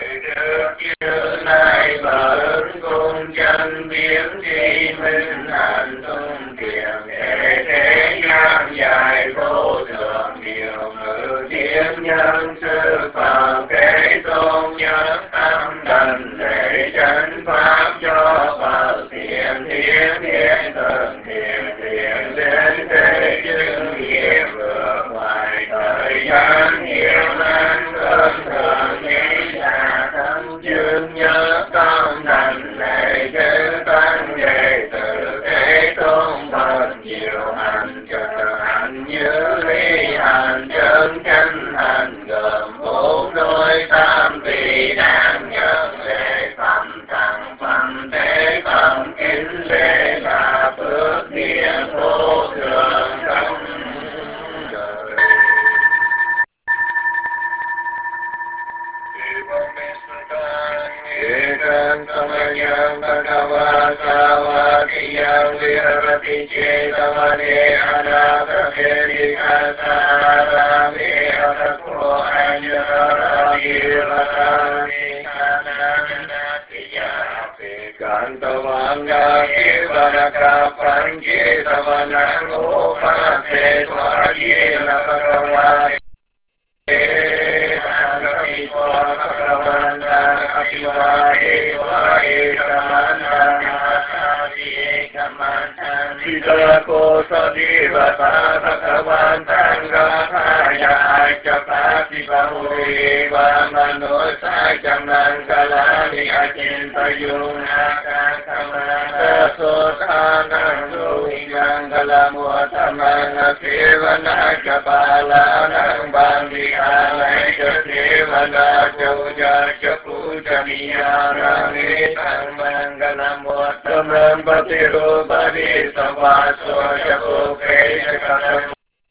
Được như lai bờ cung chân biến thi minh hạnh tung kiềm thế gian dài vô thường điều ngự thiên nhân sư phạm kế tôn nhân tâm đảnh lễ chánh pháp cho Phật thiện thiên thiên thần thiện thiện đến thế chứng nghiệp vượt ngoài thời gian nhiều nan cơn thường nghĩ là thân chương nhớ tâm đảnh lễ chư tăng đệ tử Thế Tôn Phật nhiều hành trợ hành như ly hành chân chánh hành gồm bốn đôi tam vị đang nhận lễ phẩm tặng phẩm thế phẩm kính lễ là phước địa vô thường trong đời. Ekam samayam bhagava savakiyam virati cetamane anatake kasarami atako anjarati vatani kananatiya kantavanga kivanaka pancetavanang upase swajina bhagavati Ko sa di va sa bhagavan tanga thaya chapati bahuri va mano sa chamang kalani achintayuna kakamana sotana suhiyang kalamuatamana sevana chapala nang bandi alai sevana chauja chapuja niyarani tang mangalamuataman patirubadi savaso chapuke chakatam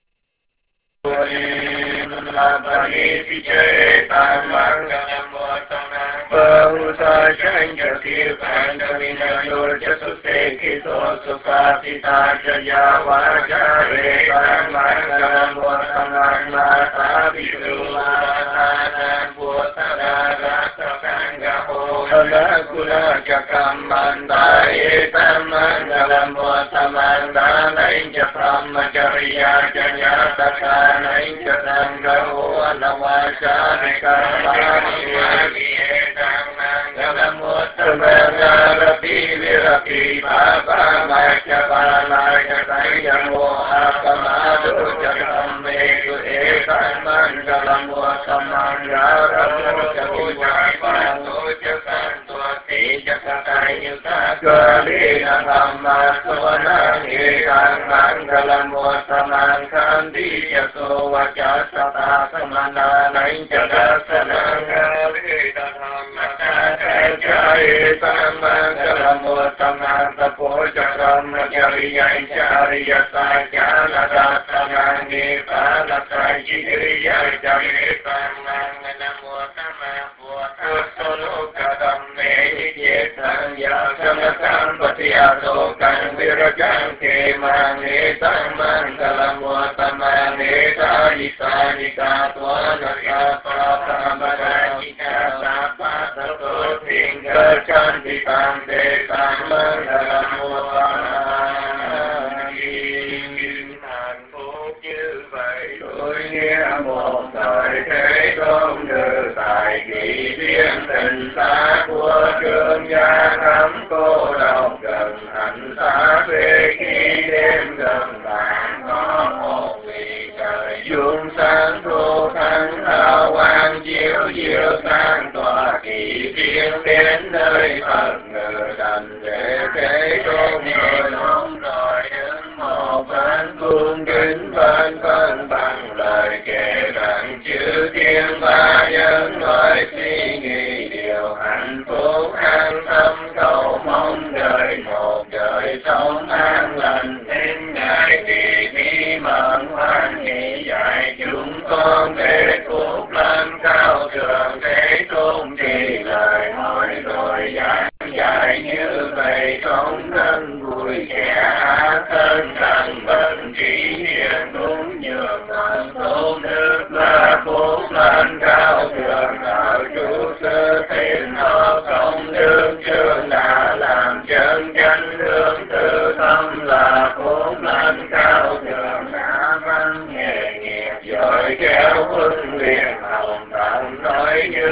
Bani Piche Tam Mangalam Vatamam Bahusa Chanja Kirpan Davina Yorja Suseki So Sukasita Jaya Vaja Tam Mangalam Vatamam Mata Vidu Vatana Bhutana Rasa Kangaho Kula Jakam Mandai Tam Mangalam Vatamam Danain Japramacharya Jaya Takana Sangho Anavachari Karmani Vagiyetam Mangalamuttamangarapi Virapi Baba Machapanaya Sayamo Akamadu Jakam Medu Etam Mangalamuttamangaramu Japujapantu Jasantu Ati Jakatayuta Kalina Dhamma Suvanang Ekam Mangalamuttamangkanti Yaso Vajasata Samana Nainjada Sananga Veda Dhamma Jaya Samangalamuttamanta Pojakam Jariya Jariya Sajana Dasanangi Pala Sajiriya Jaya Samangalamuttamanta Puasolo Kadam Mehi Sanya Samatam Patiaso Kan Virajam Kemangi Samangalamuttamanta Isani Katwana Sapa Sapa Sapa Tinggal Chanti Tante Samangalamuttamanta hạnh phúc như vậy tôi nghe một thời thế tôn như tại kỳ viên tình xa của trương gia thắm cô độc gần hạnh xa về khi đêm gần bạn có một vị trời dung sáng thu thắng hào quang chiếu chiếu sáng tỏa kỳ viên đến nơi Phật ngự đành để thế tôn người luôn rồi đứng một bên cung kính bên phân bằng lời kể rằng chư thiên ba nhân nói suy nghĩ điều hạnh phúc an tâm cầu mong đời một đời sống an lành nên ngài kỳ bí mẫn hoan hỷ dạy chúng con để phúc lên cao thượng thế tôn trì lời nói rồi giảng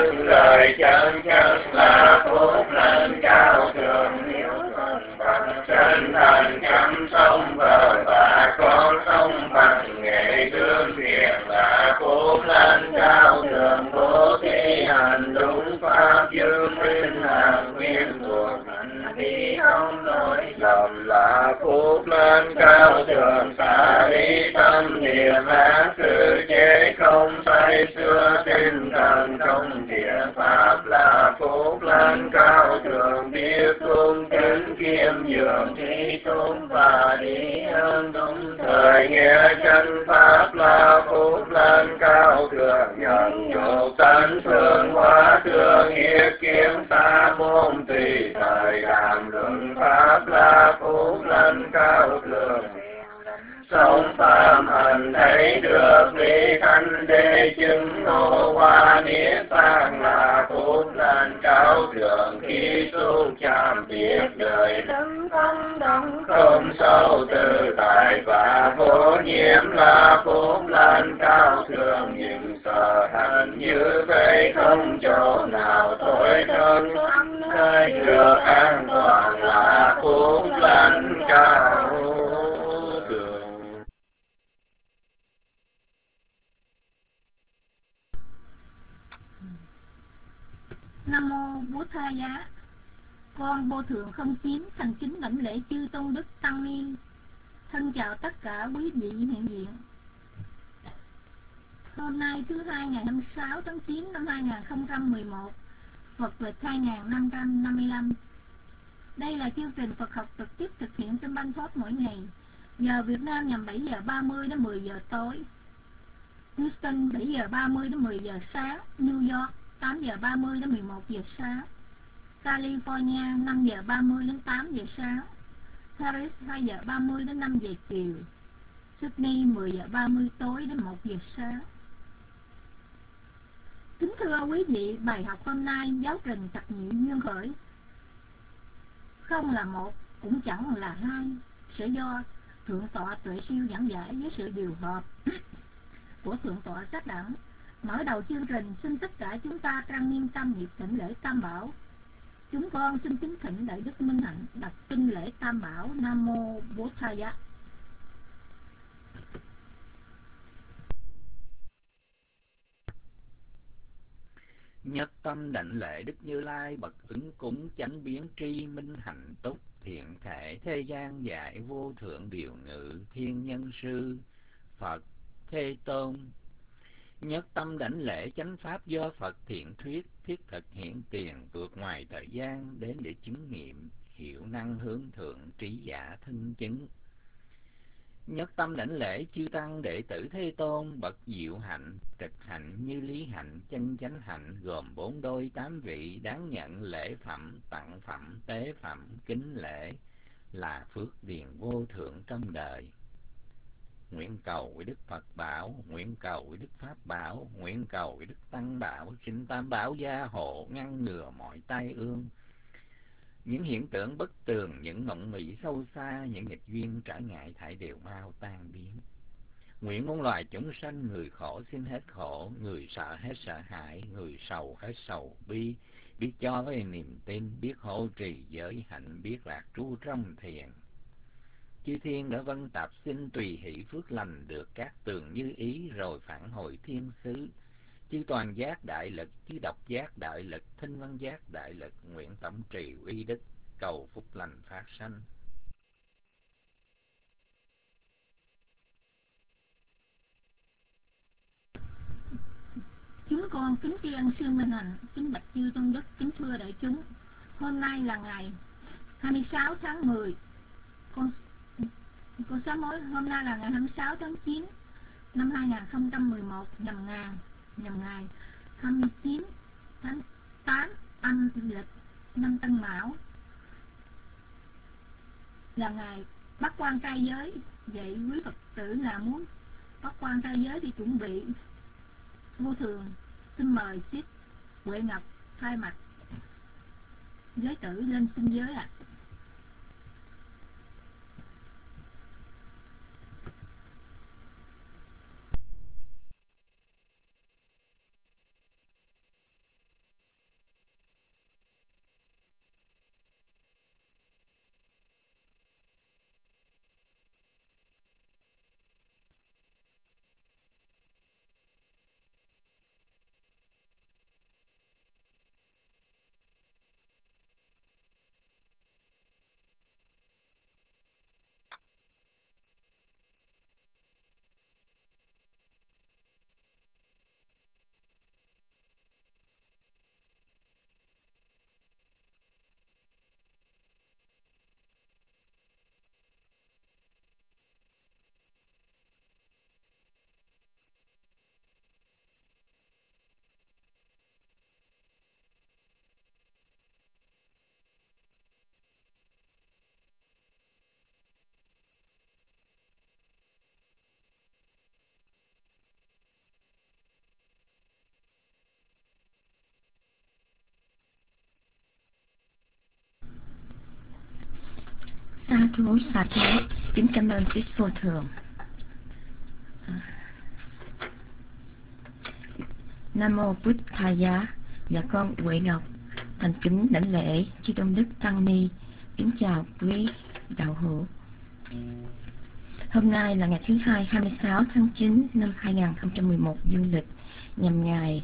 xưng lời chân chân là phúc lành cao thượng hiếu thuận bằng chân thành chăm sông vợ và con sông bằng nghệ thương thiện là phúc lành cao thượng bố thí hành đúng pháp dương minh hàng nguyên thuộc hành vi không lỗi lầm là phúc lành cao thượng xả đi tâm niệm ác sự chế không say xưa tinh thần không thiện pháp là phúc lành cao thượng biết cung kính kiêm nhường trí tôn và đi ơn đúng thời nghĩa chân pháp là phúc lành cao thượng nhận nhục tấn phương hóa thương hiệp kiếm sa môn tùy thời làm luận pháp là phúc lành cao thượng sống phạm hành thấy được lý thanh đế chứng ngộ hoa niết bàn là phúc lành cao thượng khi tu chạm biết đời đấng không đấng không sâu tự tại và vô nhiễm là phúc lành cao thượng những sở hành như vậy không chỗ nào tối thân nơi được an toàn là phúc lành cao thượng. Nam mô Bố Tha Giá. Con vô thượng không chín thành kính đảnh lễ chư tôn đức tăng ni. Thân chào tất cả quý vị hiện diện. Hôm nay thứ hai ngày 26 tháng 9 năm 2011, Phật lịch 2555. Đây là chương trình Phật học trực tiếp thực hiện trên Banh Phốt mỗi ngày. Giờ Việt Nam nhằm 7 giờ 30 đến 10 giờ tối. Houston 7 giờ 30 đến 10 giờ sáng. New York 8 giờ 30 đến 11 giờ sáng. California 5 giờ 30 đến 8 giờ sáng. Paris 2 giờ 30 đến 5 giờ chiều. Sydney 10 giờ 30 tối đến 1 giờ sáng. Kính thưa quý vị, bài học hôm nay giáo trình trật nhị duyên khởi. Không là một, cũng chẳng là hai, sẽ do Thượng tọa Tuệ Siêu giảng giải với sự điều hợp của Thượng tọa Sát Đẳng. Mở đầu chương trình, xin tất cả chúng ta trang nghiêm tam nghiệp thỉnh lễ Tam Bảo. Chúng con xin kính thỉnh Đại Đức Minh Hạnh đọc kinh lễ Tam Bảo. Nam mô Bố Tha Giá. Nhất tâm đảnh lễ Đức Như Lai bậc ứng cúng chánh biến tri minh hạnh túc thiện thể thế gian dạy vô thượng điều ngự thiên nhân sư Phật Thế Tôn. Nhất tâm đảnh lễ chánh pháp do Phật thiện thuyết thiết thực hiện tiền vượt ngoài thời gian đến để chứng nghiệm hiểu năng hướng thượng trí giả thân chứng. Nhất tâm đảnh lễ chư tăng đệ tử Thế Tôn bậc diệu hạnh trực hạnh như lý hạnh chân chánh hạnh gồm 4 đôi 8 vị đáng nhận lễ phẩm tặng phẩm tế phẩm kính lễ là phước điền vô thượng trong đời. Nguyện cầu với Đức Phật bảo, nguyện cầu với Đức Pháp bảo, nguyện cầu với Đức Tăng bảo, xin Tam Bảo gia hộ ngăn ngừa mọi tai ương, những hiện tượng bất tường, những mộng mị sâu xa, những nghịch duyên trở ngại thảy đều mau tan biến. Nguyện muôn loài chúng sanh, người khổ xin hết khổ, người sợ hết sợ hãi, người sầu hết sầu bi, biết cho với niềm tin, biết hộ trì giới hạnh, biết lạc trú trong thiền. Chư thiên đã vân tập xin tùy hỷ phước lành được các tường như ý rồi phản hồi thiên xứ. Chư toàn giác đại lực, chư độc giác đại lực, thinh văn giác đại lực, nguyện tổng trì uy đức, cầu phúc lành phát sanh. Chúng con kính tri ân sư Minh Hạnh, kính bạch chư tôn đức, kính thưa đại chúng. Hôm nay là ngày 26 tháng 10. Con sám hối, hôm nay là ngày 26 tháng 9 năm 2011, nhằm ngày 29 tháng 8 âm lịch năm Tân Mão, là ngày bắt quan trai giới. Vậy quý Phật tử nào muốn bắt quan trai giới thì chuẩn bị. Vô thường xin mời Sít Huệ Ngọc thay mặt giới tử lên xin giới ạ. Sa thú, kính cảm ơn Thích Vô Thường. Nam mô Bụt Thaya. Dạ con Huệ Ngọc thành kính đảnh lễ chư tôn đức tăng ni. Kính chào quý đạo hữu. Hôm nay là ngày thứ hai, 26 tháng 9 năm 2011 dương lịch, nhằm ngày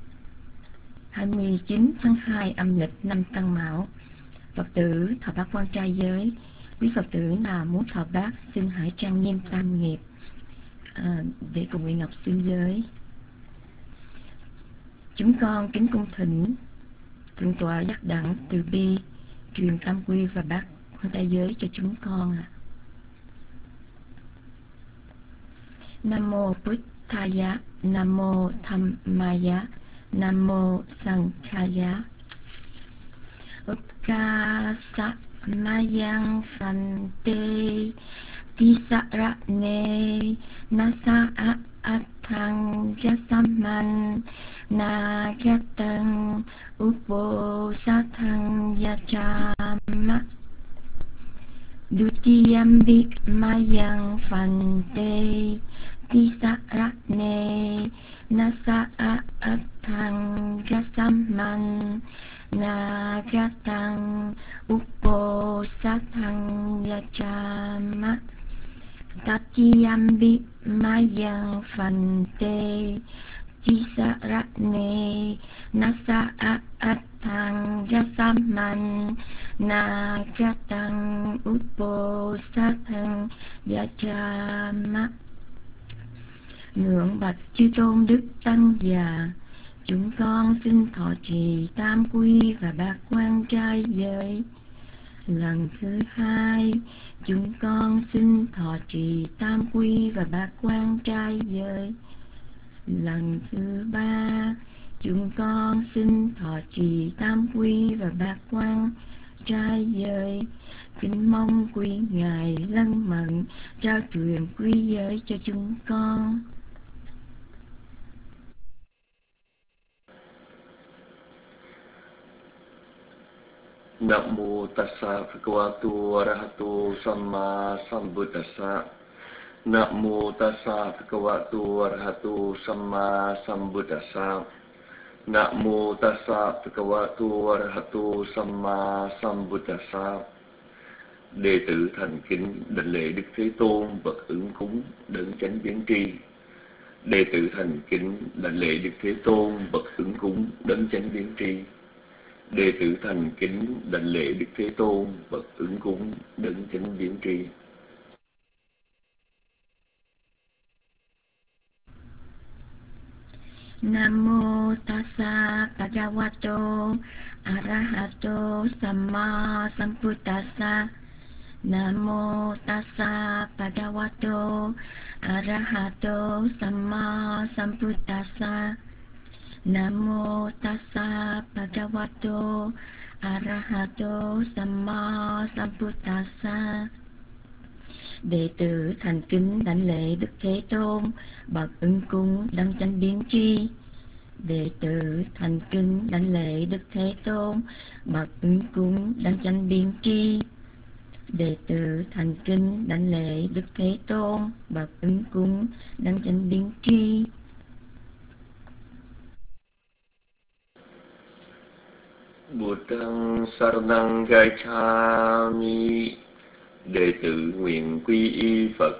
29 tháng 2 âm lịch năm Tân Mão. Phật tử thọ bát quan trai giới, quý Phật tử nào muốn thọ bát xin hãy trang nghiêm tam nghiệp để cùng Huệ Ngọc xưng giới. Chúng con kính cung thỉnh Thượng tọa Giác Đẳng từ bi truyền tam quy và bát quan trai giới cho chúng con ạ. Nam mô Bụt Thaya, Nam mô Dhammaya, Nam mô Sanghaya. Ukasa mayang phante tisarane nasa athang yasaman nagatang uposatang yachama. Dutiyambi mayang phante tisarane nasa athang yasaman nagatang uposatang yachama. Tatiyambi mayang phante tisarane nasa athang yasaman nagatang uposatang yachama. Ngưỡng bạch chư tôn đức tăng già, chúng con xin thọ trì tam quy và bát quan trai giới. Lần thứ hai, chúng con xin thọ trì tam quy và bát quan trai giới. Lần thứ ba, chúng con xin thọ trì tam quy và bát quan trai giới. Kính mong quý ngài lân mẫn trao truyền quy giới cho chúng con. Nam mô tassa bhagavato arahato samma sambuddhassa. Nam mô tassa bhagavato arahato samma sambuddhassa. Nam mô tassa bhagavato arahato samma sambuddhassa. Đệ tử thành kính đảnh lễ Đức Thế Tôn bậc ứng cúng đấng chánh biến tri. Đệ tử thành kính đảnh lễ Đức Thế Tôn bậc ứng cúng đấng chánh biến tri. Đệ tử thành kính đảnh lễ Đức Thế Tôn bậc ứng cúng đấng chánh biến tri. Nam mô tassa bhagavato arahato samma sambuddhassa. Nam mô tassa bhagavato arahato samma sambuddhassa. Nam mô tassa bhagavato arahato samma sambuddhassa. Đệ tử thành kính đảnh lễ Đức Thế Tôn bậc ứng cúng đấng chánh biến tri. Đệ tử thành kính đảnh lễ Đức Thế Tôn bậc ứng cúng đấng chánh biến tri. Đệ tử thành kính đảnh lễ Đức Thế Tôn bậc ứng cúng đấng chánh biến tri. Buddhang saranang gacchami. Đệ tử nguyện quy y Phật.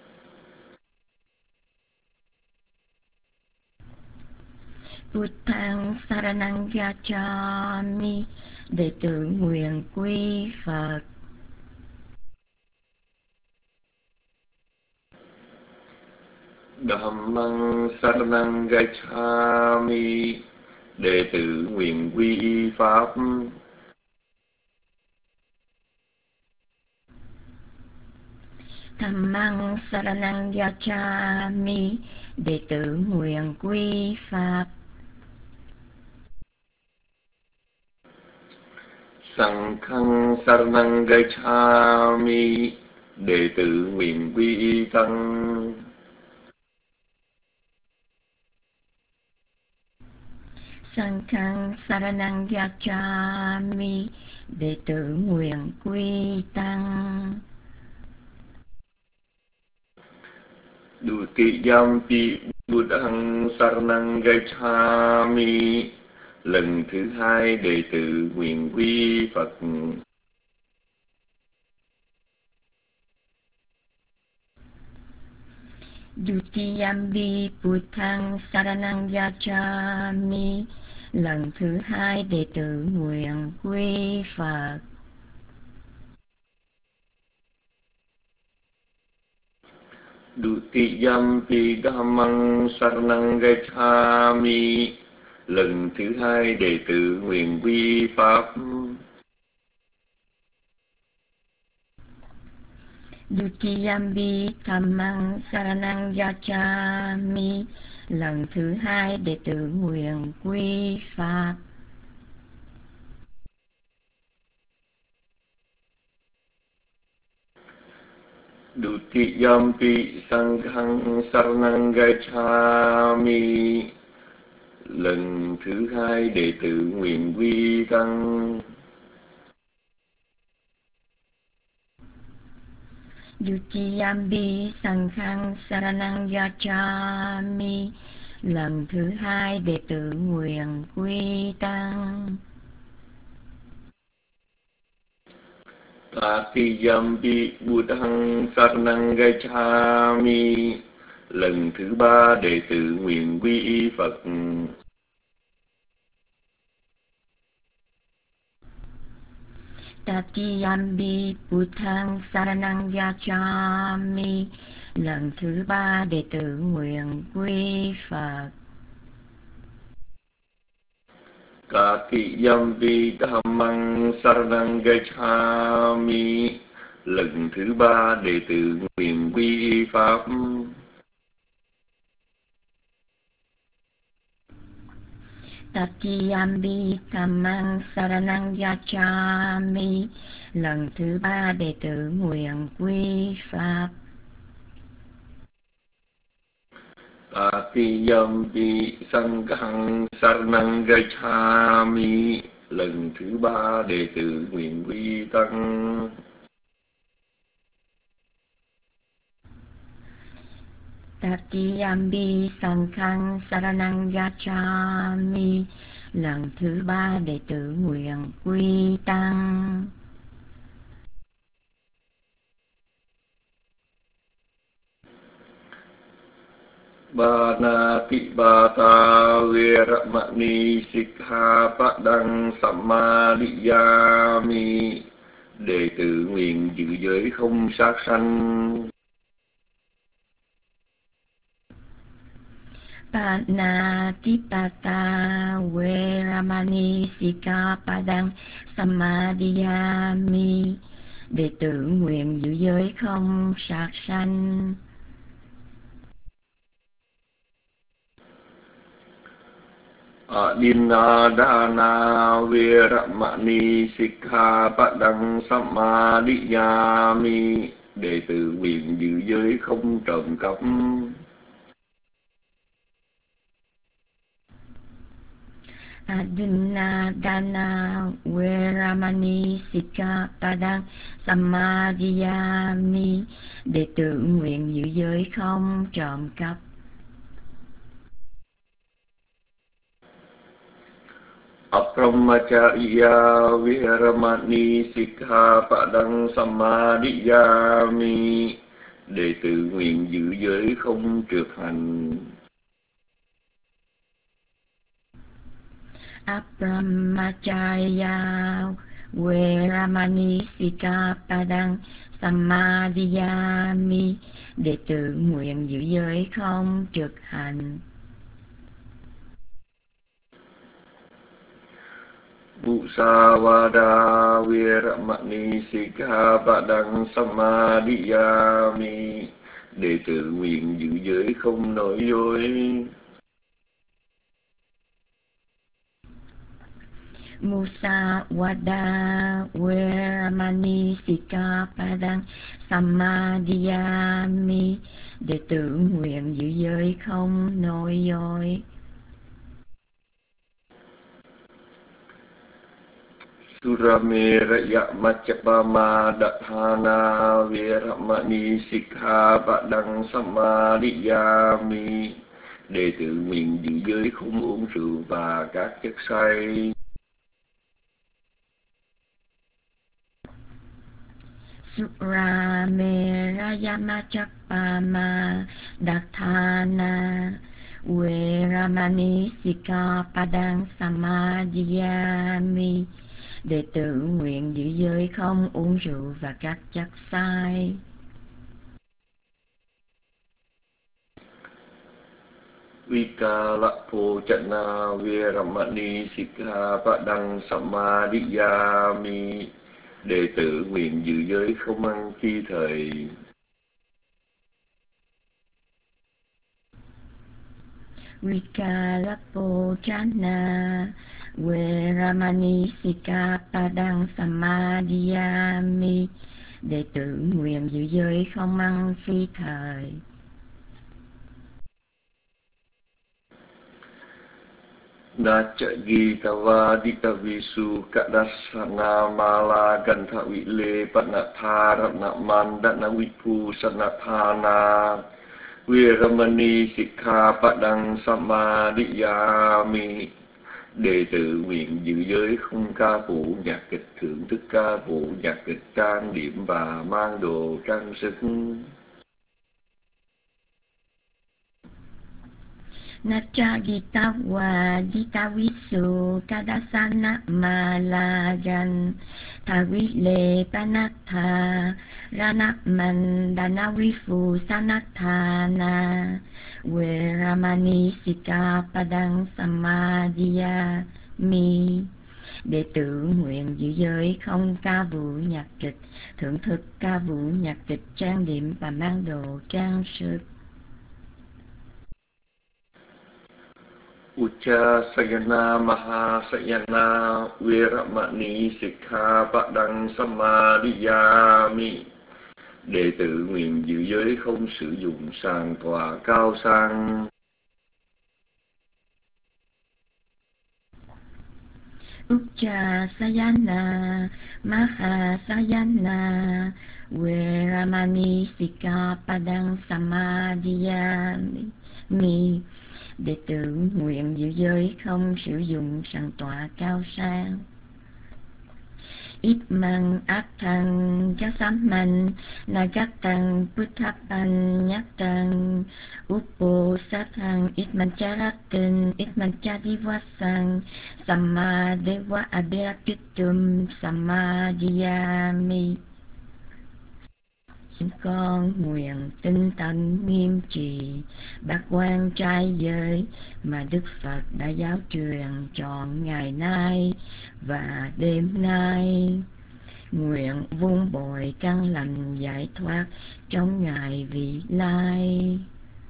Buddhang saranang gacchami. Đệ tử nguyện quy Phật. Dhammang saranang gacchami. Đệ tử nguyện quy y Pháp. Dhammang saranang gacchami. Đệ tử nguyện quy Pháp. Sanghang saranang gacchami. Đệ tử nguyện quy y Tăng. Sanghang Saranang Gacchami, đệ tử nguyện quy tăng. Dutiyampi Buddhang Saranang Gacchami, lần thứ hai đệ tử nguyện quy Phật. Dutiyampi Buddhang Saranang Gacchami, lần thứ hai đệ tử nguyện quy Phật. Dutiyampi Dhammang Saranang Gacchami, lần thứ hai đệ tử nguyện quy Pháp. Dutiyampi Dhammang Saranang Gacchami, lần thứ hai đệ tử nguyện quy Pháp. Dutiyampi Sanghang Saranang Gacchami, lần thứ hai đệ tử nguyện quy Tăng. Dutiyampi Sanghang Saranang Gacchami, lần thứ hai đệ tử nguyện quy Tăng. Tatiyampi Buddhang Saranang Gacchami, lần thứ ba đệ tử nguyện quy Phật. Tatiyampi Buddhang Saranang Gacchami, lần thứ ba đệ tử nguyện quy Phật. Tatiyampi Dhammang Saranang Gacchami, lần thứ ba đệ tử nguyện quy Pháp. Tatiyampi Dhammang Saranang Gacchami, lần thứ ba đệ tử nguyện quy Pháp. Tatiyampi Sanghang Saranang Gacchami, lần thứ ba đệ tử nguyện quy Tăng. Tatiyampi Sanghang Saranang Gacchami, lần thứ ba đệ tử nguyện quy Tăng. Banatipata Veramani Sikkhapadang Samadhiyami, đệ tử nguyện giữ giới không sát sanh. Panatipata Veramani Sikkhapadang Samadhiyami, đệ tử nguyện giữ giới không sát sanh. Adinadana Veramani Sikkhapadang Samadhiyami, đệ tử nguyện giữ giới không trộm cắp. Adinadana Veramani Sikkhapadang Samadhiyami, đệ tử nguyện giữ giới không trộm cắp. Abrahmacharya Viharamani Sikkhapadang Samadhiyami, đệ tử nguyện giữ giới không trượt hành. Abrahmacharya Veramani Sikkhapadang Samadhiyami, đệ tử nguyện giữ giới không trượt hành. Musavada Veramani Sikkhapadang Samadhiyami, đệ tử nguyện giữ giới không nói dối. Musavada Veramani Sikkhapadang Samadhiyami, đệ tử nguyện giữ giới không nói dối. Surameraya Macchapama Dathana Veramani Sikkhapadang Samadhiyami. Đệ tử nguyện giữ giới không uống rượu và các chất say. Surameraya Macchapama Dathana Veramani Sikkhapadang Samadhiyami. Đệ tử nguyện giữ giới không uống rượu và các chất say. Vikalaphocana Veramani Sikkhapadang Samadhiyami. Đệ tử nguyện giữ giới không ăn khi thời. Vikalaphocana Veramani Sikkhapadang Samadhiyami. Đệ tử nguyện giữ giới không ăn phi thời. Nacha Gitava Ditavisu Kadasana Mala Gantha Vile Panatharana Mandana Vipu Sanathana Veramani Sikkhapadang Samadhiyami. Đệ tử nguyện giữ giới không ca vũ nhạc kịch, thưởng thức ca vũ nhạc kịch, trang điểm và mang đồ trang sức. Nacha Gitava Ditavisu Kadasana Malagan Thavile Panatha Ranamandana Vifu Sanathana Veramani Sikkhapadang Samadhiyami. Đệ tử nguyện giữ giới không ca vũ nhạc kịch, thưởng thức ca vũ nhạc kịch, trang điểm và mang đồ trang sức. Ucha Sayana Mahasayana Veramani Sikkhapadang Samadhiyami. Đệ tử nguyện giữ giới không sử dụng sàn tọa cao sang. Ucha Sayana Mahasayana Veramani Sikkhapadang Samadhiyami. Đệ tử nguyện giữ giới không sử dụng sàn tọa cao sang. Ít mang ác thăng chá sám man na gác tăng putthapan nhắc tăng upo sát thăng ít man chá rát tinh ít man chá đi vát sang samma dewa abhirakittum samadhiyami. Chúng con nguyện tinh tấn nghiêm trì bát quan trai giới mà Đức Phật đã giáo truyền trọn ngày nay và đêm nay. Nguyện vun bồi căn lành giải thoát trong ngày vị lai.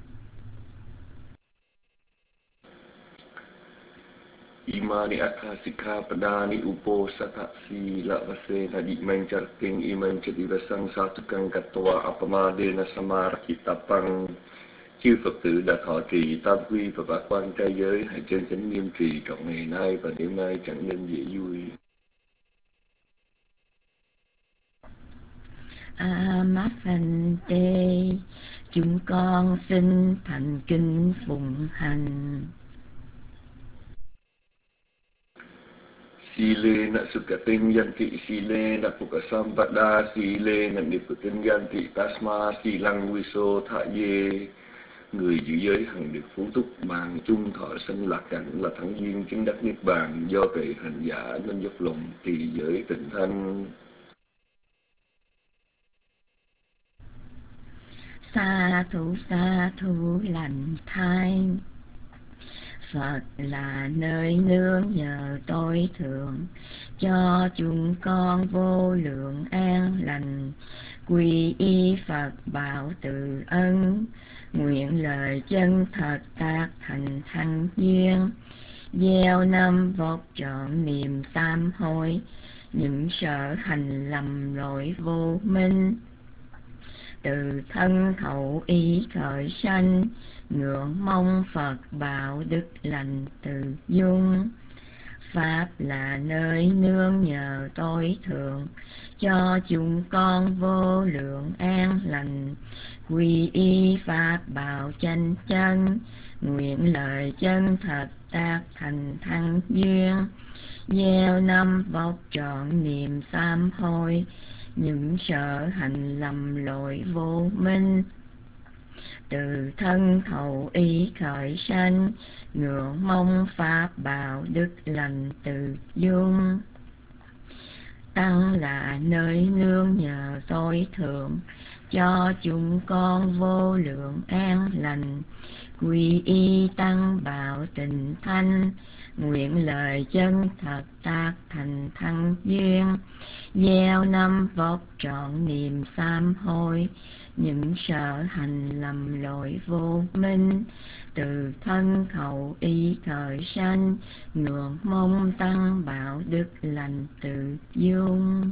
Imani Atha Sikkhapadani Uposatha Sila Vasena Dimang Charking Imang Chadirasang Satukang Katwa Apamadena Samarakitapang. Chư Phật tử đã thọ trì tam quy và bát quan trai giới, hãy chân chánh nghiêm trì trọn ngày nay và đêm nay chẳng nên dễ vui. Amapante, chúng con xin thành kính phụng hành. Sile na sukating yanti sile na pukasampada sile na niputin yanti tasma silang viso tha ye. Người giữ giới hằng được phú túc, mang chung thọ sinh lạc cảnh, là thắng duyên chứng đắc niết bàn. Do vậy hành giả nên dốc lòng trì giới tịnh thanh. Sa thủ lành thai. Phật là nơi nương nhờ tối thượng, cho chúng con vô lượng an lành. Quy y Phật bảo từ ân, nguyện lời chân thật tác thành thăng duyên. Gieo năm vọt trọn niềm sám hối, những sở hành lầm lỗi vô minh. Từ thân khẩu ý khởi sanh, ngưỡng mong Phật bảo đức lành từ dung. Pháp là nơi nương nhờ tối thượng, cho chúng con vô lượng an lành. Quy y Pháp bảo chánh chân, nguyện lời chân thật tác thành thăng duyên. Gieo năm vóc trọn niềm sám hối, những sở hành lầm lỗi vô minh. Từ thân khẩu ý khởi sanh, ngưỡng mong Pháp bảo đức lành từ dung. Tăng là nơi nương nhờ tối thượng, cho chúng con vô lượng an lành. Quy y tăng bảo tịnh thanh, nguyện lời chân thật tác thành thăng duyên. Gieo năm vóc trọn niềm sám hối, những sở hành lầm lỗi vô minh. Từ thân khẩu ý khởi sanh, ngưỡng mong tăng bảo đức lành từ dung.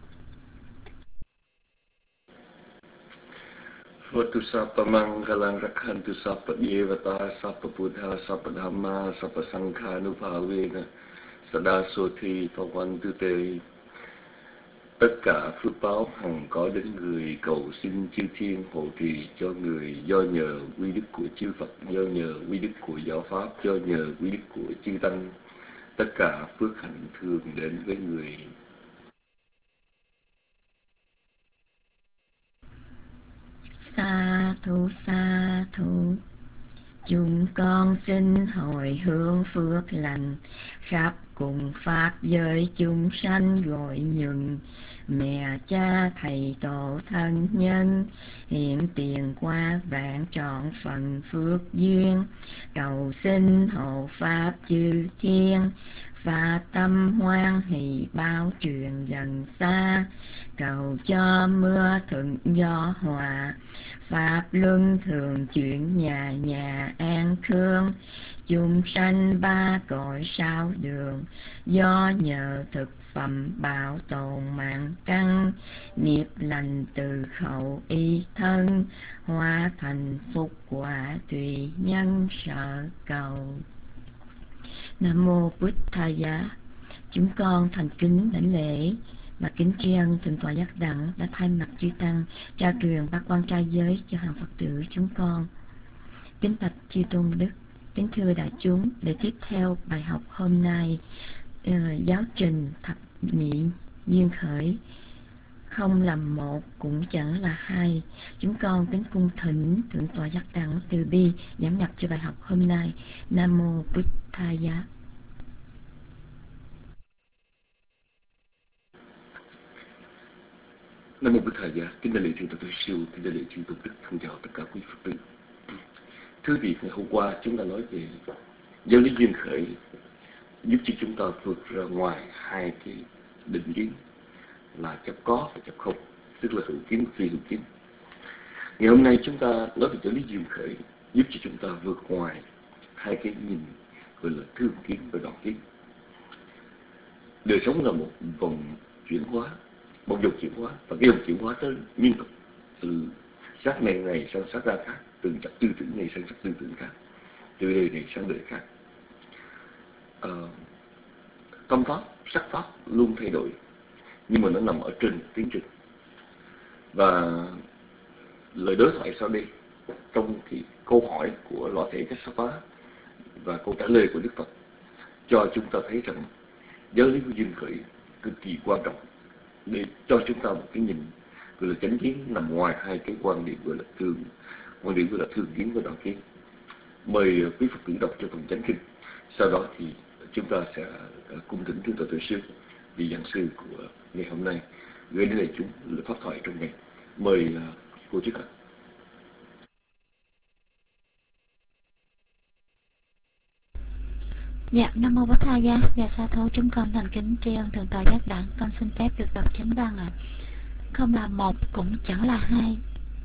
Vatu sapa manggalang rakhantu sapa devata sapa buddha sapa dhamma sapa sangha nupavena sada sothi pavantu te. Tất cả phước báo hằng có đến người, cầu xin chư thiên hộ trì cho người, do nhờ quy đức của chư Phật, do nhờ quy đức của giáo pháp, do nhờ quy đức của chư tăng. Tất cả phước hạnh thường đến với người. Sa thù sa thù. Chúng con xin hồi hướng phước lành, khắp cùng pháp giới chúng sanh gọi nhường. Mẹ cha thầy tổ thân nhân, hiện tiền qua vạn trọn phần phước duyên. Cầu xin hộ pháp chư thiên, và tâm hoan hỷ báo truyền dần xa. Cầu cho mưa thuận gió hòa, pháp luân thường chuyển nhà nhà an khương. Chúng sanh ba cõi sao đường, do nhờ thực phẩm bảo tồn mạng căn. Nghiệp lành từ khẩu ý thân, hóa thành phúc quả tùy nhân sở cầu. Nam mô Bụt Thaya. Chúng con thành kính đảnh lễ và kính tri ân Thượng tọa Giác Đẳng đã thay mặt chư tăng trao truyền bát quan trai giới cho hàng Phật tử chúng con. Kính bạch chư tôn đức, kính thưa đại chúng, để tiếp theo bài học hôm nay, giáo trình thập nhị duyên khởi, không làm một cũng chẳng là hai. Chúng con kính cung thỉnh Thượng tọa Giác Đẳng từ bi giảng nhập cho bài học hôm nay. Nam mô Bụt Thaya. Nam mô Bụt Thaya. Kính đại lễ Thượng tọa Tôi Siêu, kính đại lễ chư tôn đức, thân chào tất cả quý Phật tử. Thưa vị, ngày hôm qua chúng ta nói về giáo lý duyên khởi, giúp cho chúng ta vượt ra ngoài hai cái định kiến là chấp có và chấp không, tức là hữu kiến và phi hữu kiến. Ngày hôm nay chúng ta nói về giáo lý duyên khởi, giúp cho chúng ta vượt ngoài hai cái nhìn gọi là thương kiến và đoạn kiến. Đời sống là một vòng chuyển hóa, một dòng chuyển hóa, và cái dòng chuyển hóa tới liên tục, từ sát này sang sát ra khác, từ tư tưởng này sang tư tưởng khác, từ đời này sang đời khác. Tâm pháp, sắc pháp luôn thay đổi, nhưng mà nó nằm ở trên tiến trình. Và lời đối thoại sau đây, trong cái câu hỏi của Loa Thể Cách Sắc Phá và câu trả lời của Đức Phật, cho chúng ta thấy rằng giáo lý của duyên khởi cực kỳ quan trọng để cho chúng ta một cái nhìn gọi là chánh kiến nằm ngoài hai cái quan điểm gọi là thương kiến và đoạn kiến. Mời quý Phật tử đọc cho phần chánh kinh, sau đó thì chúng ta sẽ cung thỉnh Thượng tọa Tuệ Sư, vị giảng sư của ngày hôm nay, gửi đến đại chúng là pháp thoại trong ngày. Mời cô trước ạ. Dạ, Nam mô Bổn Thaya. Dạ, sa thú, chúng con thành kính tri ân Thượng tọa Giác Đẳng. Con xin phép được đọc chánh văn ạ. Không là một cũng chẳng là hai.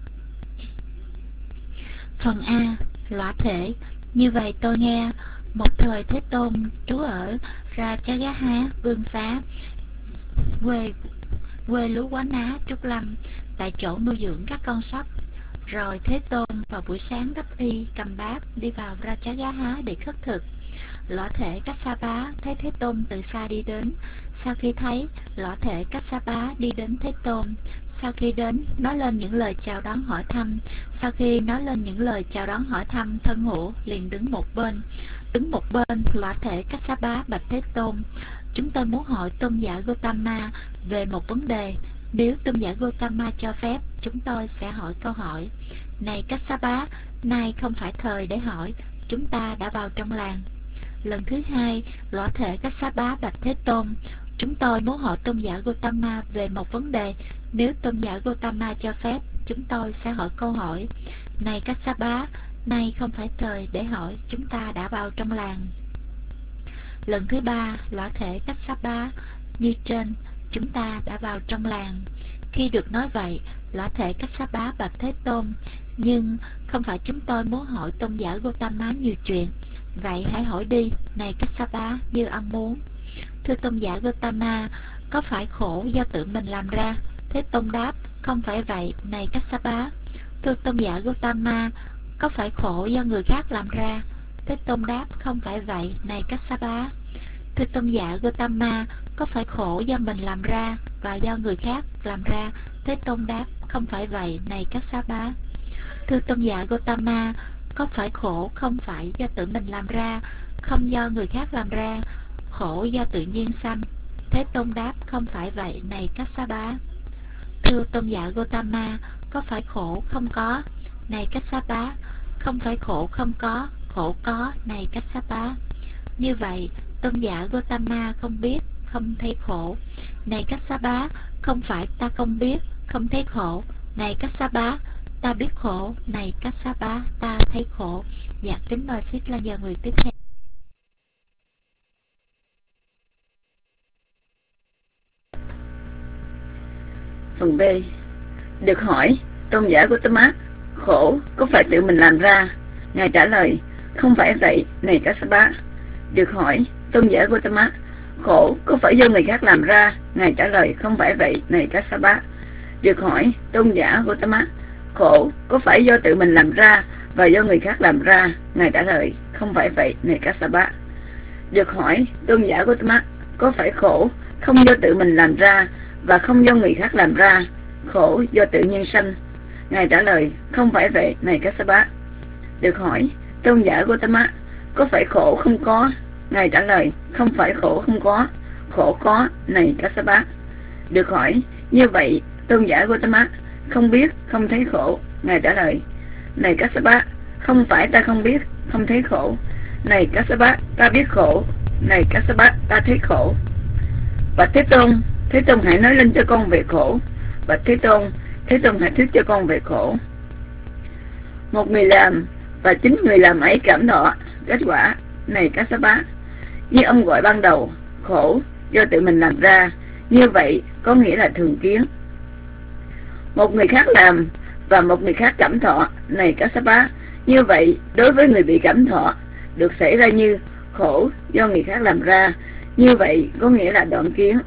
Phần A, lõa thể. Như vậy tôi nghe một thời Thế Tôn trú ở Ra Chá Giá Há, Vương Xá, quê Lú Quá Ná, Trúc Lâm, tại chỗ nuôi dưỡng các con sóc. Rồi Thế Tôn vào buổi sáng đắp y, cầm bát đi vào Ra Chá Giá Há để khất thực. Lõa thể Kassapa thấy Thế Tôn từ xa đi đến. Sau khi thấy, lõa thể Kassapa đi đến Thế Tôn. Sau khi đến, nói lên những lời chào đón hỏi thăm. Sau khi nói lên những lời chào đón hỏi thăm, thân hữu liền đứng một bên. Đứng một bên, lõa thể Kassapa bạch Thế Tôn: chúng tôi muốn hỏi tôn giả Gotama về một vấn đề. Nếu tôn giả Gotama cho phép, chúng tôi sẽ hỏi câu hỏi. Này Kassapa, nay không phải thời để hỏi, chúng ta đã vào trong làng. Lần thứ hai, lõa thể Kassapa bạch Thế Tôn: chúng tôi muốn hỏi tôn giả Gotama về một vấn đề. Nếu tôn giả Gotama cho phép, chúng tôi sẽ hỏi câu hỏi. Này Kassapa, nay không phải thời để hỏi, chúng ta đã vào trong làng. Lần thứ ba, lõa thể Kassapa như trên: chúng ta đã vào trong làng. Khi được nói vậy, lõa thể Kassapa bạch Thế Tôn: nhưng không phải chúng tôi muốn hỏi tôn giả Gotama nhiều chuyện. Vậy hãy hỏi đi, này Kassapa, như ông muốn. Thưa tôn giả Gotama, có phải khổ do tự mình làm ra? Thế Tôn đáp: không phải vậy, này Kassapa. Thưa tôn giả Gotama, có phải khổ do người khác làm ra? Thế Tôn đáp: không phải vậy, này Kassapa. Thưa tôn giả Gotama, có phải khổ do mình làm ra và do người khác làm ra? Thế Tôn đáp: không phải vậy, này Kassapa. Thưa tôn giả Gotama, có phải khổ không phải do tự mình làm ra, không do người khác làm ra, khổ do tự nhiên sanh? Thế Tôn đáp: không phải vậy, này Kassapa. Thưa tôn giả Gotama, có phải khổ không có? Này Kassapa, không phải khổ không có, khổ có, này Kassapa. Như vậy, tôn giả Gotama không biết, không thấy khổ. Này Kassapa, không phải ta không biết, không thấy khổ. Này Kassapa, ta biết khổ. Này Kassapa, ta thấy khổ. Dạ, kính mời Sít là giờ người tiếp theo. Phần B. Được hỏi, tôn giả Gotama, khổ có phải tự mình làm ra? Ngài trả lời: không phải vậy, này Kassapa. Được hỏi, tôn giả Gotama, khổ có phải do người khác làm ra? Ngài trả lời: không phải vậy, này Kassapa. Được hỏi, tôn giả Gotama, khổ có phải do tự mình làm ra và do người khác làm ra? Ngài trả lời: không phải vậy, này Kassapa. Được hỏi, tôn giả Gotama, có phải khổ không do tự mình làm ra và không do người khác làm ra, khổ do tự nhiên sanh? Ngài trả lời: không phải vậy, này Kassapa. Được hỏi, tôn giả Gotama, có phải khổ không có? Ngài trả lời: không phải khổ không có, khổ có, này Kassapa. Được hỏi, như vậy tôn giả Gotama không biết, không thấy khổ? Ngài trả lời: này Kassapa, không phải ta không biết, không thấy khổ. Này Kassapa, ta biết khổ. Này Kassapa, ta thấy khổ. Bạch Thế Tôn, Thế Tôn hãy nói lên cho con về khổ. Bạch Thế Tôn hãy thuyết cho con về khổ. Một người làm và chính người làm ấy cảm thọ kết quả. Này Kassapa, như ông gọi ban đầu, khổ do tự mình làm ra, như vậy có nghĩa là thường kiến. Một người khác làm và một người khác cảm thọ. Này Kassapa, như vậy đối với người bị cảm thọ được xảy ra như khổ do người khác làm ra, như vậy có nghĩa là đoạn kiến.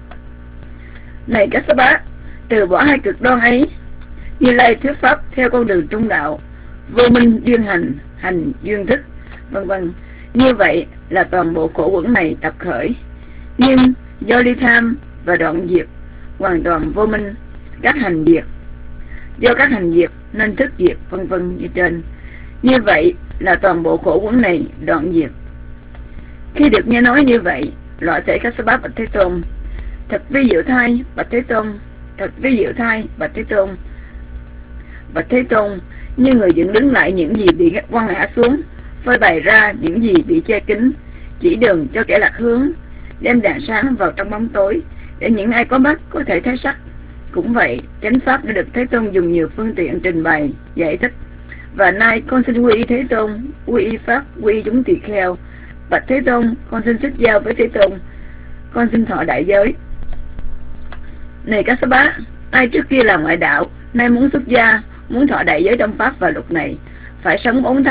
Này Kassapa, từ bỏ hai cực đoan ấy, Như Lai thuyết pháp theo con đường trung đạo, vô minh duyên hành, hành duyên thức, vân vân. Như vậy là toàn bộ khổ uẩn này tập khởi, nhưng do ly tham và đoạn diệt, hoàn toàn vô minh, các hành diệt, do các hành diệt nên thức diệt, vân vân như trên. Như vậy là toàn bộ khổ uẩn này đoạn diệt. Khi được nghe nói như vậy, loại thể Kassapa bạch Thế Tôn: thật vi diệu thay, bạch Thế Tôn, thật vi diệu thay, bạch Thế Tôn. Bạch Thế Tôn, như người dựng đứng lại những gì bị quăng ngã xuống, phơi bày ra những gì bị che kín, chỉ đường cho kẻ lạc hướng, đem đèn sáng vào trong bóng tối, để những ai có mắt có thể thấy sắc. Cũng vậy, chánh pháp đã được Thế Tôn dùng nhiều phương tiện trình bày, giải thích. Và nay con xin quy y Thế Tôn, quy y pháp, quy y chúng tỳ kheo. Bạch Thế Tôn, con xin xuất giao với Thế Tôn, con xin thọ đại giới. Này Kassapa, ai trước kia là ngoại đạo, nay muốn xuất gia, muốn thọ đại giới trong pháp và luật này, phải sống 4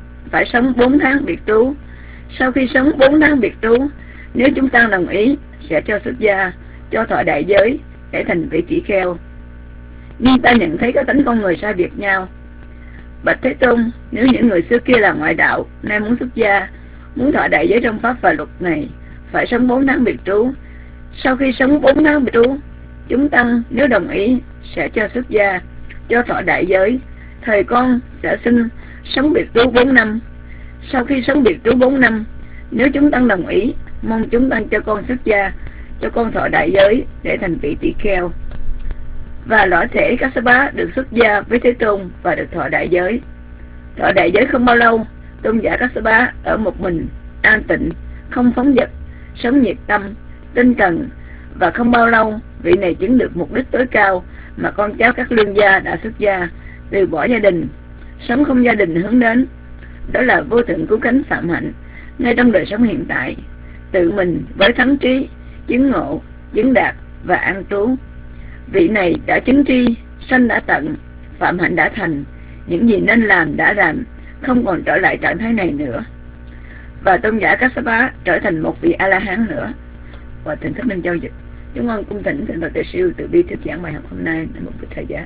tháng biệt trú. Sau khi sống 4 tháng biệt trú, nếu chúng ta đồng ý, sẽ cho xuất gia, cho thọ đại giới, để thành vị tỷ kheo. Nhưng ta nhận thấy các tánh con người sai biệt nhau. Bạch Thế Tôn, nếu những người xưa kia là ngoại đạo, nay muốn xuất gia, Muốn thọ đại giới trong pháp và luật này, phải sống 4 tháng biệt trú. Sau khi sống 4 tháng biệt trú, chúng tăng nếu đồng ý sẽ cho xuất gia, cho thọ đại giới. Thời con sẽ xin sống biệt trú 4 năm. Sau khi sống biệt trú 4 năm, nếu chúng tăng đồng ý, mong chúng tăng cho con xuất gia, cho con thọ đại giới để thành vị tỳ kheo. Và lõa thể Kassapa được xuất gia với Thế Tôn và được thọ đại giới. Thọ đại giới không bao lâu, tôn giả Kassapa ở một mình, an tịnh, không phóng dật, sống nhiệt tâm, tinh cần. Và không bao lâu, vị này chứng được mục đích tối cao mà con cháu các lương gia đã xuất gia, từ bỏ gia đình, sống không gia đình hướng đến. Đó là vô thượng cứu cánh phạm hạnh ngay trong đời sống hiện tại, tự mình với thắng trí, chứng ngộ, chứng đạt và an trú. Vị này đã chứng tri, sanh đã tận, phạm hạnh đã thành, những gì nên làm đã làm, không còn trở lại trạng thái này nữa. Và tôn giả Kassapa trở thành một vị A-la-hán nữa. Và Thượng Thích Minh Châu dịch. Chúng con cung thỉnh Thượng Tọa Tuệ Siêu từ bi thuyết giảng bài học hôm nay là một vị thầy giá.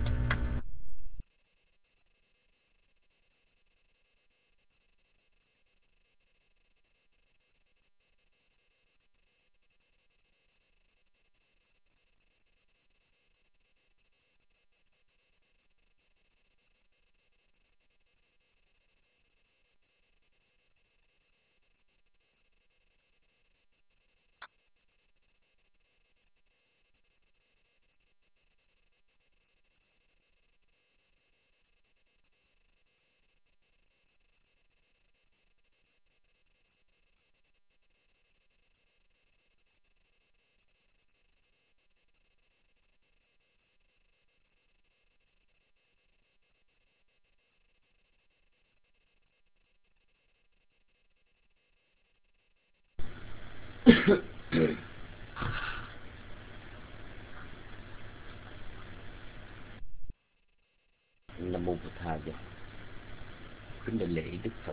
Nam mô Bụt Thầy. Kính đảnh lễ Đức Phật,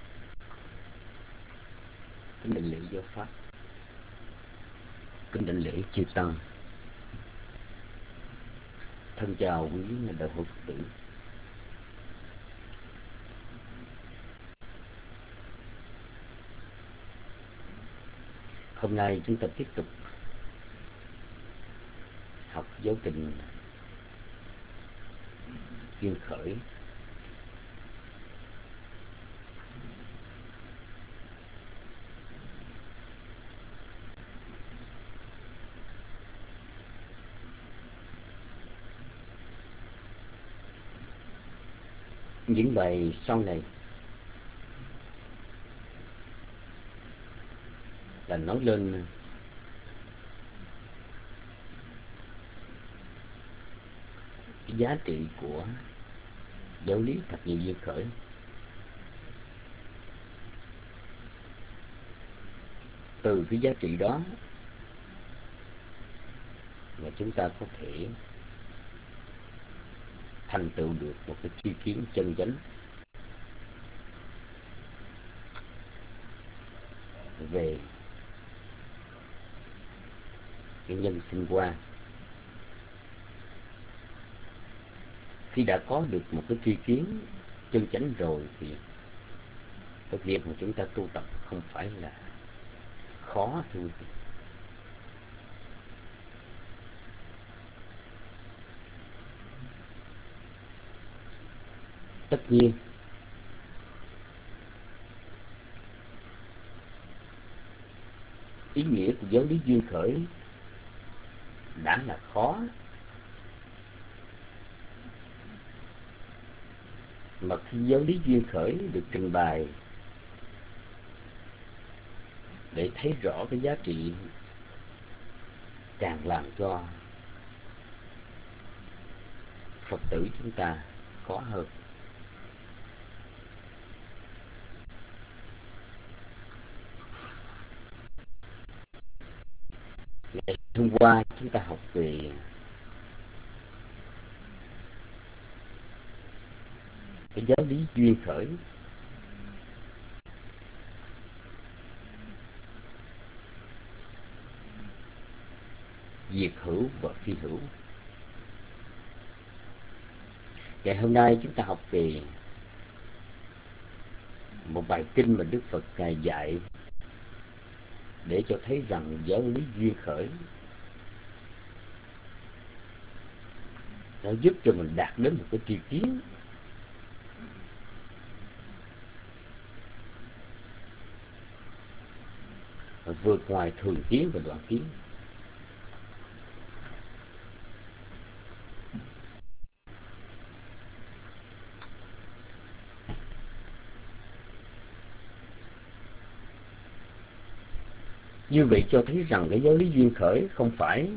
kính đảnh lễ giáo pháp, kính đảnh lễ chư tăng. Thân chào quý đạo hữu Phật tử. Hôm nay chúng ta tiếp tục học giáo trình duyên khởi. Những bài sau này là nói lên cái giá trị của giáo lý thập nhị duyên khởi. Từ cái giá trị đó mà chúng ta có thể thành tựu được một cái tri kiến chân chánh về cái nhân sinh quan. Khi đã có được một cái tri kiến chân chánh rồi thì cái việc mà chúng ta tu tập không phải là khó, thưa quý vị. Tất nhiên ý nghĩa của giáo lý duyên khởi đã là khó, mà khi giáo lý duyên khởi được trình bày để thấy rõ cái giá trị, càng làm cho Phật tử chúng ta khó hơn. Ngày hôm qua chúng ta học về cái giáo lý duyên khởi. Diệt hữu và phi hữu. Ngày hôm nay chúng ta học về một một bài kinh mà Đức Phật Ngài dạy để cho thấy rằng giáo lý duyên khởi nó giúp cho mình đạt đến một cái tri kiến vượt ngoài thường kiến và đoạn kiến. Như vậy cho thấy rằng cái giáo lý duyên khởi không phải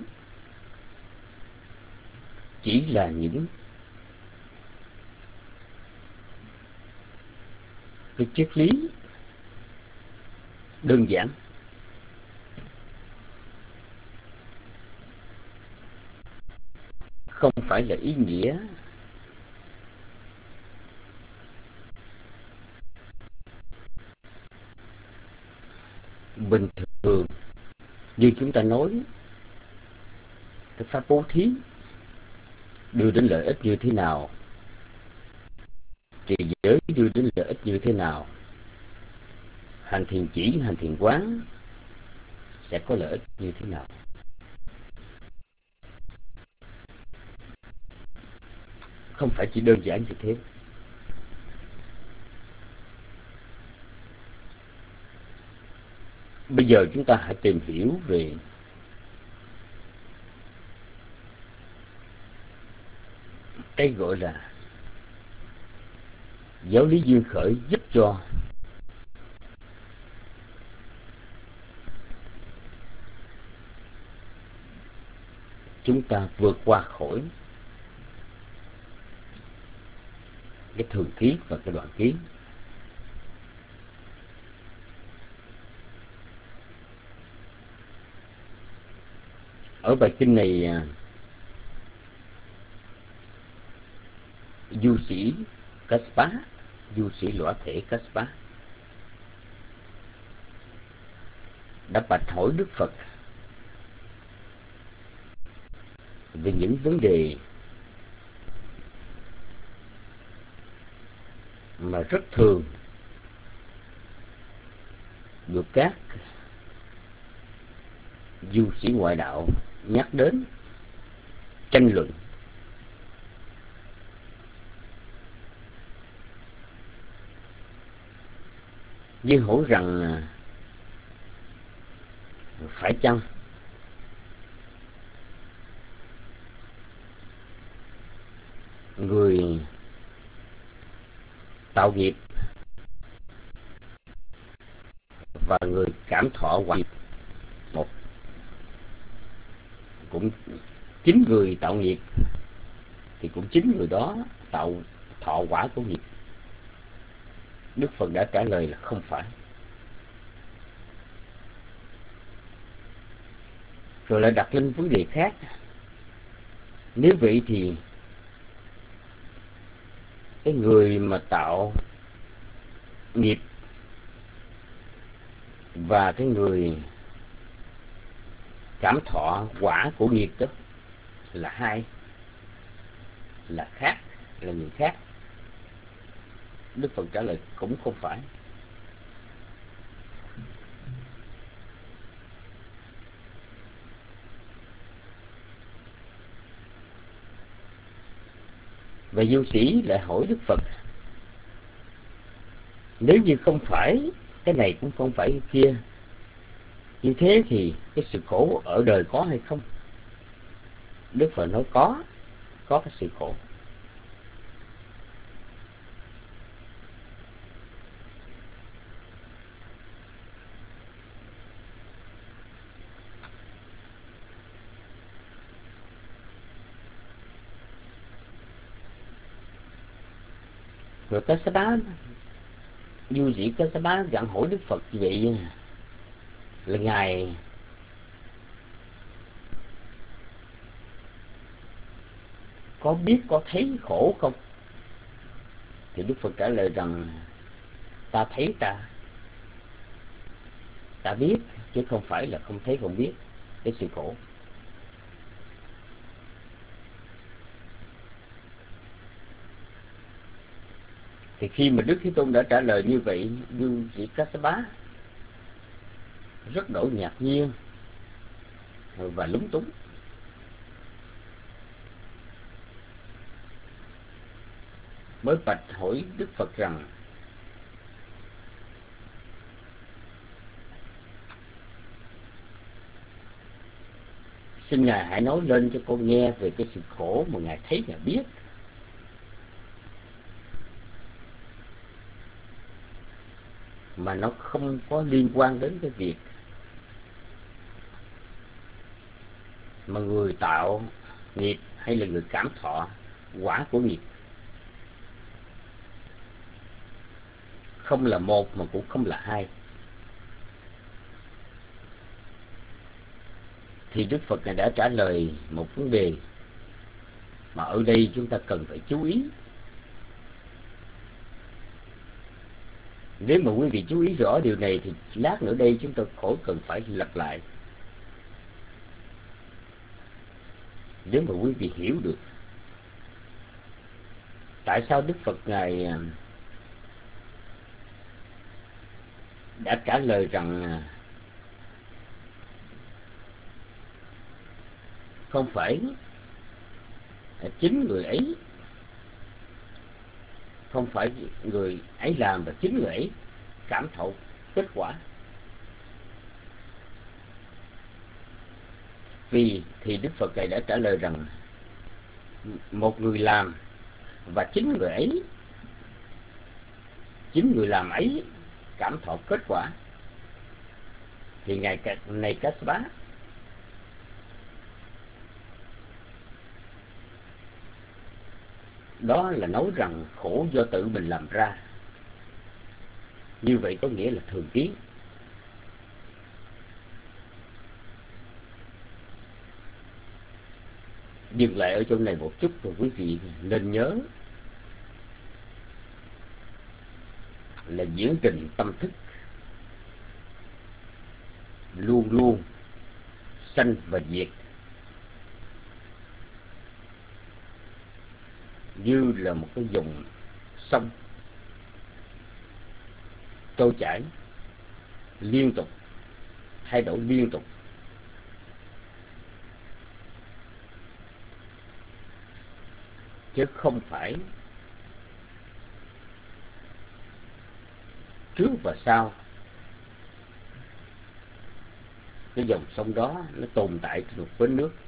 chỉ là những cái triết lý đơn giản, không phải là ý nghĩa bình thường như chúng ta nói cái pháp bố thí đưa đến lợi ích như thế nào, trì giới đưa đến lợi ích như thế nào, hành thiền chỉ, hành thiền quán sẽ có lợi ích như thế nào. Không phải chỉ đơn giản như thế. Bây giờ chúng ta hãy tìm hiểu về cái gọi là giáo lý duyên khởi giúp cho chúng ta vượt qua khỏi cái thường kiến và cái đoạn kiến. Ở bài kinh này, du sĩ Kaspa, du sĩ lõa thể Kaspa đã bạch hỏi Đức Phật về những vấn đề mà rất thường được các du sĩ ngoại đạo nhắc đến, tranh luận. Nhưng hỏi rằng phải chăng người tạo nghiệp và người cảm thọ quả một, cũng chính người tạo nghiệp thì cũng chính người đó tạo thọ quả của nghiệp? Đức Phật đã trả lời là không phải. Rồi lại đặt lên vấn đề khác. Nếu vậy thì cái người mà tạo nghiệp và cái người cảm thọ quả của nghiệp đó là hai, là khác, là người khác? Đức Phật trả lời cũng không phải. Và du sĩ lại hỏi Đức Phật, nếu như không phải cái này cũng không phải cái kia, như thế thì cái sự khổ ở đời có hay không? Đức Phật nói có cái sự khổ. Rồi Kassapa, du sĩ Kassapa dặn hỏi Đức Phật như vậy là Ngài có biết, có thấy khổ không? Thì Đức Phật trả lời rằng ta thấy, ta biết, chứ không phải là không thấy không biết cái sự khổ. Thì khi mà Đức Thế Tôn đã trả lời như vậy, như vị Kassapa rất đổi ngạc nhiên và lúng túng. Mới bạch hỏi Đức Phật rằng: xin Ngài hãy nói lên cho con nghe về cái sự khổ mà Ngài thấy Ngài biết. Mà nó không có liên quan đến cái việc mà người tạo nghiệp hay là người cảm thọ quả của nghiệp. Không là một mà cũng không là hai. Thì Đức Phật này đã trả lời một vấn đề mà ở đây chúng ta cần phải chú ý. Nếu mà quý vị chú ý rõ điều này thì lát nữa đây chúng ta khỏi cần phải lặp lại. Nếu mà quý vị hiểu được tại sao Đức Phật Ngài đã trả lời rằng không phải chính người ấy, không phải người ấy làm và chính người ấy cảm thụ kết quả. Vì thì Đức Phật này đã trả lời rằng một người làm và chính người làm ấy cảm thọ kết quả. Thì ngài này Kassapa đó là nói rằng khổ do tự mình làm ra. Như vậy có nghĩa là thường kiến. Dừng lại ở chỗ này một chút rồi quý vị nên nhớ là diễn trình tâm thức luôn luôn sanh và diệt, như là một cái dòng sông trôi chảy liên tục, thay đổi liên tục. Chứ không phải trước và sau cái dòng sông đó nó tồn tại trên một vết nước.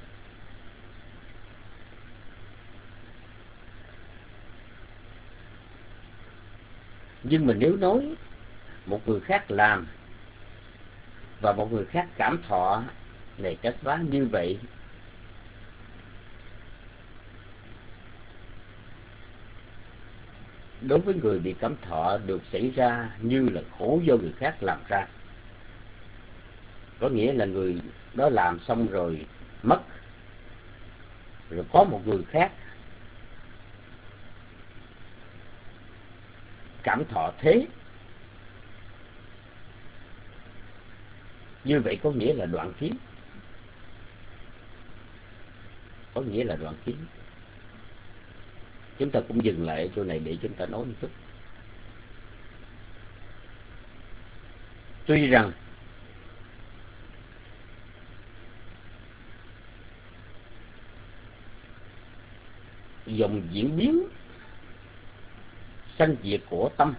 Nhưng mà nếu nói một người khác làm và một người khác cảm thọ này Kassapa như vậy, đối với người bị cảm thọ được xảy ra như là khổ do người khác làm ra. Có nghĩa là người đó làm xong rồi mất, rồi có một người khác cảm thọ thế. Như vậy có nghĩa là đoạn kiến. Có nghĩa là đoạn kiến. Chúng ta cũng dừng lại ở chỗ này để chúng ta nói một chút. Tuy rằng dòng diễn biến sanh diệt của tâm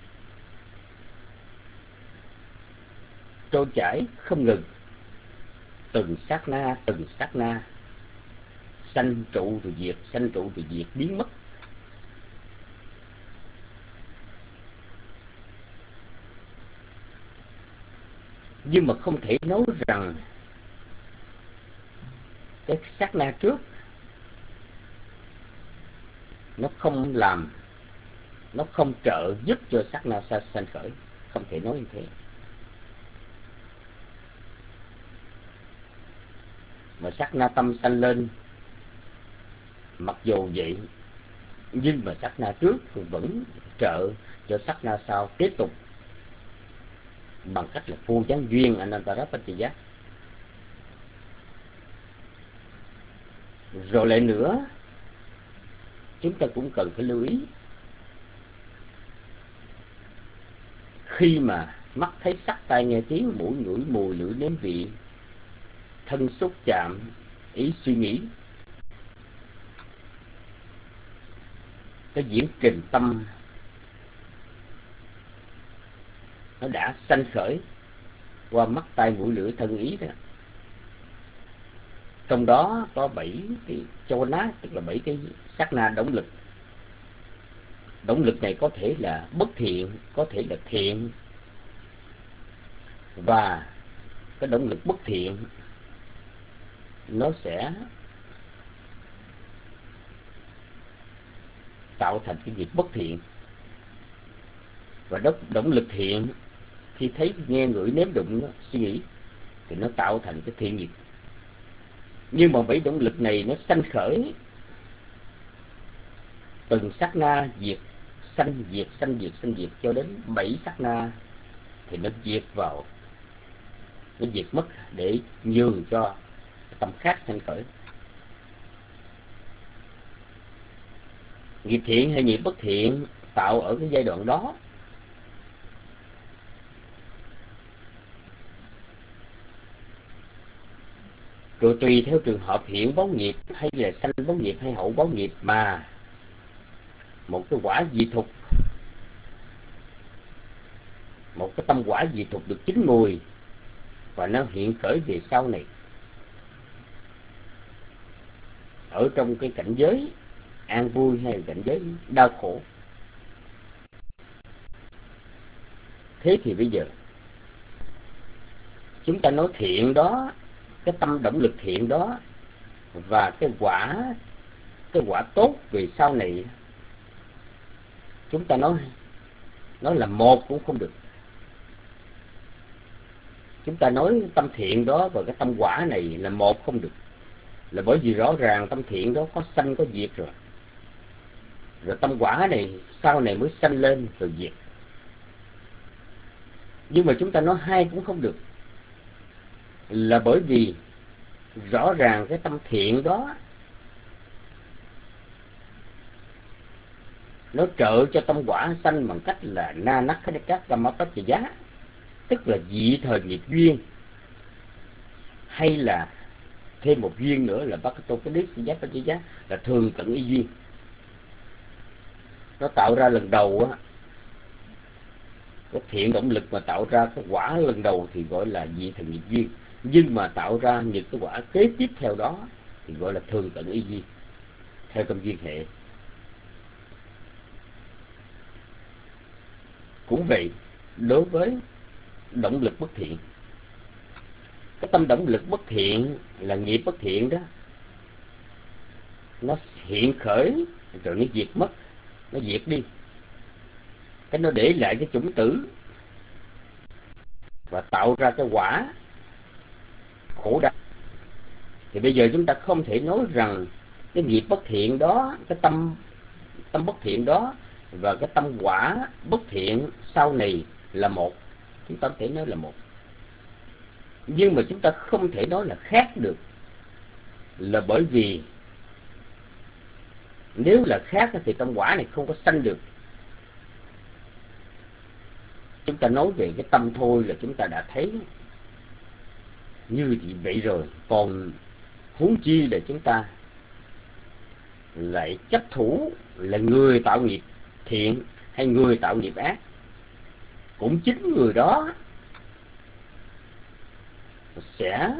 trôi chảy không ngừng, từng sát na sanh trụ rồi diệt, sanh trụ rồi diệt, biến mất. Nhưng mà không thể nói rằng cái sát na trước nó không làm, nó không trợ giúp cho sát na sanh khởi. Không thể nói như thế. Mà sát na tâm sanh lên, mặc dù vậy nhưng mà sát na trước vẫn trợ cho sát na sau tiếp tục bằng cách là vô gián duyên Anantara Paccaya. Rồi lại nữa, chúng ta cũng cần phải lưu ý khi mà mắt thấy sắc, tai nghe tiếng, mũi ngửi mùi, lưỡi nếm vị, thân xúc chạm, ý suy nghĩ, cái diễn trình tâm nó đã sanh khởi qua mắt, tai, mũi, lưỡi, thân, ý đó. Trong đó có 7 cái châu ná, tức là 7 cái sát na động lực. Động lực này có thể là bất thiện, có thể là thiện. Và cái động lực bất thiện nó sẽ tạo thành cái nghiệp bất thiện. Và động lực thiện khi thấy, nghe, ngửi, nếm, đụng, suy nghĩ thì nó tạo thành cái thiện nghiệp. Nhưng mà 7 động lực này nó sanh khởi từng sát na diệt, sanh diệt, sanh diệt, sanh diệt cho đến 7 sát na thì nó diệt vào, nó diệt mất để nhường cho tâm khác sanh khởi. Nghiệp thiện hay nghiệp bất thiện tạo ở cái giai đoạn đó rồi tùy theo trường hợp hiện báo nghiệp hay là sanh báo nghiệp hay hậu báo nghiệp mà một cái quả dị thục, một cái tâm quả dị thục được chín mùi và nó hiện khởi về sau này ở trong cái cảnh giới an vui hay là cảnh giới đau khổ. Thế thì bây giờ chúng ta nói thiện đó, cái tâm động lực thiện đó và cái quả tốt về sau này, chúng ta nói là một cũng không được. Chúng ta nói tâm thiện đó và cái tâm quả này là một không được, là bởi vì rõ ràng tâm thiện đó có sanh có diệt rồi, rồi tâm quả này sau này mới sanh lên rồi diệt. Nhưng mà chúng ta nói hai cũng không được, là bởi vì rõ ràng cái tâm thiện đó nó trợ cho tâm quả sanh bằng cách là na nắc cái các tâm tất giá, tức là dị thời nghiệp duyên, hay là thêm một duyên nữa là bắc tô cái đế sĩ giá là thường cận y duyên. Nó tạo ra lần đầu á, cái thiện động lực mà tạo ra cái quả lần đầu thì gọi là dị thời nghiệp duyên, nhưng mà tạo ra những cái quả kế tiếp theo đó thì gọi là thường cận y duyên theo tâm duyên hệ. Cũng vậy đối với động lực bất thiện, cái tâm động lực bất thiện là nghiệp bất thiện đó, nó hiện khởi rồi nó diệt mất, nó diệt đi, cái nó để lại cái chủng tử và tạo ra cái quả khổ đau. Thì bây giờ chúng ta không thể nói rằng cái nghiệp bất thiện đó, cái tâm bất thiện đó và cái tâm quả bất thiện sau này là một. Chúng ta có thể nói là một, nhưng mà chúng ta không thể nói là khác được, là bởi vì nếu là khác thì tâm quả này không có sanh được. Chúng ta nói về cái tâm thôi là chúng ta đã thấy như vậy rồi, còn huống chi là chúng ta lại chấp thủ là người tạo nghiệp thiện hay người tạo nghiệp ác. Cũng chính người đó sẽ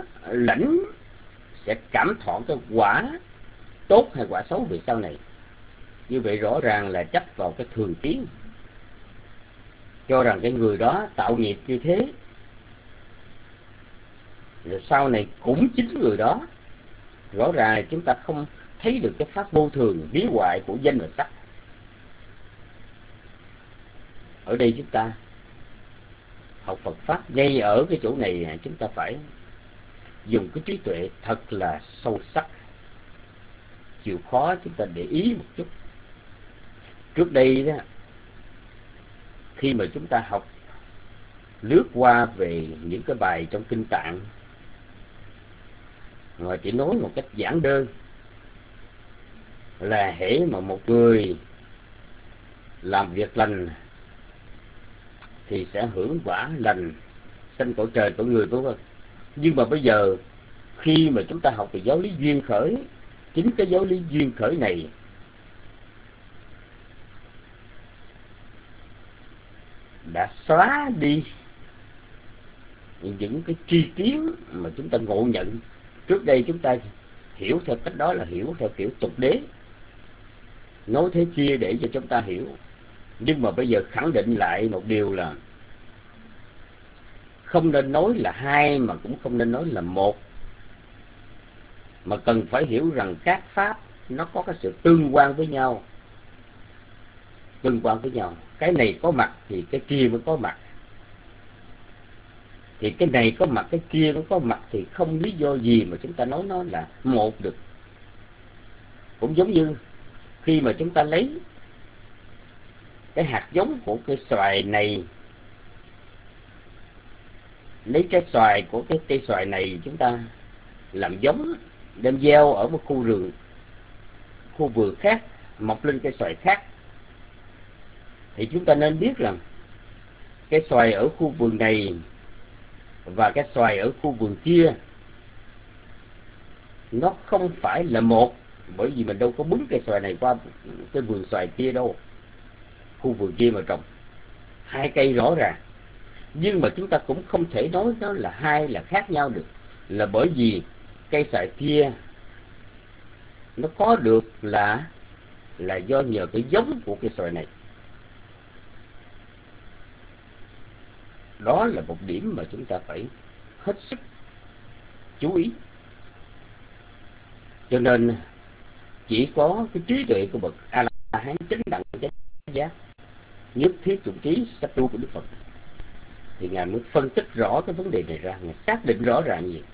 cảm thọ cái quả tốt hay quả xấu về sau này. Như vậy rõ ràng là chấp vào cái thường kiến, cho rằng cái người đó tạo nghiệp như thế, rồi sau này cũng chính người đó. Rõ ràng là chúng ta không thấy được cái pháp vô thường biến hoại của danh và sắc. Ở đây chúng ta học Phật pháp ngay ở cái chỗ này, chúng ta phải dùng cái trí tuệ thật là sâu sắc, chịu khó chúng ta để ý một chút. Trước đây đó, khi mà chúng ta học lướt qua về những cái bài trong kinh Tạng, mà chỉ nói một cách giản đơn là hễ mà một người làm việc lành thì sẽ hưởng quả lành, sanh cõi trời cõi người vân vân. Nhưng mà bây giờ khi mà chúng ta học về giáo lý duyên khởi, chính cái giáo lý duyên khởi này đã xóa đi những cái tri kiến mà chúng ta ngộ nhận. Trước đây chúng ta hiểu theo cách đó là hiểu theo kiểu tục đế, nói thế kia để cho chúng ta hiểu. Nhưng mà bây giờ khẳng định lại một điều là không nên nói là hai, mà cũng không nên nói là một, mà cần phải hiểu rằng các pháp nó có cái sự tương quan với nhau. Tương quan với nhau, cái này có mặt thì cái kia mới có mặt, thì cái này có mặt cái kia nó có mặt, thì không lý do gì mà chúng ta nói nó là một được. Cũng giống như khi mà chúng ta lấy cái hạt giống của cây xoài này, lấy trái xoài của cái cây xoài này chúng ta làm giống, đem gieo ở một khu vườn khác, mọc lên cây xoài khác, thì chúng ta nên biết rằng cái xoài ở khu vườn này và cái xoài ở khu vườn kia nó không phải là một, bởi vì mình đâu có bứng cây xoài này qua cái vườn xoài kia đâu, khu vườn kia mà trồng hai cây rõ ràng. Nhưng mà chúng ta cũng không thể nói nó là hai, là khác nhau được, là bởi vì cây xoài kia nó có được là do nhờ cái giống của cây xoài này. Đó là một điểm mà chúng ta phải hết sức chú ý. Cho nên chỉ có cái trí tuệ của bậc A-la-hán chánh đẳng chánh giác, nhất thiết dụng trí sát tu của Đức Phật, thì Ngài mới phân tích rõ cái vấn đề này ra, Ngài xác định rõ ràng gì.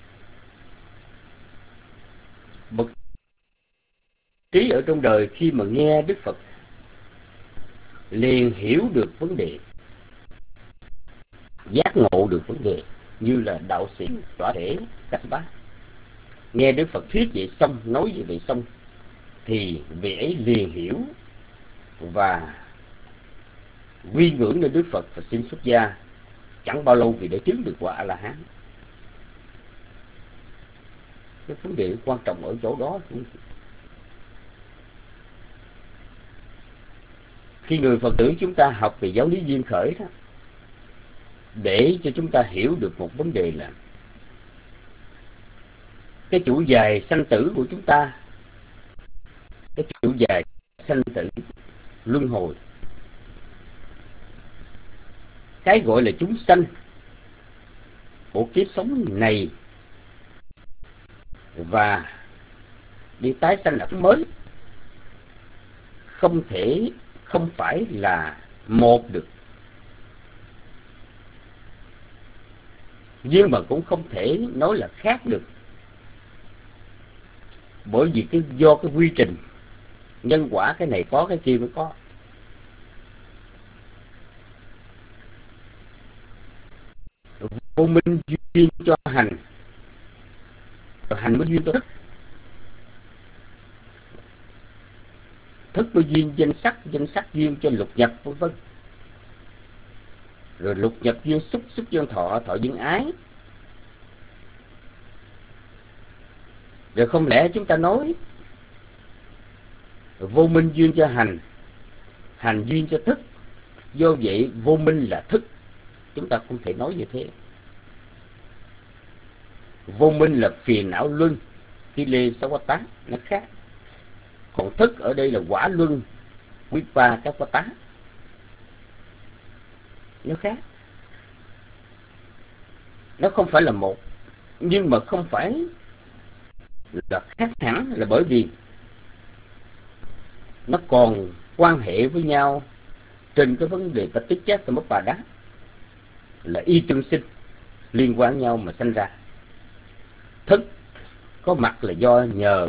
Bậc trí ở trong đời khi mà nghe Đức Phật liền hiểu được vấn đề, giác ngộ được vấn đề, như là đạo sĩ tọa thể Kassapa nghe Đức Phật thuyết vậy xong, nói vậy xong, thì vị ấy liền hiểu và quy ngưỡng lên Đức Phật và xin xuất gia. Chẳng bao lâu vì đã chứng được quả A-la-hán. Cái vấn đề quan trọng ở chỗ đó. Khi người Phật tử chúng ta học về giáo lý duyên khởi đó, để cho chúng ta hiểu được một vấn đề là cái chủ dài sanh tử của chúng ta, cái chủ dài sanh tử luân hồi, cái gọi là chúng sanh của kiếp sống này và đi tái sanh ở mới, không phải là một được, nhưng mà cũng không thể nói là khác được, bởi vì do cái quy trình nhân quả, cái này có cái kia mới có. Vô minh duyên cho hành, rồi hành mới duyên cho thức, thức mới duyên danh sắc duyên cho lục nhập vân vân, rồi lục nhập duyên xúc duyên thọ duyên ái. Rồi không lẽ chúng ta nói vô minh duyên cho hành, hành duyên cho thức, do vậy vô minh là thức? Chúng ta không thể nói như thế. Vô minh là phiền não luân, khi lê sáu quá tá, nó khác. Còn thức ở đây là quả luân, quý ba các quá tá, nó khác. Nó không phải là một, nhưng mà không phải là khác hẳn, là bởi vì nó còn quan hệ với nhau trên cái vấn đề tích chất và mất bà đá, là y tương sinh, liên quan nhau mà sanh ra. Thức có mặt là do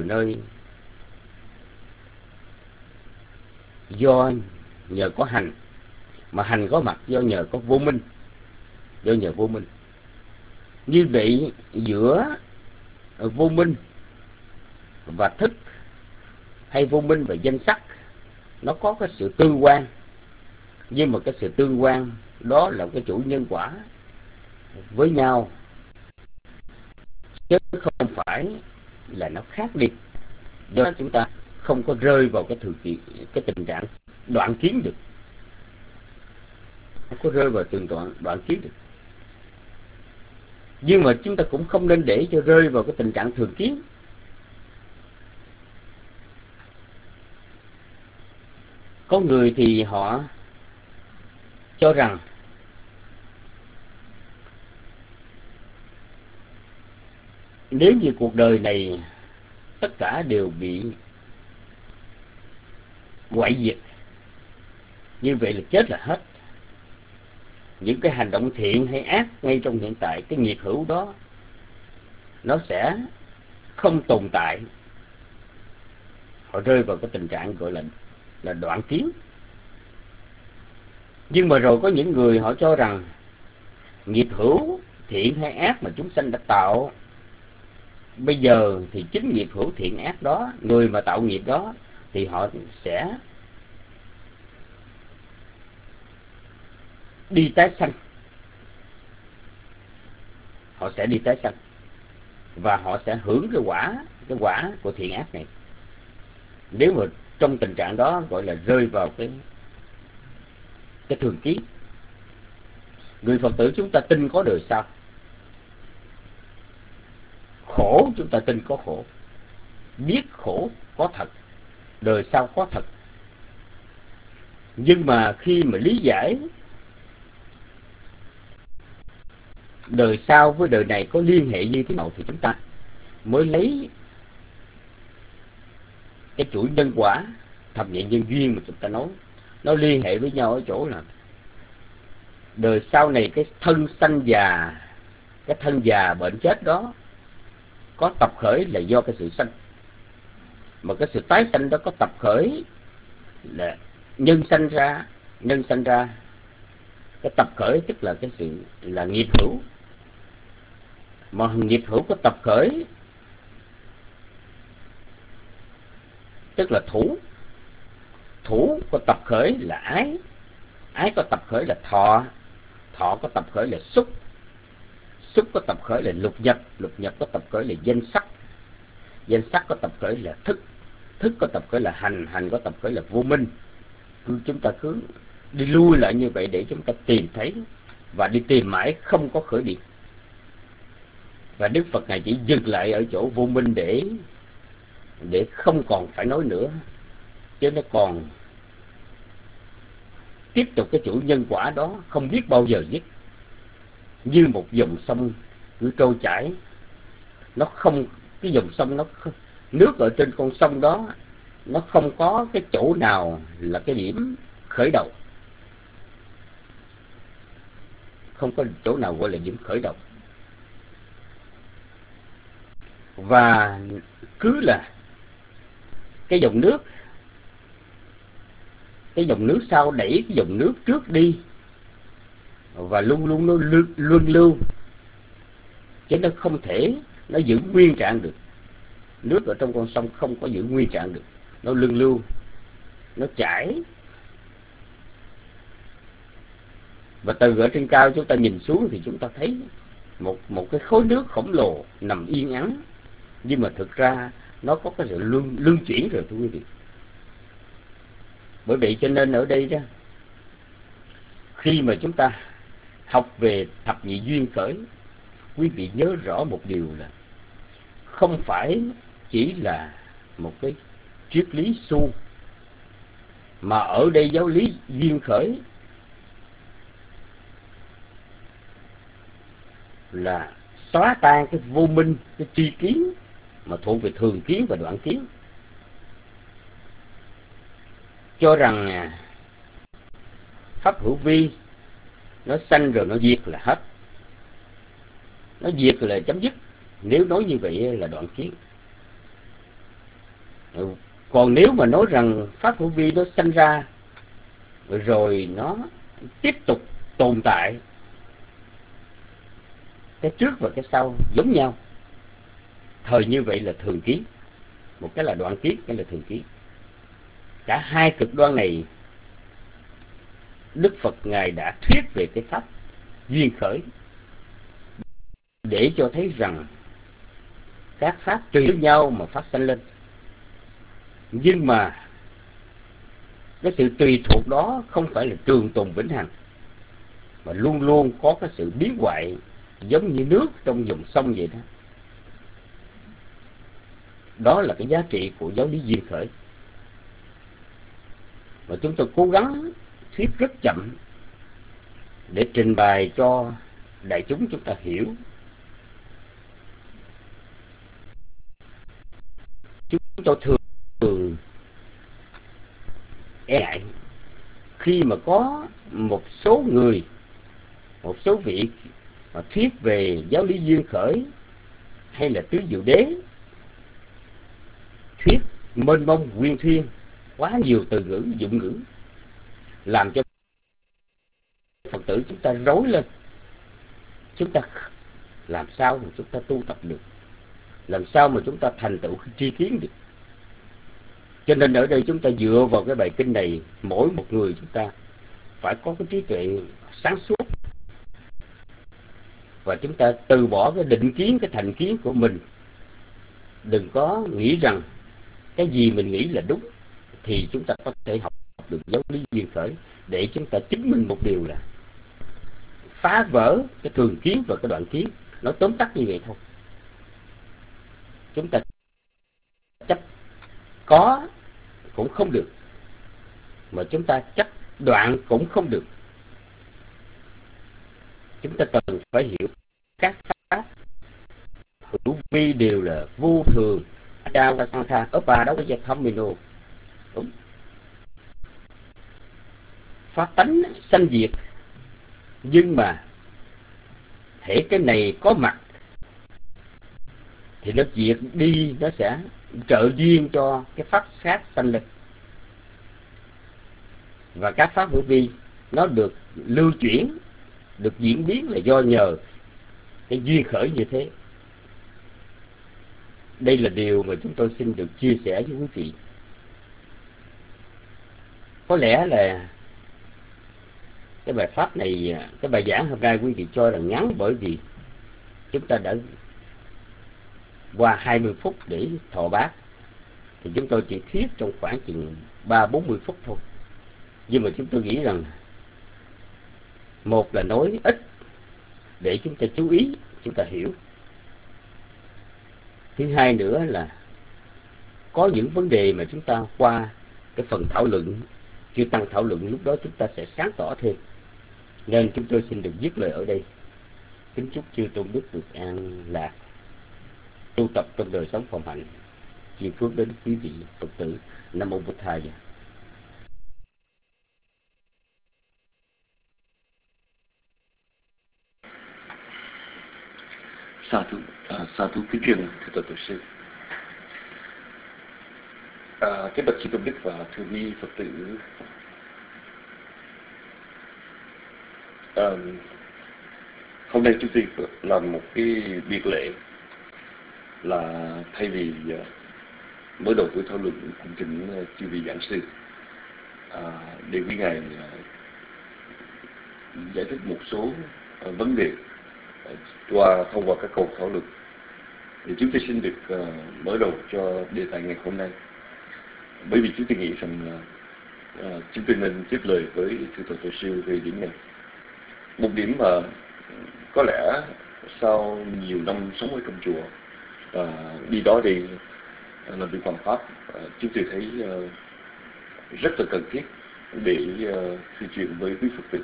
nhờ có hành, mà hành có mặt do nhờ có vô minh, do nhờ vô minh. Như vậy giữa vô minh và thức, hay vô minh và danh sắc, nó có cái sự tương quan, nhưng mà cái sự tương quan đó là cái chuỗi nhân quả với nhau, chứ không phải là nó khác đi. Do đó chúng ta không có rơi vào cái tình trạng đoạn kiến được, không có rơi vào đoạn kiến được. Nhưng mà chúng ta cũng không nên để cho rơi vào cái tình trạng thường kiến. Có người thì họ cho rằng nếu như cuộc đời này tất cả đều bị hoại diệt, như vậy là chết là hết. Những cái hành động thiện hay ác ngay trong hiện tại, cái nghiệp hữu đó nó sẽ không tồn tại. Họ rơi vào cái tình trạng gọi là đoạn kiến. Nhưng mà rồi có những người họ cho rằng nghiệp hữu thiện hay ác mà chúng sanh đã tạo, bây giờ thì chính nghiệp hữu thiện ác đó, người mà tạo nghiệp đó, thì họ sẽ đi tái sanh. Họ sẽ đi tái sanh và họ sẽ hưởng cái quả của thiện ác này. Nếu mà trong tình trạng đó gọi là rơi vào cái thường kiến. Người Phật tử chúng ta tin có đời sau, khổ chúng ta tin có khổ, biết khổ có thật, đời sau có thật. Nhưng mà khi mà lý giải đời sau với đời này có liên hệ như thế nào thì chúng ta mới lấy cái chuỗi nhân quả thập nhị nhân duyên mà chúng ta nói, nó liên hệ với nhau ở chỗ là đời sau này cái thân sanh già, cái thân già bệnh chết đó có tập khởi là do cái sự sanh, mà cái sự tái sanh đó có tập khởi là nhân sanh ra. Cái tập khởi tức là cái sự là nghiệp hữu, mà nghiệp hữu có tập khởi tức là thủ có tập khởi là ái có tập khởi là thọ có tập khởi là xúc có tập khởi là lục nhập có tập khởi là danh sắc có tập khởi là thức có tập khởi là hành có tập khởi là vô minh. Chúng ta cứ đi lui lại như vậy để chúng ta tìm thấy, và đi tìm mãi không có khởi điểm. Và Đức Phật Ngài chỉ dừng lại ở chỗ vô minh để không còn phải nói nữa, chứ nó còn tiếp tục cái chuỗi nhân quả đó không biết bao giờ dứt, như một dòng sông cứ trôi chảy. Nó không, cái dòng sông nó nước ở trên con sông đó nó không có cái chỗ nào là cái điểm khởi đầu, không có chỗ nào gọi là điểm khởi đầu. Và cứ là cái dòng nước sau đẩy cái dòng nước trước đi, và luôn luôn nó luân lưu, chứ nó không thể nó giữ nguyên trạng được. Nước ở trong con sông không có giữ nguyên trạng được, nó luân lưu, nó chảy. Và từ ở trên cao chúng ta nhìn xuống thì chúng ta thấy một cái khối nước khổng lồ nằm yên ắng, nhưng mà thực ra nó có cái sự luân chuyển rồi, thưa quý vị. Bởi vậy cho nên ở đây đó, khi mà chúng ta học về thập nhị duyên khởi, quý vị nhớ rõ một điều là không phải chỉ là một cái triết lý suông, mà ở đây giáo lý duyên khởi là xóa tan cái vô minh, cái tri kiến mà thuộc về thường kiến và đoạn kiến, cho rằng pháp hữu vi nó sanh rồi nó diệt là hết, nó diệt là chấm dứt. Nếu nói như vậy là đoạn kiến. Còn nếu mà nói rằng pháp hữu vi nó sanh ra rồi nó tiếp tục tồn tại, cái trước và cái sau giống nhau, thời như vậy là thường kiến. Một cái là đoạn kiến, cái là thường kiến. Cả hai cực đoan này Đức Phật Ngài đã thuyết về cái pháp duyên khởi để cho thấy rằng các pháp tùy với nhau mà phát sanh lên. Nhưng mà cái sự tùy thuộc đó không phải là trường tồn vĩnh hằng, mà luôn luôn có cái sự biến hoại, giống như nước trong dòng sông vậy đó. Đó là cái giá trị của giáo lý duyên khởi, và chúng tôi cố gắng thuyết rất chậm để trình bày cho đại chúng ta hiểu. Chúng tôi thường e ngại khi mà có một số người, một số vị mà thuyết về giáo lý duyên khởi hay là tứ diệu đế, thuyết mênh mông nguyên thuyên, quá nhiều từ ngữ dụng ngữ, làm cho Phật tử chúng ta rối lên. Chúng ta làm sao mà chúng ta tu tập được, làm sao mà chúng ta thành tựu tri kiến được. Cho nên ở đây chúng ta dựa vào cái bài kinh này, mỗi một người chúng ta phải có cái trí tuệ sáng suốt, và chúng ta từ bỏ cái định kiến, cái thành kiến của mình. Đừng có nghĩ rằng cái gì mình nghĩ là đúng, thì chúng ta có thể học được giáo lý duyên khởi để chúng ta chứng minh một điều là phá vỡ cái thường kiến và cái đoạn kiến. Nó tóm tắt như vậy thôi. Chúng ta chấp có cũng không được, mà chúng ta chấp đoạn cũng không được. Chúng ta cần phải hiểu các pháp hữu vi đều là vô thường. Đa sang tha ở ba đó cái thâm mino đúng. Pháp tánh sanh diệt, nhưng mà thể cái này có mặt thì nó diệt đi, nó sẽ trợ duyên cho cái pháp khác sanh lên. Và các pháp hữu vi nó được lưu chuyển, được diễn biến là do nhờ cái duyên khởi như thế. Đây là điều mà chúng tôi xin được chia sẻ với quý vị. Có lẽ là cái bài pháp này, cái bài giảng hôm nay quý vị cho là ngắn, bởi vì chúng ta đã qua 20 phút để thọ bát, thì chúng tôi chỉ thuyết trong khoảng chừng 30-40 phút thôi. Nhưng mà chúng tôi nghĩ rằng, một là nói ít để chúng ta chú ý, chúng ta hiểu. Thứ hai nữa là có những vấn đề mà chúng ta qua cái phần thảo luận, chưa tăng thảo luận, lúc đó chúng ta sẽ sáng tỏ thêm. Nên chúng tôi xin được dứt lời ở đây. Kính chúc chư tôn đức được an lạc, tu tập trong đời sống phòng hạnh, chuyên phước đến quý vị Phật tử. Nam mô Bụt Thầy. Sa thú kính riêng thưa tổ sư. Cái bậc chư tôn đức và thưa vi Phật tử, hôm nay chúng tôi làm một cái biệt lệ là thay vì mở đầu buổi thảo luận cùng kính chư vị giảng sư để quý ngài giải thích một số vấn đề thông qua các câu thảo luận, thì chúng tôi xin được mở đầu cho đề tài ngày hôm nay. Bởi vì chúng tôi nghĩ rằng chúng tôi nên tiếp lời với thưa tổ sư về điểm này. Một điểm mà có lẽ sau nhiều năm sống ở trong chùa và đi đó đi làm việc hoàn pháp, chúng tôi thấy rất là cần thiết để suy chuyện với quý Phật tử.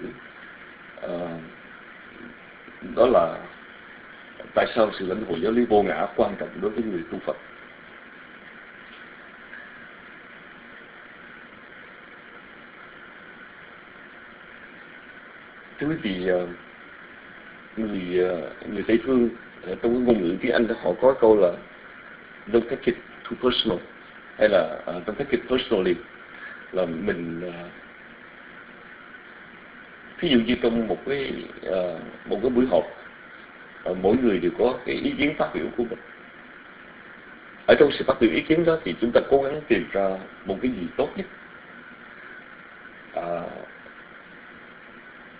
Đó là tại sao sự lãnh hội giáo lý vô ngã quan trọng đối với người tu Phật. Thưa quý vị, người Tây phương trong cái ngôn ngữ tiếng Anh họ có câu là don't take it too personal, hay là don't take it personally, là mình ví dụ như trong một cái buổi họp, mỗi người đều có cái ý kiến phát biểu của mình. Ở trong sự phát biểu ý kiến đó thì chúng ta cố gắng tìm ra một cái gì tốt nhất.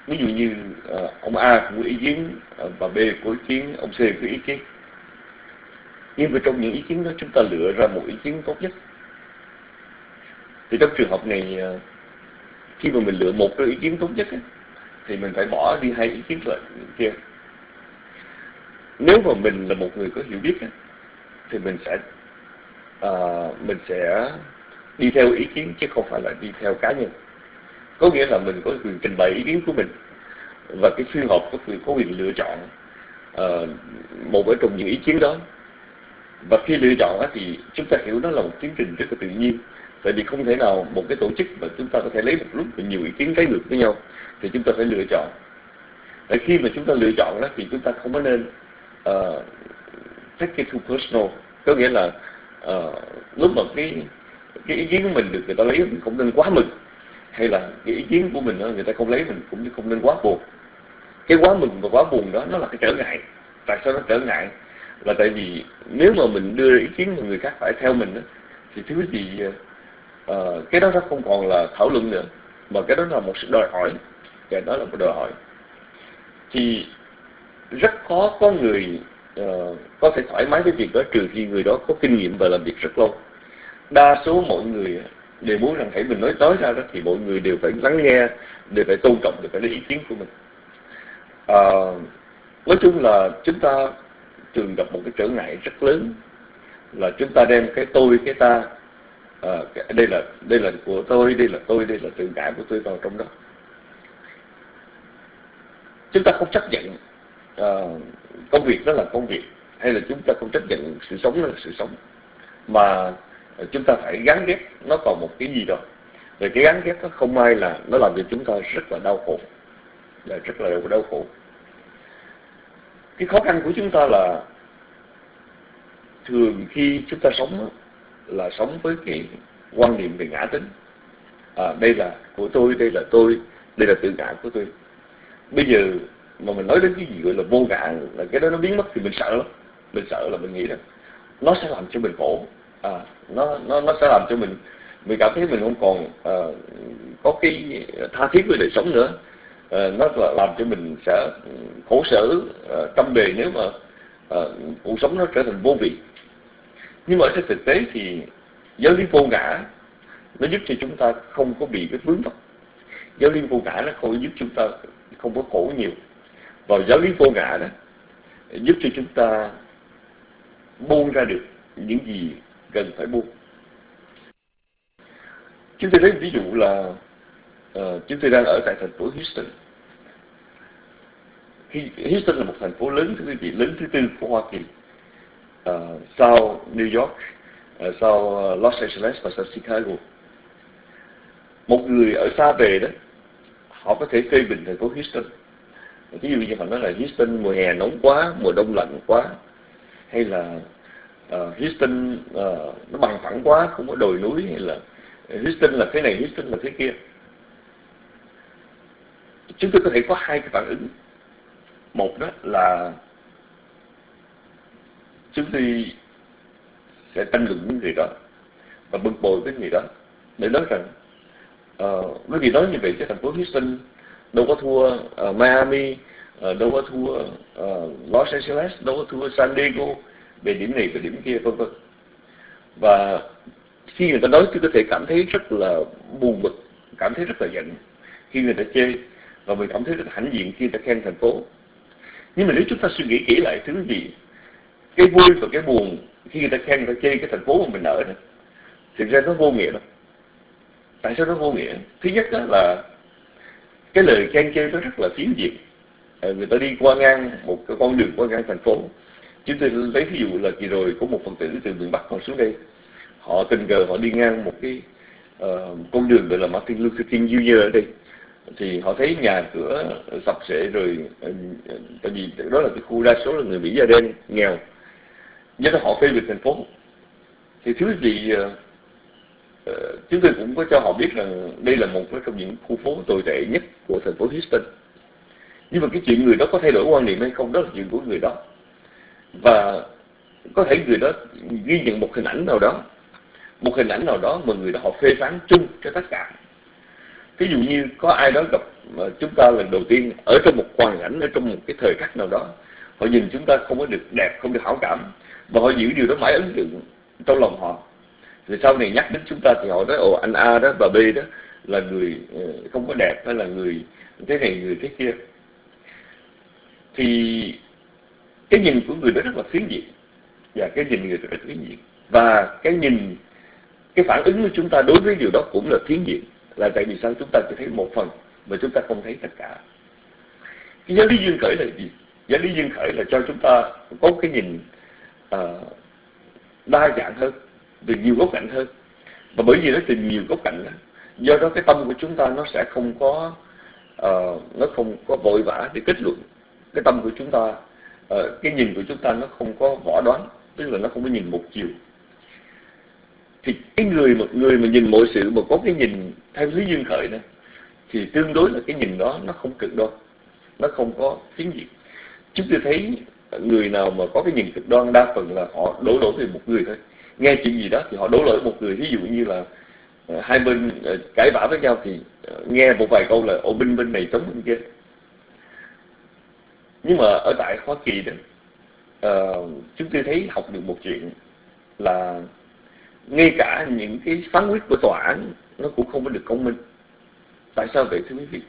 ví dụ như ông A cũng có ý kiến, bà B có ý kiến, ông C có ý kiến. Nhưng mà trong những ý kiến đó chúng ta lựa ra một ý kiến tốt nhất. Thì trong trường hợp này, khi mà mình lựa một cái ý kiến tốt nhất ấy, thì mình phải bỏ đi hai ý kiến lại kia. Nếu mà mình là một người có hiểu biết ấy, thì mình sẽ đi theo ý kiến chứ không phải là đi theo cá nhân. Có nghĩa là mình có quyền trình bày ý kiến của mình, và cái phiên họp có quyền lựa chọn một ở trong những ý kiến đó. Và khi lựa chọn thì chúng ta hiểu đó là một tiến trình rất là tự nhiên. Tại vì không thể nào một cái tổ chức mà chúng ta có thể lấy một lúc nhiều ý kiến trái ngược với nhau, thì chúng ta phải lựa chọn. Tại khi mà chúng ta lựa chọn đó thì chúng ta không có nên take it too personal. Có nghĩa là lúc mà cái ý kiến của mình được người ta lấy, mình không nên quá mừng, hay là cái ý kiến của mình người ta không lấy, mình cũng không nên quá buồn. Cái quá mừng và quá buồn đó nó là cái trở ngại. Tại sao nó trở ngại? Là tại vì nếu mà mình đưa ý kiến mà người khác phải theo mình đó, thì thứ gì cái đó nó không còn là thảo luận nữa, mà cái đó là một sự đòi hỏi. Và đó là một đòi hỏi. Thì rất khó có người có thể thoải mái với việc đó, trừ khi người đó có kinh nghiệm và làm việc rất lâu. Đa số mọi người đều muốn rằng hãy mình nói ra đó thì mọi người đều phải lắng nghe, đều phải tôn trọng, đều phải lấy ý kiến của mình. Nói chung là chúng ta thường gặp một cái trở ngại rất lớn là chúng ta đem cái tôi, cái ta, đây là của tôi, đây là tự ngã của tôi vào trong đó. Chúng ta không chấp nhận công việc đó là công việc, hay là chúng ta không chấp nhận sự sống đó là sự sống, mà chúng ta phải gắn ghép nó vào một cái gì đó. Rồi cái gắn ghép đó không ai là nó làm cho chúng ta rất là đau khổ, rất là đau khổ. Cái khó khăn của chúng ta là thường khi chúng ta sống là sống với cái quan niệm về ngã tính. Đây là của tôi, đây là tự ngã của tôi. Bây giờ mà mình nói đến cái gì gọi là vô ngã, là cái đó nó biến mất, thì mình sợ lắm. Mình sợ là mình nghĩ rằng nó sẽ làm cho mình khổ. Nó sẽ làm cho mình cảm thấy mình không còn có cái tha thiết với đời sống nữa. Nó làm cho mình sẽ khổ sở trăm bề nếu mà cuộc sống nó trở thành vô vị. Nhưng mà ở trên thực tế thì giáo lý vô ngã nó giúp cho chúng ta không có bị cái vướng mắc. Giáo lý vô ngã nó không giúp chúng ta không có khổ nhiều. Và giáo lý vô ngã đó giúp cho chúng ta buông ra được những gì cần phải buông. Chúng tôi lấy ví dụ là chúng tôi đang ở tại thành phố Houston. Houston là một thành phố lớn, thưa quý vị, lớn thứ tư của Hoa Kỳ, sau New York, sau Los Angeles và sau Chicago. Một người ở xa về đó, họ có thể phê bình thành phố Houston. Ví dụ như họ nói là Houston mùa hè nóng quá, mùa đông lạnh quá, hay là Houston nó bằng phẳng quá, không có đồi núi, hay là Houston là thế này, Houston là thế kia. Chúng tôi có thể có hai cái phản ứng. Một đó là chúng tôi sẽ tranh luận với người đó và bực bội với người đó, để nói rằng quý vị nói như vậy chứ thành phố Houston đâu có thua Miami, đâu có thua Los Angeles, đâu có thua San Diego về điểm này về điểm kia, vân vân. Và khi người ta nói, tôi có thể cảm thấy rất là buồn bực, cảm thấy rất là giận khi người ta chê, và mình cảm thấy rất là hãnh diện khi người ta khen thành phố. Nhưng mà nếu chúng ta suy nghĩ kỹ lại, thứ gì, cái vui và cái buồn khi người ta khen, người ta chê cái thành phố mà mình ở đó, thực ra nó vô nghĩa lắm. Tại sao nó vô nghĩa? Thứ nhất đó là cái lời khen chê nó rất là phiến diện. Người ta đi qua ngang một cái con đường qua ngang thành phố. Chúng tôi lấy ví dụ là kỳ rồi có một Phật tử từ miền Bắc họ xuống đây, họ tình cờ họ đi ngang một cái con đường gọi là Martin Luther King Jr. ở đây, thì họ thấy nhà cửa sập xệ rồi, tại vì đó là cái khu đa số là người Mỹ da đen nghèo, do đó họ phê bình thành phố. Thì thứ gì chúng tôi cũng có cho họ biết rằng đây là một trong những khu phố tồi tệ nhất của thành phố Houston. Nhưng mà cái chuyện người đó có thay đổi quan niệm hay không, đó là chuyện của người đó. Và có thể người đó ghi nhận một hình ảnh nào đó, mà người đó họ phê phán chung cho tất cả. Ví dụ như có ai đó gặp chúng ta lần đầu tiên ở trong một hoàn cảnh, ở trong một cái thời khắc nào đó, họ nhìn chúng ta không có được đẹp, không được hảo cảm, và họ giữ điều đó mãi ấn tượng trong lòng họ. Rồi sau này nhắc đến chúng ta thì họ nói ồ anh A đó, bà B đó là người không có đẹp, hay là người thế này người thế kia. Thì cái nhìn của người đó rất là phiến diện, và cái nhìn người đó rất phiến diện, và cái phản ứng của chúng ta đối với điều đó cũng là phiến diện. Là tại vì sao? Chúng ta chỉ thấy một phần mà chúng ta không thấy tất cả. Cái giáo lý duyên khởi là gì? Giáo lý duyên khởi là cho chúng ta có cái nhìn đa dạng hơn, từ nhiều góc cạnh hơn. Và bởi vì nó từ nhiều góc cạnh đó, do đó cái tâm của chúng ta nó sẽ không có vội vã để kết luận. Cái tâm của chúng ta, cái nhìn của chúng ta nó không có võ đoán, tức là nó không có nhìn một chiều. Thì cái người mà nhìn mọi sự mà có cái nhìn theo lý duyên khởi đó, thì tương đối là cái nhìn đó nó không cực đoan, nó không có phiến diện. Chúng tôi thấy người nào mà có cái nhìn cực đoan đa phần là họ đổ lỗi về một người thôi. Nghe chuyện gì đó thì họ đổ lỗi một người. Ví dụ như là hai bên cãi vã với nhau thì nghe một vài câu là ô bên này chống bên kia. Nhưng mà ở tại Hoa Kỳ đó, chúng tôi thấy học được một chuyện là ngay cả những cái phán quyết của tòa án nó cũng không có được công minh. Tại sao vậy thưa quý vị?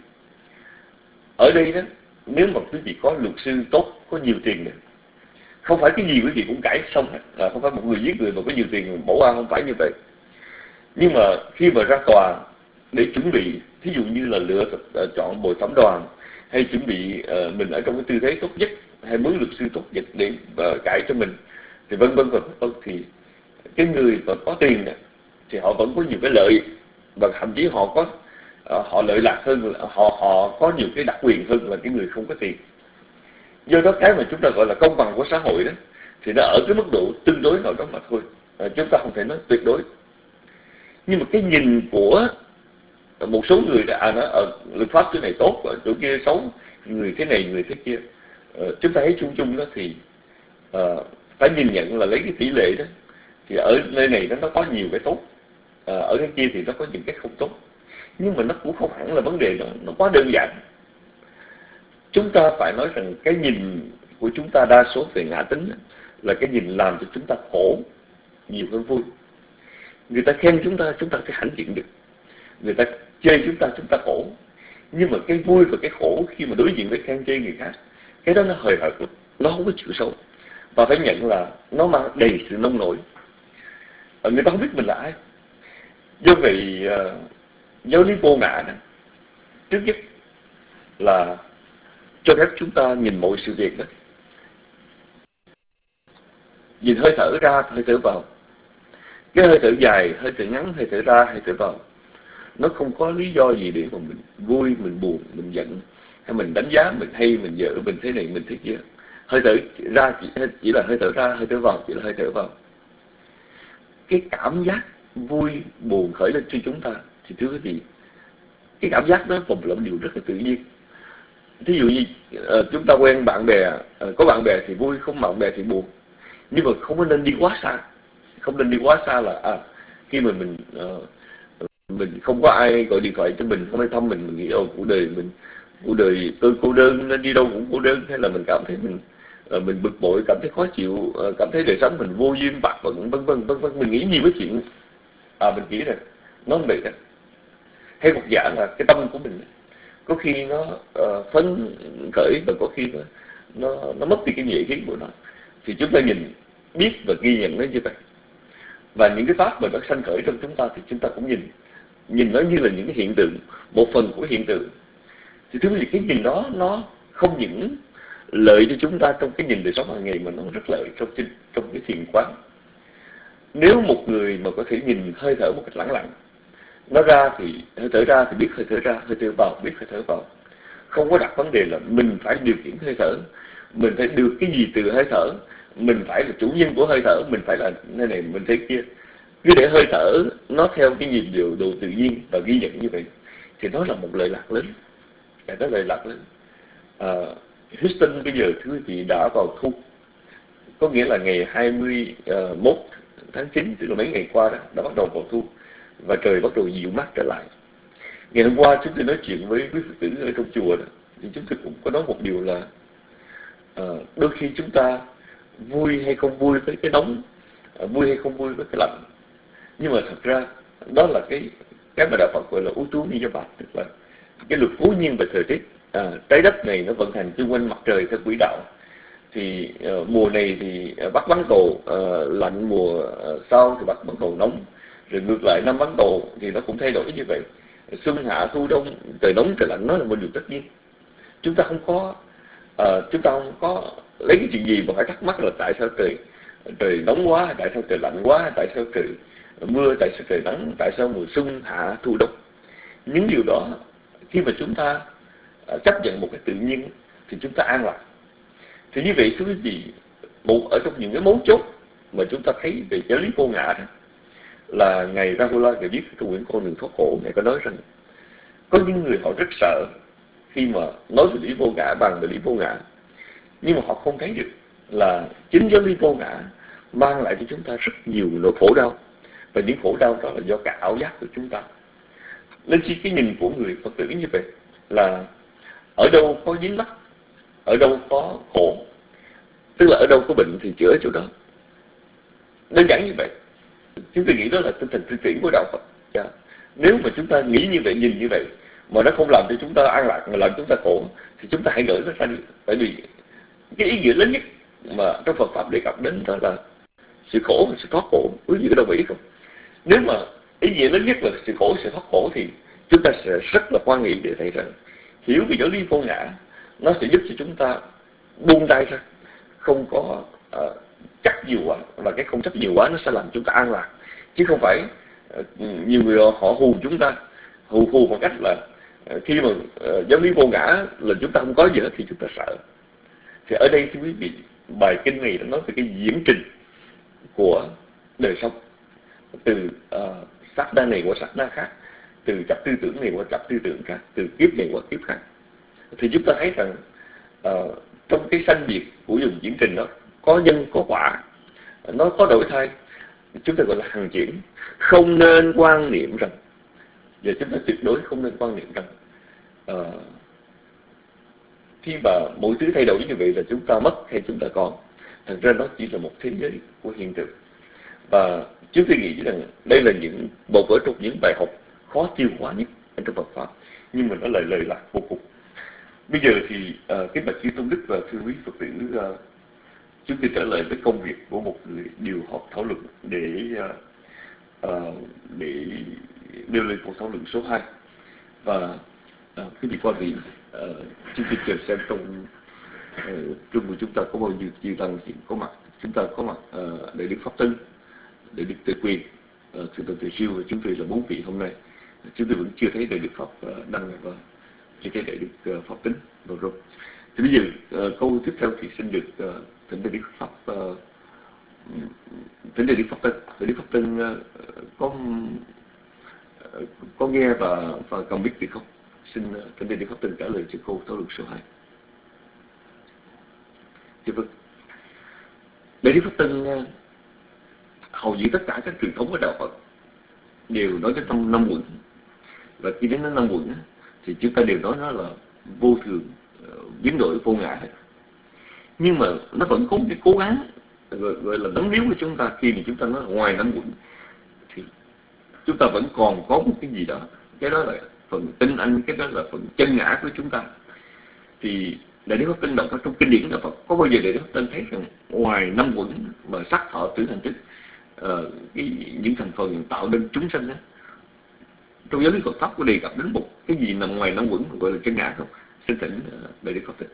Ở đây đó, nếu mà quý vị có luật sư tốt, có nhiều tiền này, không phải cái gì quý vị cũng cãi xong hết. Không phải một người giết người mà có nhiều tiền bỏ qua, không phải như vậy. Nhưng mà khi mà ra tòa để chuẩn bị, thí dụ như là chọn bồi thẩm đoàn, hay chuẩn bị mình ở trong cái tư thế tốt nhất, hay mướn luật sư tốt nhất để cãi cho mình, thì vân vân, thì cái người mà có tiền này, thì họ vẫn có nhiều cái lợi, và thậm chí họ lợi lạc hơn, họ có nhiều cái đặc quyền hơn là cái người không có tiền. Do đó cái mà chúng ta gọi là công bằng của xã hội đó, thì nó ở cái mức độ tương đối nào đó mà thôi. Chúng ta không thể nói tuyệt đối. Nhưng mà cái nhìn của một số người đã nói ở luật pháp chỗ này tốt, ở chỗ kia xấu, người thế này người thế kia, chúng ta thấy chung chung đó thì phải nhìn nhận là lấy cái tỷ lệ đó, thì ở nơi này nó có nhiều cái tốt, ở cái kia thì nó có những cái không tốt. Nhưng mà nó cũng không hẳn là vấn đề đó, nó quá đơn giản. Chúng ta phải nói rằng cái nhìn của chúng ta đa số về ngã tính là cái nhìn làm cho chúng ta khổ nhiều hơn vui. Người ta khen chúng ta sẽ hãnh diện được. Người ta chê chúng ta khổ. Nhưng mà cái vui và cái khổ khi mà đối diện với khen chê người khác, cái đó nó hời hợt, nó không có chịu sâu. Và phải nhận là nó mang đầy sự nông nổi. Người ta không biết mình là ai. Do vậy giáo lý vô ngã đó, trước nhất là cho phép chúng ta nhìn mọi sự việc đó, nhìn hơi thở ra, hơi thở vào. Cái hơi thở dài, hơi thở ngắn, hơi thở ra, hơi thở vào, nó không có lý do gì để mà mình vui, mình buồn, mình giận, hay mình đánh giá, mình hay, mình dở, mình thế này, mình thế kia. Hơi thở ra chỉ là hơi thở ra, hơi thở vào chỉ là hơi thở vào. Cái cảm giác vui, buồn khởi lên cho chúng ta, thì thưa quý vị, cái cảm giác đó cũng là một điều rất là tự nhiên. Thí dụ như chúng ta quen bạn bè, có bạn bè thì vui, không bạn bè thì buồn. Nhưng mà không có nên đi quá xa. Không nên đi quá xa là khi mà mình không có ai gọi điện thoại cho mình, không ai thăm mình nghĩ cuộc đời tôi cô đơn nên đi đâu cũng cô đơn, hay là mình cảm thấy mình bực bội, cảm thấy khó chịu, cảm thấy đời sống mình vô duyên bạc bận, vân vân. Mình nghĩ nhiều cái chuyện mình nghĩ rằng nó không vậy đó. Hay một dạng là cái tâm của mình có khi nó phấn khởi, và có khi nó mất đi cái nhẹ khí của nó. Thì chúng ta nhìn biết và ghi nhận nó như vậy. Và những cái pháp mà nó sanh khởi trong chúng ta thì chúng ta cũng nhìn nó như là những cái hiện tượng, một phần của hiện tượng. Thì thứ gì cái nhìn đó nó không những lợi cho chúng ta trong cái nhìn đời sống hàng ngày, mà nó rất lợi trong cái thiền quán. Nếu một người mà có thể nhìn hơi thở một cách lẳng lặng, nó ra thì hơi thở ra thì biết hơi thở ra, hơi thở vào biết hơi thở vào, không có đặt vấn đề là mình phải điều khiển hơi thở, mình phải được cái gì từ hơi thở, mình phải là chủ nhân của hơi thở, mình phải là nơi này mình thế kia. Cứ để hơi thở nó theo cái nhịp điệu đồ tự nhiên và ghi nhận như vậy, thì nó là một lợi lạc lớn. Đó lợi lạc lớn. Houston bây giờ thưa quý vị đã vào thu, có nghĩa là ngày 21 tháng 9, tức là mấy ngày qua đó, đã bắt đầu vào thu, và trời bắt đầu dịu mát trở lại. Ngày hôm qua chúng tôi nói chuyện với quý Phật tử ở trong chùa đó, thì chúng tôi cũng có nói một điều là đôi khi chúng ta vui hay không vui với cái nóng, vui hay không vui với cái lạnh, nhưng mà thật ra đó là cái mà đạo Phật gọi là yếu tố Niyama, tức là cái luật cố nhiên về thời tiết. Trái đất này nó vận hành xung quanh mặt trời theo quỹ đạo, thì mùa này thì Bắc bán cầu lạnh, mùa sau thì Bắc bán cầu nóng, rồi ngược lại Nam bán cầu thì nó cũng thay đổi như vậy. Xuân hạ thu đông, trời nóng trời lạnh, nó là một điều tất nhiên. Chúng ta không có lấy cái chuyện gì mà phải thắc mắc là tại sao trời nóng quá, tại sao trời lạnh quá, tại sao trời mưa, tại sao trời nắng, tại sao mùa xuân hạ thu đông. Những điều đó khi mà chúng ta chấp nhận một cái tự nhiên thì chúng ta an lạc. Thì như vậy thưa quý vị, một ở trong những cái mấu chốt mà chúng ta thấy về giáo lý vô ngã đó là ngài Rahula, ngài viết trong quyển Con đường thoát khổ, ngài có nói rằng có những người họ rất sợ khi mà nói về lý vô ngã, bàn về lý vô ngã, nhưng mà họ không thấy được là chính giáo lý vô ngã mang lại cho chúng ta rất nhiều nỗi khổ đau, và những khổ đau đó là do cái ảo giác của chúng ta. Nên chỉ cái nhìn của người Phật tử như vậy là ở đâu có dính mắc, ở đâu có khổ, tức là ở đâu có bệnh thì chữa chỗ đó. Đơn giản như vậy. Chúng tôi nghĩ đó là tinh thần tri triển của đạo Phật. Nếu mà chúng ta nghĩ như vậy, nhìn như vậy mà nó không làm cho chúng ta an lạc, mà làm chúng ta khổ, thì chúng ta hãy gỡ nó ra đi. Tại vì cái ý nghĩa lớn nhất mà trong Phật Pháp đề cập đến đó là sự khổ và sự thoát khổ. Quý vị có đồng ý không? Nếu mà ý nghĩa lớn nhất là sự khổ, sự thoát khổ, thì chúng ta sẽ rất là quan nghị để thấy rằng hiểu về giáo lý vô ngã, nó sẽ giúp cho chúng ta buông tay ra, không có chấp nhiều quá, và cái không chấp nhiều quá nó sẽ làm chúng ta an lạc, chứ không phải nhiều người họ hù chúng ta, hù bằng cách là khi mà giáo lý vô ngã là chúng ta không có gì hết thì chúng ta sợ. Thì ở đây thưa quý vị, bài kinh này đã nói về cái diễn trình của đời sống, từ sát na này qua sát na khác, từ chấp tư tưởng này qua chấp tư tưởng khác, từ kiếp này qua kiếp khác. Thì chúng ta thấy rằng trong cái sanh diệt của dòng diễn trình đó có nhân có quả, nó có đổi thay, chúng ta gọi là hằng chuyển. Không nên quan niệm rằng, và chúng ta tuyệt đối không nên quan niệm rằng khi mà mọi thứ thay đổi như vậy là chúng ta mất hay chúng ta còn. Thật ra nó chỉ là một thế giới của hiện tượng. Và chúng tôi nghĩ rằng đây là một trong những bài học khó tiêu hóa nhất trong Phật Pháp, nhưng mà nó lại lời lạc vô cùng. Bây giờ thì cái bạch chư Tôn Đức và thưa quý Phật tử, chúng tôi trở lại với công việc của một người điều họp thảo luận để đưa lên cuộc thảo luận số 2. Và quý vị quan vị, chúng tôi chờ xem trong của chúng ta có bao nhiêu chư tăng hiện có mặt. Chúng ta có mặt Đại Đức Pháp Tân, Đại Đức Tề Quyền, Thượng tọa Tề Siêu, và chúng tôi là 4 vị hôm nay. Chúng tôi vẫn chưa thấy Đại Đức Pháp Đăng và chưa thấy Đại Đức Pháp Tính rồi. Thì bây giờ câu tiếp theo thì xin được thỉnh Đại Đức Pháp thỉnh Đại Đức Pháp Tân. Đại Đức Pháp Tân có nghe và cần biết gì không? Xin thỉnh Đại Đức Pháp Tân trả lời cho câu thảo luận số 2. Thì vâng, Đại Đức Pháp Tân hầu như tất cả các truyền thống của đạo Phật đều nói đến năm quẩn, và khi đến năm quẩn thì chúng ta đều nói nó là vô thường, biến đổi, vô ngã. Nhưng mà nó vẫn có một cái cố gắng gọi là đấm níu của chúng ta. Khi mà chúng ta nói ngoài năm quẩn thì chúng ta vẫn còn có một cái gì đó, cái đó là phần tinh anh, cái đó là phần chân ngã của chúng ta. Thì Đại Đức Pháp Tân đọc trong kinh điển đạo Phật, có bao giờ Đại Đức Pháp Tân thấy rằng ngoài năm quẩn mà sắc thọ tưởng hành thức, những thành phần tạo nên chúng sanh đó, trong giáo lý Phật Pháp có đề cập đến một cái gì nằm ngoài năm quẩn gọi là chân ngã không? Xin thỉnh Đại Đức Pháp Tân.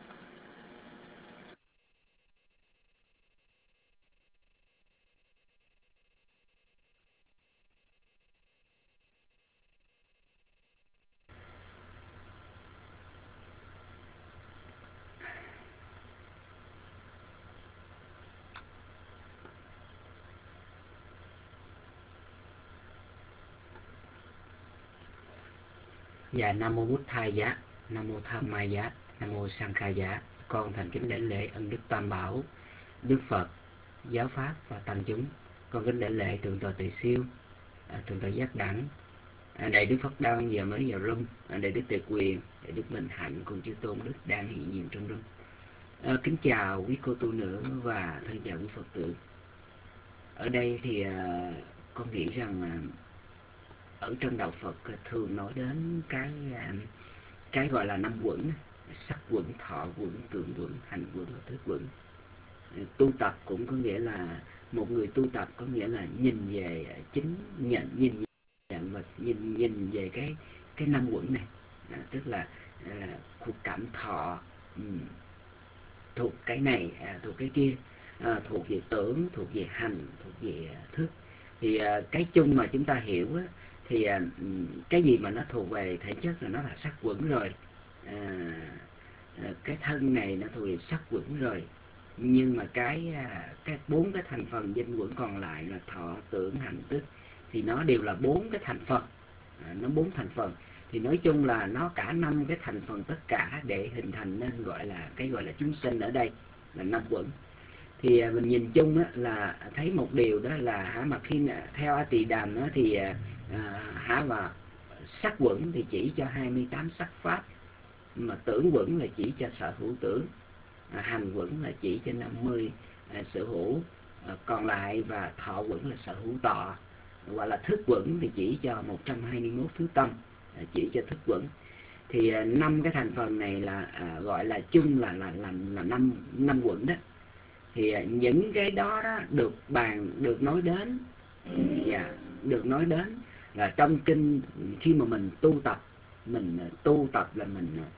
Dạ, Nam Mô Bút Thầy Giá, Nam Mô Tham Mai Giá, Nam Mô Sang Khai Giá. Con thành kính đảnh lễ ân Đức Tam Bảo, Đức Phật, Giáo Pháp và Tăng chúng. Con kính đảnh lễ Thượng tọa Tề Siêu, Thượng tọa Giác Đẳng, Đại Đức Phật Đăng giờ mới vào room, Đại Đức Tề Quyền, Đại Đức Bình Hạnh cùng chư tôn đức đang hiện diện trong room. Kính chào quý cô tu nữ và thân chào quý Phật tử. Ở đây thì con nghĩ rằng ở trong đạo Phật thường nói đến cái gọi là 5 quẩn: sắc quẩn, thọ quẩn, tưởng quẩn, hành quẩn và thức quẩn. Tu tập cũng có nghĩa là một người tu tập có nghĩa là nhìn về nhìn và nhìn về cái 5 quẩn này, tức là thuộc cảm thọ, thuộc cái này, thuộc cái kia, thuộc về tưởng, thuộc về hành, thuộc về thức. Thì cái chung mà chúng ta hiểu á, thì cái gì mà nó thuộc về thể chất là nó là sắc quẩn rồi, cái thân này nó thuộc về sắc quẩn rồi. Nhưng mà cái 4 cái thành phần danh quẩn còn lại là thọ, tưởng, hành, thức thì nó đều là 4 cái thành phần, nó 4 thành phần. Thì nói chung là nó cả 5 cái thành phần tất cả để hình thành nên gọi là chúng sinh ở đây là 5 quẩn. Thì mình nhìn chung á, là thấy một điều đó là mà khi theo A Tỳ Đàm đó, thì và sắc quẩn thì chỉ cho 28 sắc pháp, mà tưởng quẩn là chỉ cho sở hữu tưởng, hành quẩn là chỉ cho 50 sở hữu còn lại, và thọ quẩn là sở hữu tọ, hoặc là thức quẩn thì chỉ cho 121 thứ tâm, chỉ cho thức quẩn. Thì 5 cái thành phần này là gọi là chung là 5 quẩn đó. Thì những cái đó được nói đến, được nói đến là trong kinh. Khi mà mình tu tập là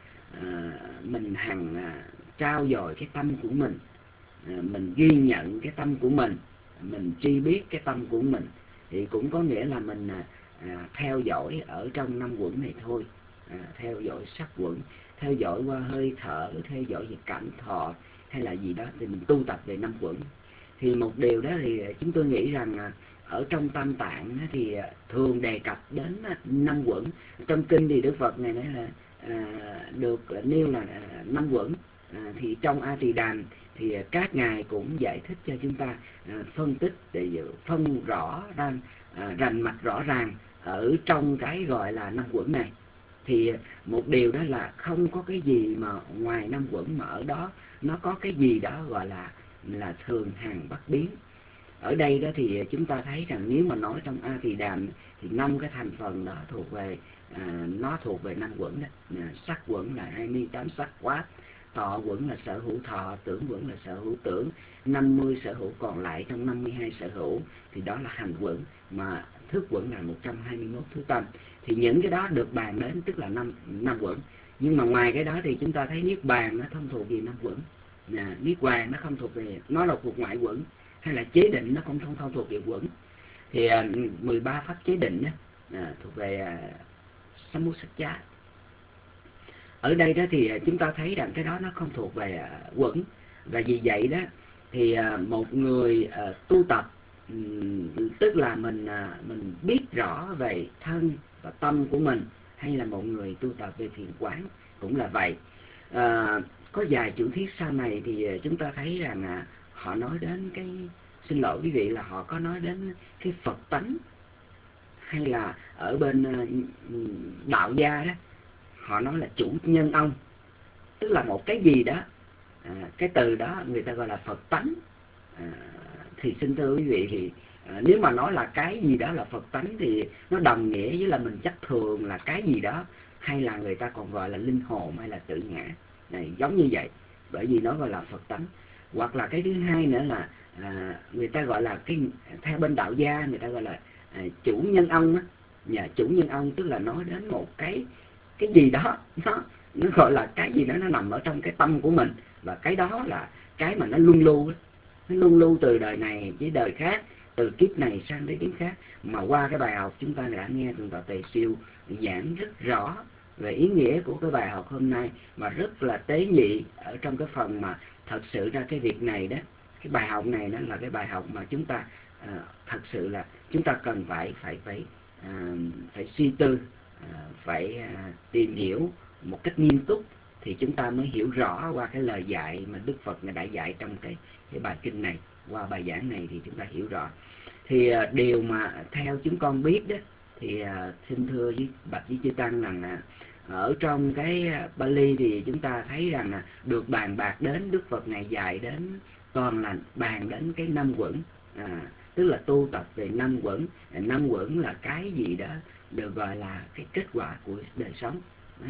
mình hằng trao dồi cái tâm của mình ghi nhận cái tâm của mình tri biết cái tâm của mình, thì cũng có nghĩa là mình theo dõi ở trong 5 quẩn này thôi, theo dõi sắc quẩn, theo dõi qua hơi thở, theo dõi về cảm thọ hay là gì đó, thì mình tu tập về 5 quẩn. Thì một điều đó thì chúng tôi nghĩ rằng ở trong Tam Tạng thì thường đề cập đến 5 quẩn. Trong kinh thì Đức Phật này nói là được nêu là 5 quẩn. Thì trong A Tỳ Đàm thì các ngài cũng giải thích cho chúng ta phân tích để phân rõ rành mạch rõ ràng ở trong cái gọi là 5 quẩn này. Thì một điều đó là không có cái gì mà ngoài 5 quẩn, mà ở đó nó có cái gì đó gọi là thường hằng bất biến. Ở đây đó thì chúng ta thấy rằng nếu mà nói trong A Tỳ Đàm thì 5 cái thành phần đó thuộc về nó thuộc về 5 quẩn đó. Sắc quẩn là 28 sắc pháp, thọ quẩn là sở hữu thọ, tưởng quẩn là sở hữu tưởng, 50 sở hữu còn lại trong 52 sở hữu thì đó là hành quẩn, mà thức quẩn là 121 thứ tâm. Thì những cái đó được bàn đến tức là 5 quẩn. Nhưng mà ngoài cái đó thì chúng ta thấy niết bàn nó không thuộc về 5 quẩn, niết bàn nó không thuộc về, nó là thuộc ngoại quẩn, hay là chế định nó cũng không thuộc về quẩn. Thì 13 pháp chế định đó, thuộc về Sammusaccaya. Ở đây đó thì chúng ta thấy rằng cái đó nó không thuộc về quẩn. Và vì vậy đó thì một người tu tập, tức là mình biết rõ về thân và tâm của mình, hay là một người tu tập về thiền quán cũng là vậy. Có vài chữ thuyết sau này thì chúng ta thấy rằng họ nói đến cái, xin lỗi quý vị, là họ có nói đến cái Phật tánh, hay là ở bên đạo gia đó họ nói là chủ nhân ông, tức là một cái gì đó, cái từ đó người ta gọi là Phật tánh. Thì xin thưa quý vị, thì nếu mà nói là cái gì đó là Phật tánh thì nó đồng nghĩa với là mình chắc thường là cái gì đó, hay là người ta còn gọi là linh hồn hay là tự ngã này, giống như vậy, bởi vì nó gọi là Phật tánh. Hoặc là cái thứ hai nữa là người ta gọi là cái, theo bên đạo gia người ta gọi là chủ nhân ông á. Chủ nhân ông tức là nói đến một cái gì đó, nó gọi là cái gì đó nó nằm ở trong cái tâm của mình, và cái đó là cái mà nó luân lưu từ đời này với đời khác, từ kiếp này sang đến kiếp khác. Mà qua cái bài học chúng ta đã nghe Thượng tọa Tề Siêu giảng rất rõ về ý nghĩa của cái bài học hôm nay, mà rất là tế nhị ở trong cái phần mà thật sự ra cái việc này đó. Cái bài học này nó là cái bài học mà chúng ta thật sự là chúng ta cần phải suy tư, phải tìm hiểu một cách nghiêm túc, thì chúng ta mới hiểu rõ qua cái lời dạy mà Đức Phật đã dạy trong cái bài kinh này. Qua bài giảng này thì chúng ta hiểu rõ. Thì điều mà theo chúng con biết đó, Thì xin thưa với bạch với chư tăng rằng ở trong cái Bali thì chúng ta thấy rằng được bàn bạc đến Đức Phật Ngài dạy đến toàn là bàn đến cái năm quẩn, tức là tu tập về năm quẩn. Năm quẩn là cái gì đó được gọi là cái kết quả của đời sống,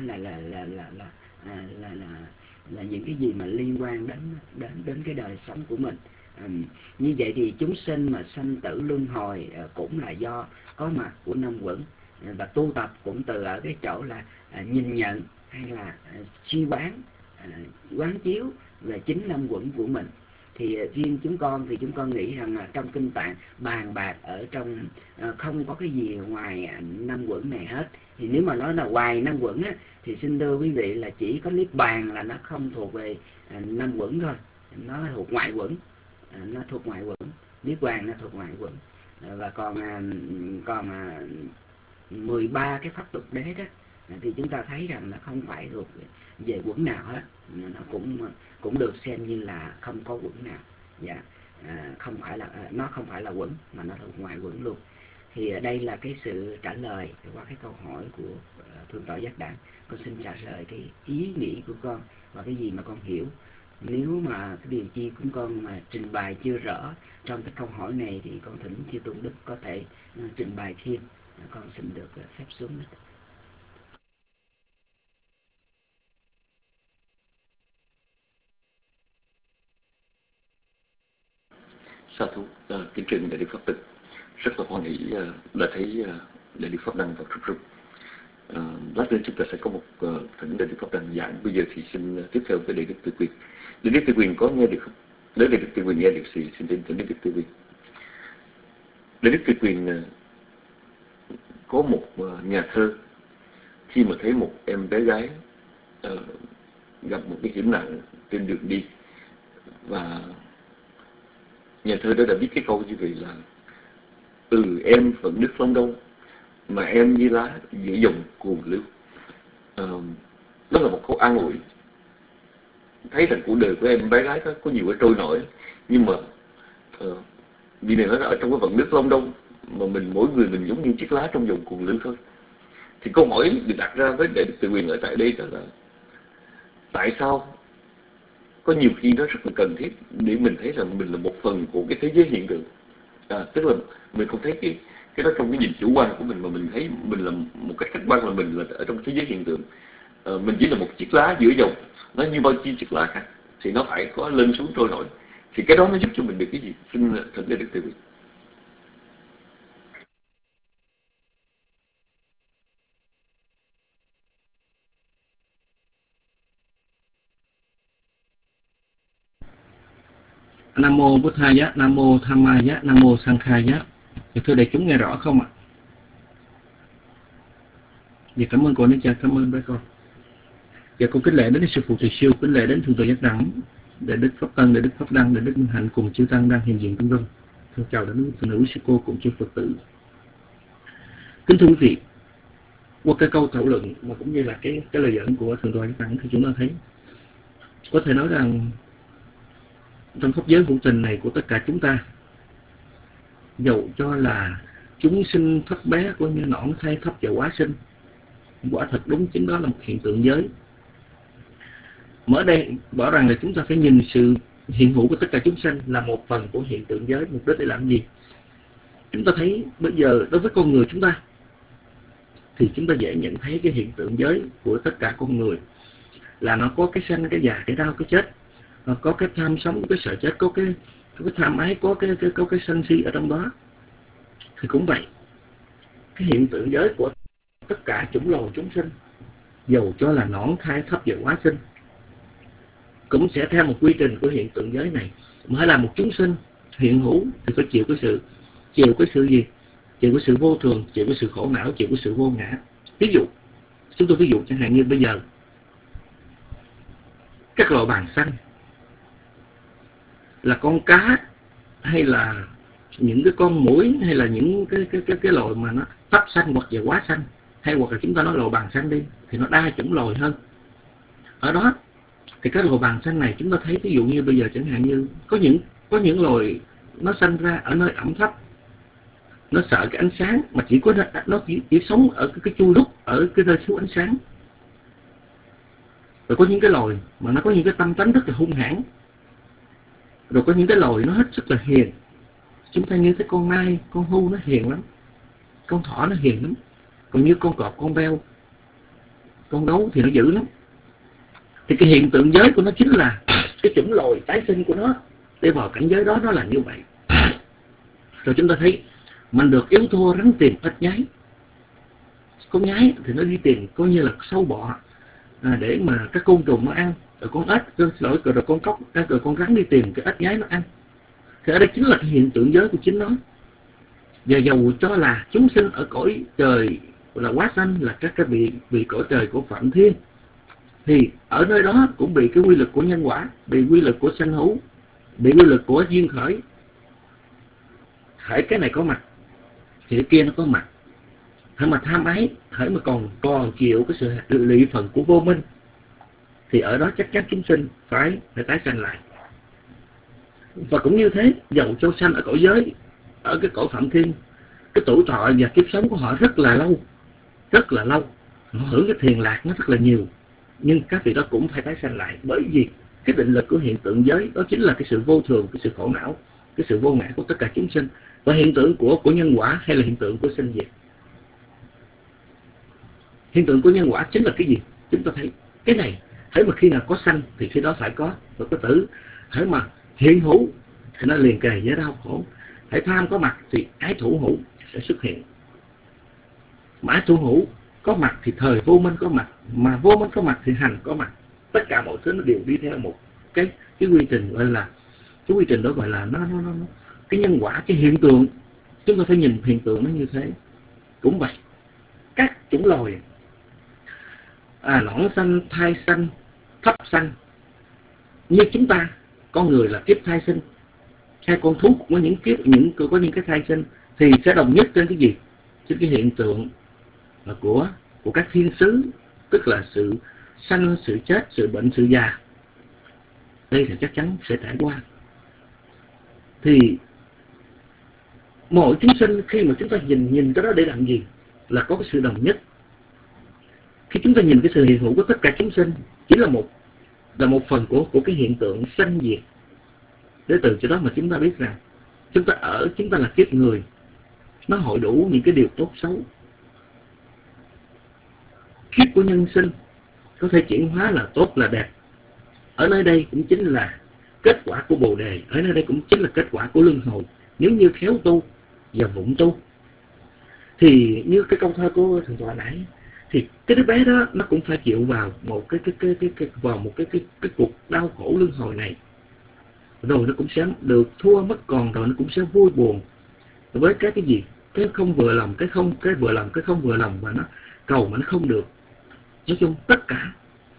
là những cái gì mà liên quan đến cái đời sống của mình. Như vậy thì chúng sinh mà sanh tử luân hồi cũng là do có mặt của năm quẩn, và tu tập cũng từ ở cái chỗ là nhìn nhận hay là suy bán, quán chiếu về chính năm quẩn của mình. Thì riêng chúng con thì chúng con nghĩ rằng là trong kinh tạng bàn bạc ở trong không có cái gì ngoài năm quẩn này hết. Thì nếu mà nói là ngoài năm quẩn á, thì xin thưa quý vị là chỉ có niết bàn là nó không thuộc về năm quẩn thôi, nó thuộc ngoại quẩn, niết bàn nó thuộc ngoại quẩn. Và còn 13 cái pháp tục đế đó thì chúng ta thấy rằng nó không phải thuộc về quẩn nào hết, nó cũng được xem như là không có quẩn nào. Dạ, nó không phải là quẩn mà nó thuộc ngoại quẩn luôn. Thì đây là cái sự trả lời qua cái câu hỏi của Thượng tọa Giác Đẳng. Con xin trả lời cái ý nghĩ của con và cái gì mà con hiểu. Nếu mà cái điều chi của con mà trình bày chưa rõ trong cái câu hỏi này thì con thỉnh chư tôn đức có thể trình bày thêm. Con xin được phép xuống đất. Sa thú, kính trình Đại Đức Pháp Tịch, rất là hoan hỷ là thấy Đại Đức Pháp Đăng vào rút. Lát nữa chúng ta sẽ có một thỉnh Đại Đức Pháp Đăng giảng. Bây giờ thì xin tiếp theo với Đại Đức Tư Quyền. Đại Đức Tư Quyền có nghe được không? Nếu Đại Đức Tư Quyền nghe được thì xin thỉnh Đại Đức Tư Quyền. Đại Đức Tư Quyền có một nhà thơ khi mà thấy một em bé gái gặp một cái hiểm nạn trên đường đi, và nhà thơ đó đã viết cái câu như vậy là: em vẫn nước Long Đông mà em như lá giữa dòng cuồng lưu. Đó là một câu an ủi, thấy rằng cuộc đời của em bé gái đó có nhiều cái trôi nổi, nhưng mà vì này nó ở trong cái vận nước Long Đông mà mỗi người mình giống như chiếc lá trong dòng cuồng lưu thôi. Thì câu hỏi được đặt ra với Đại Đức Từ Quyền ở tại đây đó là tại sao có nhiều khi nó rất là cần thiết để mình thấy rằng mình là một phần của cái thế giới hiện tượng. Tức là mình không thấy cái đó trong cái nhìn chủ quan của mình, mà mình thấy mình là một cách khách quan là mình là ở trong thế giới hiện tượng. Mình chỉ là một chiếc lá giữa dòng, nó như bao nhiêu chiếc lá khác, thì nó phải có lên xuống trôi nổi. Thì cái đó nó giúp cho mình được cái gì? Xin thỉnh Đại Đức Từ Quyền. Nam mô Bụt Thaya, Nam mô Dhammaya, Nam mô Sankhaya. Thưa đại chúng nghe rõ không ạ? Dạ, cảm ơn cô Nữ Cha, cảm ơn bé con. Dạ, con kính lễ đến sư phụ Từ Siêu, kính lễ đến Thượng tọa Giác Đẳng, Đại Đức Pháp Tân, Đại Đức Pháp Đăng, Đại Đức Minh Hạnh cùng chư tăng đang hiện diện vân vân. Thân chào đến phụ nữ sư cô cùng chư Phật tử. Kính thưa quý vị, qua cái câu thảo luận mà cũng như là cái lời dẫn của Thượng tọa Giác Đẳng thì chúng ta thấy có thể nói rằng trong pháp giới hữu tình này của tất cả chúng ta, dầu cho là chúng sinh thấp bé coi như nõn thai thấp và quá sinh, quả thật đúng chính đó là một hiện tượng giới. Mở đây rõ ràng là chúng ta phải nhìn sự hiện hữu của tất cả chúng sinh là một phần của hiện tượng giới. Mục đích để làm gì? Chúng ta thấy bây giờ đối với con người chúng ta thì chúng ta dễ nhận thấy cái hiện tượng giới của tất cả con người là nó có cái sanh, cái già, cái đau, cái chết, nó có cái tham sống, cái sợ chết, có cái tham ái, có cái sân si ở trong đó. Thì cũng vậy, cái hiện tượng giới của tất cả chủng loài chúng sinh, dầu cho là nõn thai thấp và quá sinh, cũng sẽ theo một quy trình của hiện tượng giới này. Mới là một chúng sinh hiện hữu thì phải chịu cái sự gì? Chịu cái sự vô thường, chịu cái sự khổ não, chịu cái sự vô ngã. Ví dụ, chúng tôi ví dụ chẳng hạn như bây giờ các loài bàng xanh, là con cá hay là những cái con muỗi, hay là những cái loài mà nó thấp xanh hoặc là quá xanh, hay hoặc là chúng ta nói loài bàng xanh đi, thì nó đa chủng loài hơn. Ở đó thì các loài bàng xanh này chúng ta thấy, ví dụ như bây giờ chẳng hạn như có những loài nó sanh ra ở nơi ẩm thấp, nó sợ cái ánh sáng, mà chỉ có nó chỉ sống ở cái chui rút ở cái nơi thiếu ánh sáng. Rồi có những cái loài mà nó có những cái tâm tánh rất là hung hãn, rồi có những cái loài nó hết sức là hiền. Chúng ta như thấy con nai, con hưu nó hiền lắm, con thỏ nó hiền lắm, còn như con cọp, con beo, con gấu thì nó dữ lắm. Thì cái hiện tượng giới của nó chính là cái chủng loài tái sinh của nó để vào cảnh giới đó, nó là như vậy. Rồi chúng ta thấy mình được yếu thua rắn tìm ếch nhái. Con nhái thì nó đi tìm coi như là sâu bọ để mà các côn trùng nó ăn, rồi con ếch, rồi con cóc, rồi con rắn đi tìm cái ếch nhái nó ăn. Thì ở đây chính là cái hiện tượng giới của chính nó. Và dầu cho là chúng sinh ở cõi trời là quá sanh, là các cái bị cõi trời của Phạm Thiên, thì ở nơi đó cũng bị cái quy luật của nhân quả, bị quy luật của sanh hữu, bị quy luật của duyên khởi. Hễ cái này có mặt thì cái kia nó có mặt. Hễ mà tham ái, hễ mà còn chịu cái sự lụy phần của vô minh, thì ở đó chắc chắn chúng sinh phải tái sanh lại. Và cũng như thế, dầu cho sanh ở cõi giới, ở cái cõi Phạm Thiên, cái tuổi thọ và kiếp sống của họ rất là lâu, rất là lâu, họ hưởng cái thiền lạc nó rất là nhiều, nhưng các vị đó cũng phải tái sanh lại. Bởi vì cái định lực của hiện tượng giới đó chính là cái sự vô thường, cái sự khổ não, cái sự vô ngã của tất cả chúng sinh. Và hiện tượng của nhân quả hay là hiện tượng của sinh diệt? Hiện tượng của nhân quả chính là cái gì? Chúng ta thấy cái này, hễ mà khi nào có sanh thì khi đó phải có tử. Hễ mà hiện hữu thì nó liền kề với đau khổ. Hễ tham có mặt thì ái thủ hữu sẽ xuất hiện. Mà ái thủ hữu có mặt thì thời vô minh có mặt, mà vô minh có mặt thì hành có mặt. Tất cả mọi thứ nó đều đi theo một cái quy trình, gọi là cái quy trình đó gọi là nó cái nhân quả, cái hiện tượng. Chúng ta phải nhìn hiện tượng nó như thế. Cũng vậy, các chủng loài nõn sanh, thai sanh, thấp sanh, như chúng ta, con người là kiếp thai sinh, hay con thú cũng có những kiếp, có những cái thai sinh, thì sẽ đồng nhất trên cái gì? Trên cái hiện tượng của các thiên sứ, tức là sự sanh, sự chết, sự bệnh, sự già. Đây thì chắc chắn sẽ trải qua. Thì mỗi chúng sinh khi mà chúng ta nhìn cái đó để làm gì? Là có cái sự đồng nhất. Khi chúng ta nhìn cái sự hiện hữu của tất cả chúng sinh, chỉ là một phần của cái hiện tượng sanh diệt. Để từ chỗ đó mà chúng ta biết rằng chúng ta là kiếp người, nó hội đủ những cái điều tốt xấu. Kiếp của nhân sinh có thể chuyển hóa là tốt là đẹp. Ở nơi đây cũng chính là kết quả của Bồ Đề. Ở nơi đây cũng chính là kết quả của luân hồi. Nếu như khéo tu và vụng tu, thì như cái câu thơ của thượng tọa nãy, thì cái đứa bé đó nó cũng phải chịu vào một cái cuộc đau khổ luân hồi này. Rồi nó cũng sẽ được thua mất, còn rồi nó cũng sẽ vui buồn với cái gì? Cái không vừa lòng, cái vừa lòng, cái không vừa lòng, và nó cầu mà nó không được. Nói chung tất cả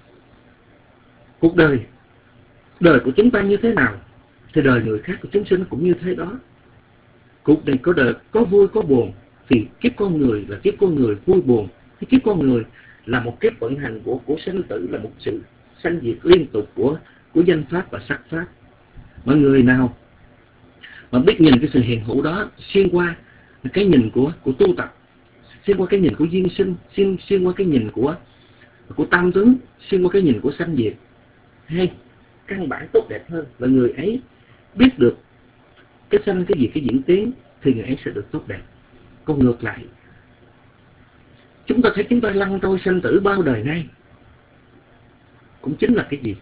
cuộc đời của chúng ta như thế nào thì đời người khác của chúng sinh cũng như thế đó. Cuộc này có đời có vui có buồn, thì kiếp con người là kiếp con người vui buồn. Cái kiếp con người là một kiếp vận hành của sanh tử, là một sự sanh diệt liên tục của danh pháp và sắc pháp. Mọi người nào mà biết nhìn cái sự hiện hữu đó xuyên qua cái nhìn của tu tập, xuyên qua cái nhìn của duyên sinh, xuyên qua cái nhìn của tam tướng, xuyên qua cái nhìn của sanh diệt, hay căn bản tốt đẹp hơn là người ấy biết được cái sanh cái gì, cái diễn tiến, thì người ấy sẽ được tốt đẹp. Còn ngược lại, chúng ta thấy chúng ta lăn trôi sanh tử bao đời nay cũng chính là cái gì?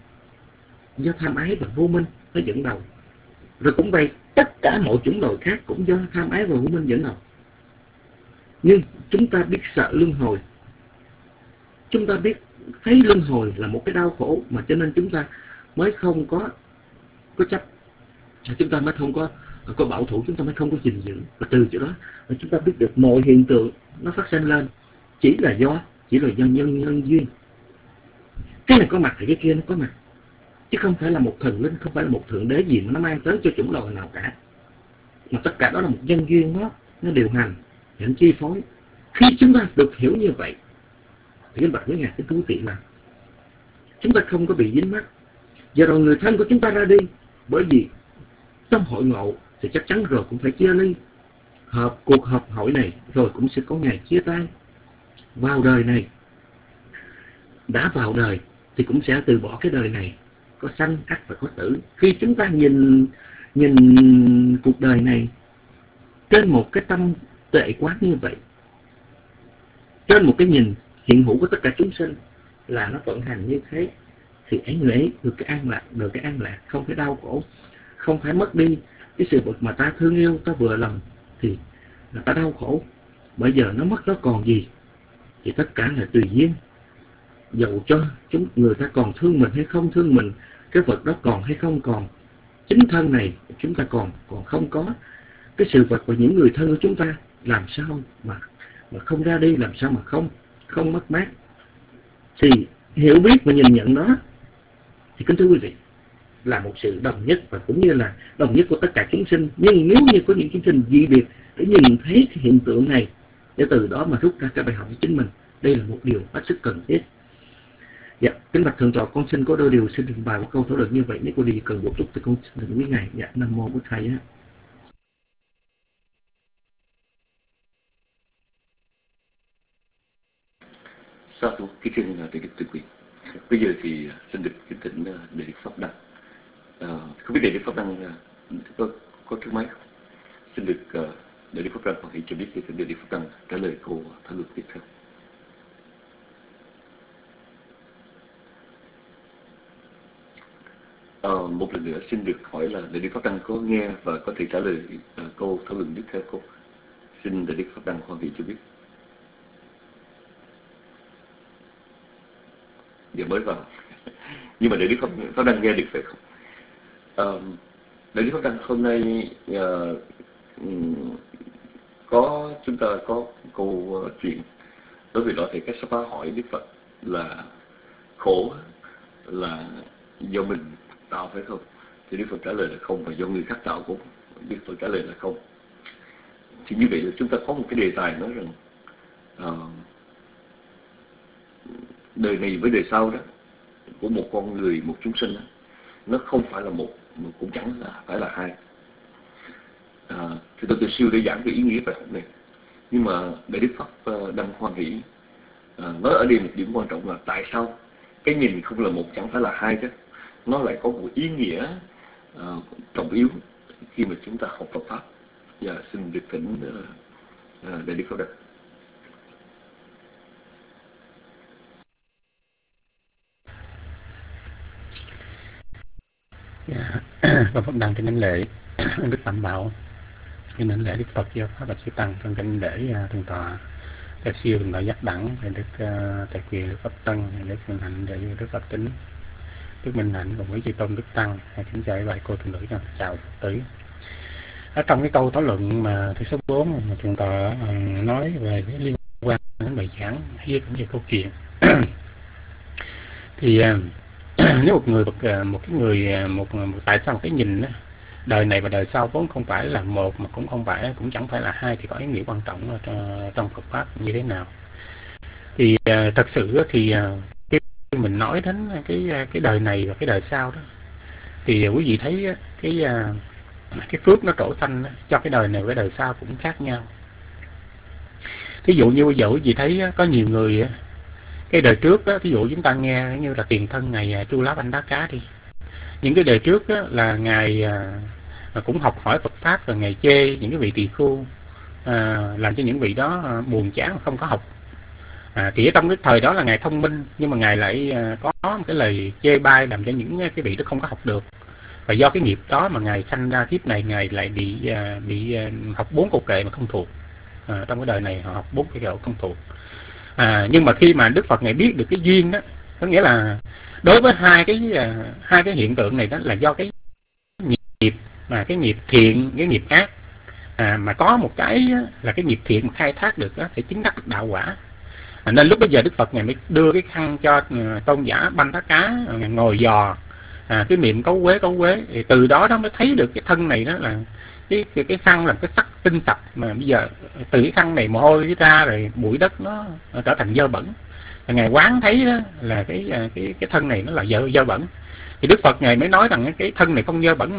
Do tham ái và vô minh nó dẫn đầu. Rồi cũng vậy, tất cả mọi chủng loại khác cũng do tham ái và vô minh dẫn đầu. Nhưng chúng ta biết sợ luân hồi, chúng ta biết thấy luân hồi là một cái đau khổ, mà cho nên chúng ta mới không có chấp, chúng ta mới không có bảo thủ, chúng ta mới không có gìn giữ. Và từ chỗ đó chúng ta biết được mọi hiện tượng nó phát sinh lên chỉ là do nhân duyên. Cái này có mặt thì cái kia nó có mặt, chứ không phải là một thần linh, không phải là một thượng đế gì mà nó mang tới cho chủng loài nào cả. Mà tất cả đó là một nhân duyên, nó điều hành, nó chi phối. Khi chúng ta được hiểu như vậy thì các bạn với ngài cái thú vị là chúng ta không có bị dính mắc. Giờ rồi người thân của chúng ta ra đi, bởi vì trong hội ngộ thì chắc chắn rồi cũng phải chia ly. cuộc họp hỏi này, rồi cũng sẽ có ngày chia tay. Vào đời này, đã vào đời thì cũng sẽ từ bỏ cái đời này, có sanh ắt và có tử. Khi chúng ta nhìn cuộc đời này trên một cái tâm tuệ quán như vậy, trên một cái nhìn hiện hữu của tất cả chúng sinh là nó vận hành như thế, thì ấy người ấy được cái an lạc, không phải đau khổ, không phải mất đi cái sự vật mà ta thương yêu, ta vừa lòng thì là ta đau khổ. Bây giờ nó mất nó còn gì, thì tất cả là tùy duyên. Dẫu cho người ta còn thương mình hay không thương mình, cái vật đó còn hay không còn, chính thân này chúng ta còn không có, cái sự vật và những người thân của chúng ta làm sao mà không ra đi, làm sao mà không mất mát. Thì hiểu biết và nhìn nhận đó thì kính thưa quý vị là một sự đồng nhất, và cũng như là đồng nhất của tất cả chúng sinh. Nhưng nếu như có những chúng sinh dị biệt để nhìn thấy cái hiện tượng này, để từ đó mà rút ra cái bài học cho chính mình, đây là một điều hết sức cần thiết. Dạ, kính bạch thượng tọa, con xin có đôi điều xin trình bày một câu thảo luận như vậy. Nếu có điều cần bổ túc thì con xin thỉnh quý ngài. Dạ, nam mô Bổn Thầy á. Sa thú kính thưa đại đức Từ Quyền. Bây giờ thì xin được kính thỉnh Đại đức Pháp Đăng. Không biết Đại đức Pháp Đăng có thứ mấy không? Xin được Đại đức Pháp Đăng hãy cho biết để Đại đức Pháp Đăng trả lời câu thảo luận tiếp theo. Một lần nữa xin được hỏi là Đại đức Pháp Đăng có nghe và có thể trả lời câu thảo luận tiếp theo không? Xin Đại đức Pháp Đăng hoan hỷ cho biết. Giờ mới vào. Nhưng mà Đại đức Pháp Đăng nghe được phải không? Đại đức Pháp Đăng hôm nay chúng ta có câu chuyện đối với đó thì các Sa-pa hỏi Đức Phật là khổ là do mình tạo phải không? Thì Đức Phật trả lời là không, và do người khác tạo cũng Đức Phật trả lời là không. Thì như vậy là chúng ta có một cái đề tài nói rằng đời này với đời sau đó của một con người, một chúng sinh đó, nó không phải là một, mà cũng chẳng là phải là hai. Thì tôi từ siêu để giảng cái ý nghĩa bài học này, nhưng mà Đại đức Pháp Đăng hoan hỷ nói ở đây một điểm quan trọng là tại sao cái nhìn không là một chẳng phải là hai chứ, nó lại có một ý nghĩa trọng yếu khi mà chúng ta học Phật pháp. Và xin được thỉnh Đại đức Pháp Đăng. Pháp Đăng kính đảnh lễ Đức Tam Bảo, kính đảnh lễ Đức Phật Giáo Pháp Bạch Sư Tăng, kính đảnh lễ thượng tọa Đại siêu thượng tọa Giác Đẳng, Đức Đại Quyền, Đức Pháp Tân, Đức Minh Hạnh, Đức Phật Tính, Đức Minh Hạnh cùng với chư tôn Đức Tăng. Kính chào các cô tu nữ, chào Phật tử. Ở trong cái câu thảo luận mà thứ số 4 mà thượng tọa nói về cái liên quan đến bài giảng hay cũng như câu chuyện thì nếu một tại sao một cái nhìn đó, đời này và đời sau vốn không phải là một, mà cũng chẳng phải là hai, thì có ý nghĩa quan trọng trong Phật pháp như thế nào? Thì thật sự thì khi mình nói đến cái đời này và cái đời sau đó, thì quý vị thấy cái phước nó trổ xanh cho cái đời này với đời sau cũng khác nhau. Thí dụ như bây giờ quý vị thấy có nhiều người cái đời trước đó, thí dụ chúng ta nghe như là tiền thân ngày Chu Lá Banh Đá Cá đi, những cái đời trước đó, là ngài cũng học hỏi Phật pháp, và ngài chê những cái vị tỳ khưu làm cho những vị đó buồn chán không có học. Thì ở trong cái thời đó là ngài thông minh, nhưng mà ngài lại có một cái lời chê bai làm cho những cái vị đó không có học được. Và do cái nghiệp đó mà ngài sanh ra kiếp này, ngài lại bị học 4 câu kệ mà không thuộc. Trong cái đời này họ học 4 cái kệ không thuộc. Nhưng mà khi mà Đức Phật ngài biết được cái duyên đó, có nghĩa là đối với hai cái hiện tượng này đó là do cái nghiệp, mà cái nghiệp thiện, cái nghiệp ác, mà có một cái là cái nghiệp thiện mà khai thác được đó, sẽ chứng đắc được đạo quả. Nên lúc bây giờ Đức Phật ngài mới đưa cái khăn cho tôn giả Banh Đá Cá ngồi dò cái miệng cấu quế, thì từ đó mới thấy được cái thân này đó là cái khăn là cái sắc tinh sạch, mà bây giờ từ cái khăn này mồ hôi ra rồi bụi đất nó trở thành dơ bẩn. Ngài quán thấy đó là cái thân này nó là dơ bẩn, thì Đức Phật ngài mới nói rằng cái thân này không dơ bẩn, mà cái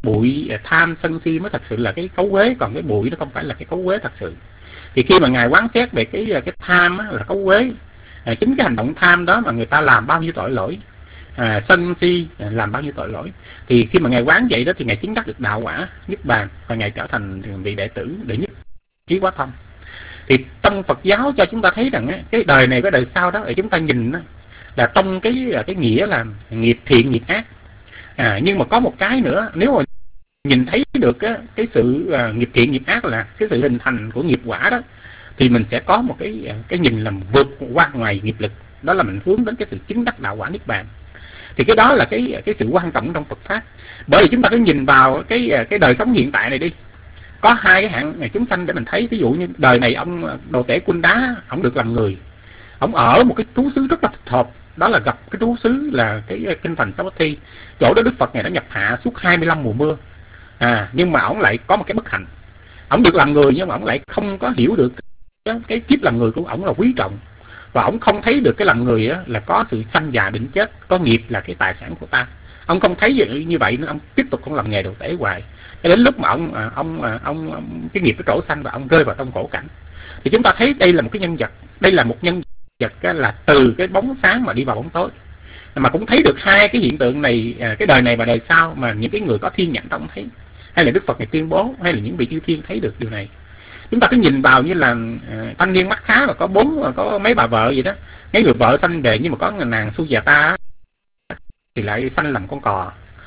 bụi tham sân si mới thật sự là cái cấu uế, còn cái bụi nó không phải là cái cấu uế thật sự. Thì khi mà Ngài quán xét về cái tham á, là cấu uế, chính cái hành động tham đó mà người ta làm bao nhiêu tội lỗi, sân si làm bao nhiêu tội lỗi, thì khi mà Ngài quán vậy đó thì Ngài chứng đắc được đạo quả niết bàn và Ngài trở thành vị đệ tử đệ nhất trí quá thông. Thì trong Phật giáo cho chúng ta thấy rằng cái đời này cái đời sau đó để chúng ta nhìn đó, là trong cái nghĩa là nghiệp thiện nghiệp ác. Nhưng mà có một cái nữa, nếu mà nhìn thấy được cái sự nghiệp thiện nghiệp ác là cái sự hình thành của nghiệp quả đó, thì mình sẽ có một cái nhìn làm vượt qua ngoài nghiệp lực, đó là mình hướng đến cái sự chứng đắc đạo quả niết bàn. Thì cái đó là cái sự quan trọng trong Phật pháp. Bởi vì chúng ta cứ nhìn vào cái đời sống hiện tại này đi, có hai cái hạng chúng sanh để mình thấy. Ví dụ như đời này ông Đồ Tể Quân Đá, ông được làm người, ông ở một cái trú xứ rất là thích hợp, đó là gặp cái trú xứ là cái kinh thành Savatthi. Chỗ đó Đức Phật Ngài đã nhập hạ suốt 25 mùa mưa. Nhưng mà ông lại có một cái bất hạnh, ông được làm người nhưng mà ông lại không có hiểu được cái kiếp làm người của ông là quý trọng, và ông không thấy được cái làm người á, là có sự sanh già bệnh chết, có nghiệp là cái tài sản của ta. Ông không thấy như vậy nên ông tiếp tục không làm nghề đồ tể hoài, đến lúc mà ông cái nghiệp nó trổ sanh và ông rơi vào trong khổ cảnh. Thì chúng ta thấy đây là một cái nhân vật, đây là một nhân vật là từ cái bóng sáng mà đi vào bóng tối, mà cũng thấy được hai cái hiện tượng này, cái đời này và đời sau mà những cái người có thiên nhãn không thấy, hay là Đức Phật này tuyên bố, hay là những vị chư thiên thấy được điều này. Chúng ta cứ nhìn vào như là thanh niên mắt khá mà có mấy bà vợ vậy đó, mấy người vợ sanh về nhưng mà có nàng Sujata thì lại sanh làm con cò.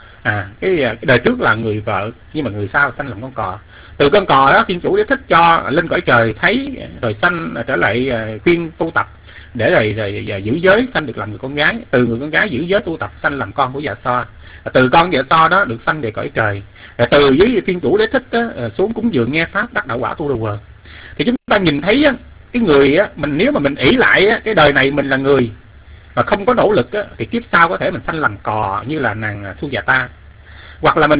Cái đời trước là người vợ nhưng mà người sau sanh làm con cò. Từ con cò đó Thiên Chủ Đế Thích cho lên cõi trời thấy, rồi sanh trở lại khuyên tu tập để rồi giữ giới, sanh được làm người con gái. Từ người con gái giữ giới tu tập sanh làm con của Dạ So. Từ con Dạ So đó được sanh về cõi trời. Rồi từ với Thiên Chủ Đế Thích đó, xuống cúng dường nghe pháp đắc đạo quả tu đồ quờ. Thì chúng ta nhìn thấy cái người mình, nếu mà mình ỷ lại cái đời này mình là người mà không có nỗ lực thì kiếp sau có thể mình sanh làm cò như là nàng Sujata. Hoặc là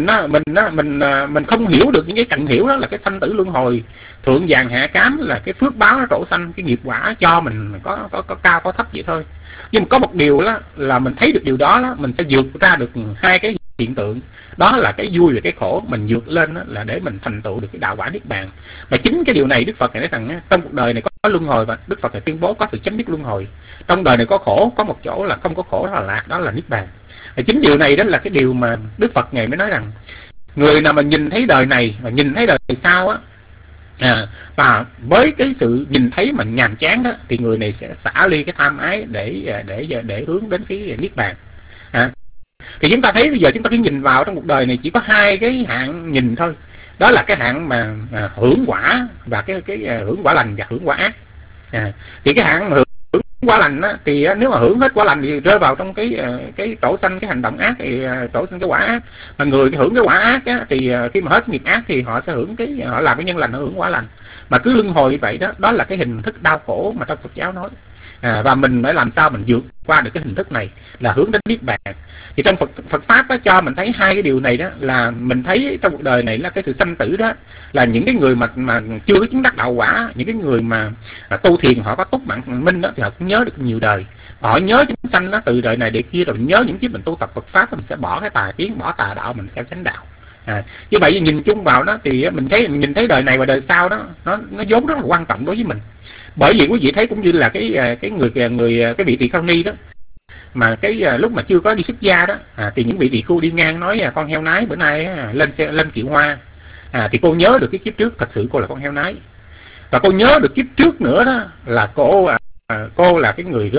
mình không hiểu được những cái cận hiểu đó là cái sanh tử luân hồi, thượng vàng hạ cám là cái phước báo nó trổ sanh, cái nghiệp quả cho mình có cao có thấp vậy thôi. Nhưng mà có một điều đó là mình thấy được điều đó, mình sẽ vượt ra được hai cái hiện tượng, đó là cái vui và cái khổ. Mình vượt lên đó là để mình thành tựu được cái đạo quả niết bàn. Và chính cái điều này Đức Phật nói rằng trong cuộc đời này có luân hồi, và Đức Phật này tuyên bố có sự chấm dứt luân hồi. Trong đời này có khổ, có một chỗ là không có khổ, đó là lạc, đó là niết bàn. Và chính điều này đó là cái điều mà Đức Phật Ngài mới nói rằng người nào mà nhìn thấy đời này và nhìn thấy đời sau và với cái sự nhìn thấy mà nhàm chán đó, thì người này sẽ xả ly cái tham ái để hướng đến cái niết bàn. Thì chúng ta thấy bây giờ chúng ta cứ nhìn vào trong cuộc đời này chỉ có hai cái hạng nhìn thôi, đó là cái hạng mà hưởng quả và cái hưởng quả lành và hưởng quả ác. Thì cái hạng hưởng quả lành á, thì nếu mà hưởng hết quả lành thì rơi vào trong cái trổ sanh cái hành động ác, thì trổ sanh cái quả ác. Mà người hưởng cái quả ác á, thì khi mà hết nghiệp ác thì họ sẽ hưởng họ làm cái nhân lành, họ hưởng quả lành. Mà cứ luân hồi như vậy đó, đó là cái hình thức đau khổ mà trong Phật giáo nói. Và mình phải làm sao mình vượt qua được cái hình thức này là hướng đến niết bàn. Thì trong Phật pháp đó cho mình thấy hai cái điều này đó, là mình thấy trong cuộc đời này là cái sự sanh tử đó, là những cái người mà chưa có chứng đắc đạo quả, những cái người mà tu thiền họ có túc mạng minh đó, thì họ cũng nhớ được nhiều đời. Họ nhớ chúng sanh đó từ đời này để kia, rồi nhớ những kiếp mình tu tập Phật pháp, mình sẽ bỏ cái tà kiến, bỏ tà đạo, mình theo chánh đạo. Như vậy nhìn chung vào đó thì mình nhìn thấy đời này và đời sau đó nó vốn rất là quan trọng đối với mình. Bởi vì quý vị thấy cũng như là cái vị tỳ kheo ni đó, mà lúc mà chưa có đi xuất gia đó, thì những vị tỳ khưu đi ngang nói con heo nái bữa nay lên kiệu hoa, thì cô nhớ được cái kiếp trước thật sự cô là con heo nái, và cô nhớ được kiếp trước nữa đó là cô là cái người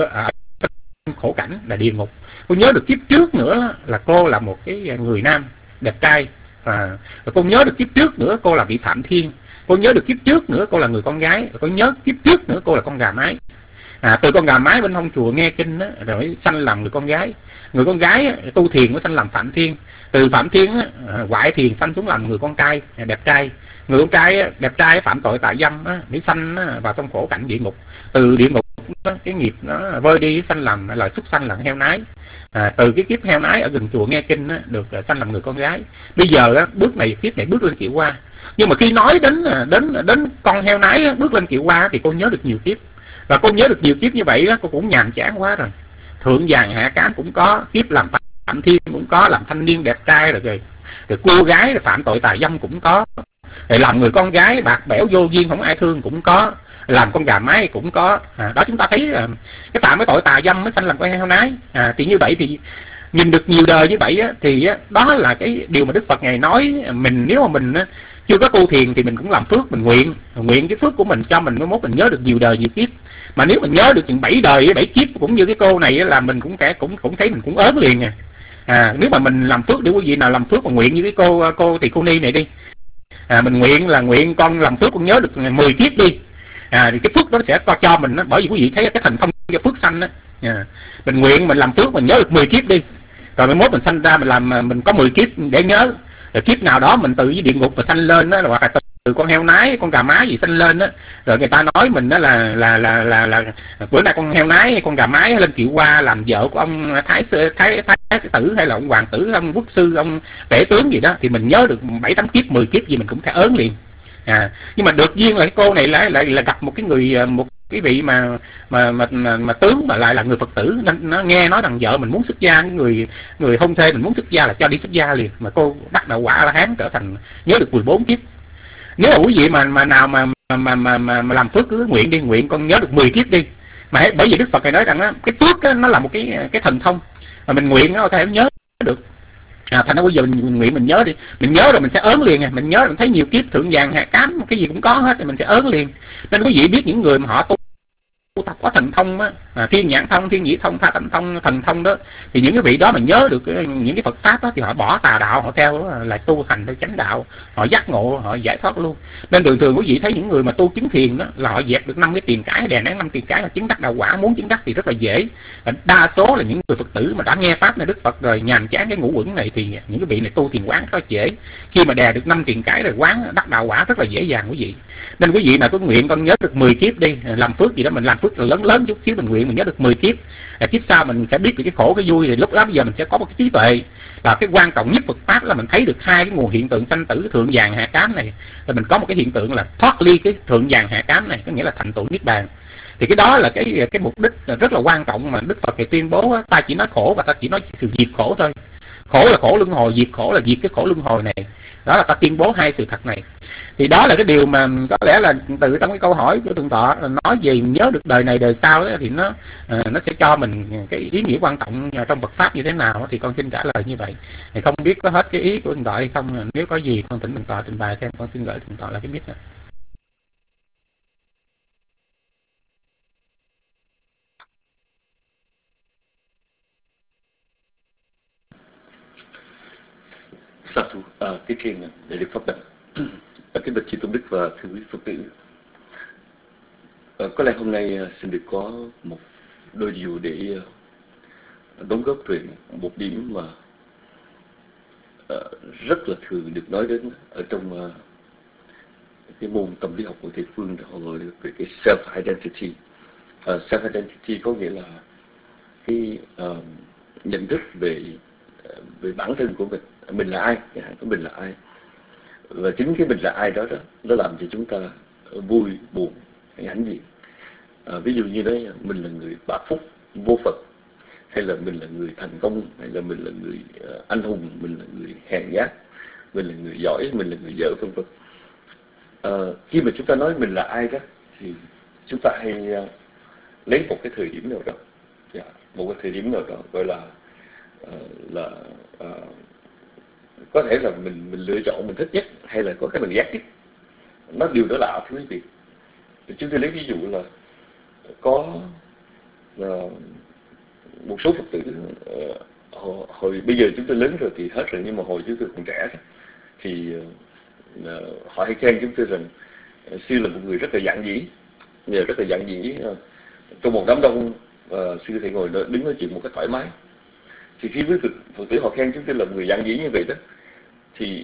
khổ cảnh là địa ngục. Cô nhớ được kiếp trước nữa là cô là một cái người nam đẹp trai, và cô nhớ được kiếp trước nữa cô là vị Phạm Thiên. Cô nhớ được kiếp trước nữa cô là người con gái. Cô nhớ kiếp trước nữa cô là con gà mái. Từ con gà mái bên hông chùa nghe kinh đó, rồi sanh làm người con gái. Người con gái tu thiền mới sanh làm Phạm Thiên. Từ Phạm Thiên ngoại thiền sanh xuống làm người con trai đẹp trai. Người con trai đẹp trai phạm tội tại dâm để sanh vào trong khổ cảnh địa ngục. Từ địa ngục cái nghiệp nó vơi đi sanh làm là súc sanh làm heo nái. Từ cái kiếp heo nái ở gần chùa nghe kinh được sanh làm người con gái. Bây giờ kiếp này bước lên kiệu hoa. Nhưng mà khi nói đến con heo nái bước lên kiệu hoa thì cô nhớ được nhiều kiếp. Và cô nhớ được nhiều kiếp như vậy đó, cô cũng nhàm chán quá rồi. Thượng vàng hạ cám cũng có, kiếp làm Phạm Thiên cũng có, làm thanh niên đẹp trai rồi cô gái rồi phạm tội tà dâm cũng có, rồi làm người con gái bạc bẽo vô duyên không ai thương cũng có, làm con gà mái cũng có. Đó chúng ta thấy cái phạm cái tội tà dâm mới sanh làm con heo nái. Thì như vậy thì nhìn được nhiều đời như vậy thì đó là cái điều mà Đức Phật Ngài nói. Mình nếu mà mình chưa có tu thiền thì mình cũng làm phước, mình nguyện cái phước của mình cho mình mới mốt mình nhớ được nhiều đời nhiều kiếp. Mà nếu mình nhớ được chừng 7 đời 7 kiếp cũng như cái cô này là mình cũng thấy mình cũng ớn liền. Nếu mà mình làm phước, để quý vị nào làm phước mà nguyện như cái cô thì cô Ni này đi, mình nguyện con làm phước con nhớ được 10 kiếp đi, thì cái phước đó sẽ cho mình đó. Bởi vì quý vị thấy cái thần thông cho phước sanh đó. Mình nguyện mình làm phước mình nhớ được 10 kiếp đi, rồi mai mốt mình sanh ra mình có 10 kiếp để nhớ. Rồi kiếp nào đó mình từ với địa ngục mà sanh lên đó, hoặc là từ con heo nái con gà mái gì sanh lên đó, rồi người ta nói mình đó là bữa nay con heo nái hay con gà mái lên Kiệu Hoa làm vợ của ông thái tử hay là ông hoàng tử, ông quốc sư, ông tể tướng gì đó, thì mình nhớ được 7-8 kiếp 10 kiếp gì mình cũng thể ớn liền. Nhưng mà được duyên là cái cô này lại gặp một cái vị mà tướng mà lại là người Phật tử, nên nó nghe nói rằng vợ mình muốn xuất gia, người hôn thê mình muốn xuất gia là cho đi xuất gia liền, mà cô đắc đạo quả A La Hán trở thành nhớ được 14 kiếp. Nếu mà quý vị mà nào mà làm phước cứ nguyện con nhớ được 10 kiếp đi. Mà bởi vì Đức Phật này nói rằng cái phước đó, nó là một cái thần thông mà mình nguyện nó có thể nhớ được. Thành ra bây giờ mình nguyện mình nhớ đi, mình nhớ rồi mình sẽ ớn liền. Mình nhớ rồi mình thấy nhiều kiếp thượng vàng hạ cám cái gì cũng có hết thì mình sẽ ớn liền. Nên quý vị biết những người mà họ tu tập có thần thông thiên nhãn thông, thiên nhĩ thông, tha tánh thông, thần thông đó, thì những cái vị đó mà nhớ được những cái Phật pháp đó thì họ bỏ tà đạo, họ theo là tu hành theo chánh đạo, họ giác ngộ, họ giải thoát luôn. Nên thường quý vị thấy những người mà tu chứng thiền đó là họ dẹp được 5 cái tiền cái, đè nén 5 tiền cái là chứng đắc đạo quả. Muốn chứng đắc thì rất là dễ. Đa số là những người Phật tử mà đã nghe pháp này Đức Phật rồi nhàm chán cái ngũ uẩn này thì những cái vị này tu thiền quán rất là dễ. Khi mà đè được 5 tiền cái rồi quán đắc đạo quả rất là dễ dàng quý vị. Nên quý vị nào có nguyện con nhớ được 10 kiếp đi, làm phước gì đó, mình làm phước lớn chút xíu, mình nguyện mình nhớ được 10 kiếp. Kiếp sau mình sẽ biết được cái khổ cái vui, thì lúc đó bây giờ mình sẽ có một cái trí tuệ. Và cái quan trọng nhất Phật pháp là mình thấy được hai cái nguồn hiện tượng sanh tử thượng vàng hạ cám này, rồi mình có một cái hiện tượng là thoát ly cái thượng vàng hạ cám này, có nghĩa là thành tựu niết bàn. Thì cái đó là cái mục đích rất là quan trọng mà Đức Phật thì tuyên bố ta chỉ nói khổ và ta chỉ nói sự diệt khổ thôi. Khổ là khổ luân hồi, diệt khổ là diệt cái khổ luân hồi này. Đó là ta tuyên bố hai sự thật này. Thì đó là cái điều mà có lẽ là từ trong cái câu hỏi của Thượng Tọa nói về nhớ được đời này đời sau đó, thì nó sẽ cho mình cái ý nghĩa quan trọng trong Phật pháp như thế nào, thì con xin trả lời như vậy. Thì không biết có hết cái ý của Thượng Tọa hay không, nếu có gì con thỉnh Thượng Tọa trình bày thêm, con xin gửi Thượng Tọa lại cái biết này. Sa thù tiết riêng để được pháp đảnh. Kính bạch chư tôn đức và thưa quý Phật tử, có lẽ hôm nay xin được có một đôi điều để đóng góp về một điểm mà rất là thường được nói đến ở trong cái môn tâm lý học của Tây phương, họ gọi về cái self identity. Self identity có nghĩa là cái nhận thức về bản thân của mình là ai, mình là ai. Và chính cái mình là ai đó nó làm cho chúng ta vui, buồn, hãnh diện. Ví dụ như đấy, mình là người bạc phúc, vô Phật, hay là mình là người thành công, hay là mình là người anh hùng, mình là người hèn nhát, mình là người giỏi, mình là người dở, vân vân. Khi mà chúng ta nói mình là ai đó, thì chúng ta hay lấy một cái thời điểm nào đó, một cái thời điểm nào đó gọi là có thể là mình lựa chọn mình thích nhất, hay là có cái mình ghét nhất. Nó điều đó lạ thưa quý vị. Chúng tôi lấy ví dụ là có một số Phật tử hồi bây giờ chúng tôi lớn rồi thì hết rồi, nhưng mà hồi chúng tôi còn trẻ thì họ hay khen chúng tôi rằng sư là một người rất là giản dĩ, rất là giản dĩ. Trong một đám đông sư thì ngồi đứng nói chuyện một cách thoải mái. Thì khi với Phật tử họ khen chúng tôi là một người giản dĩ như vậy đó, thì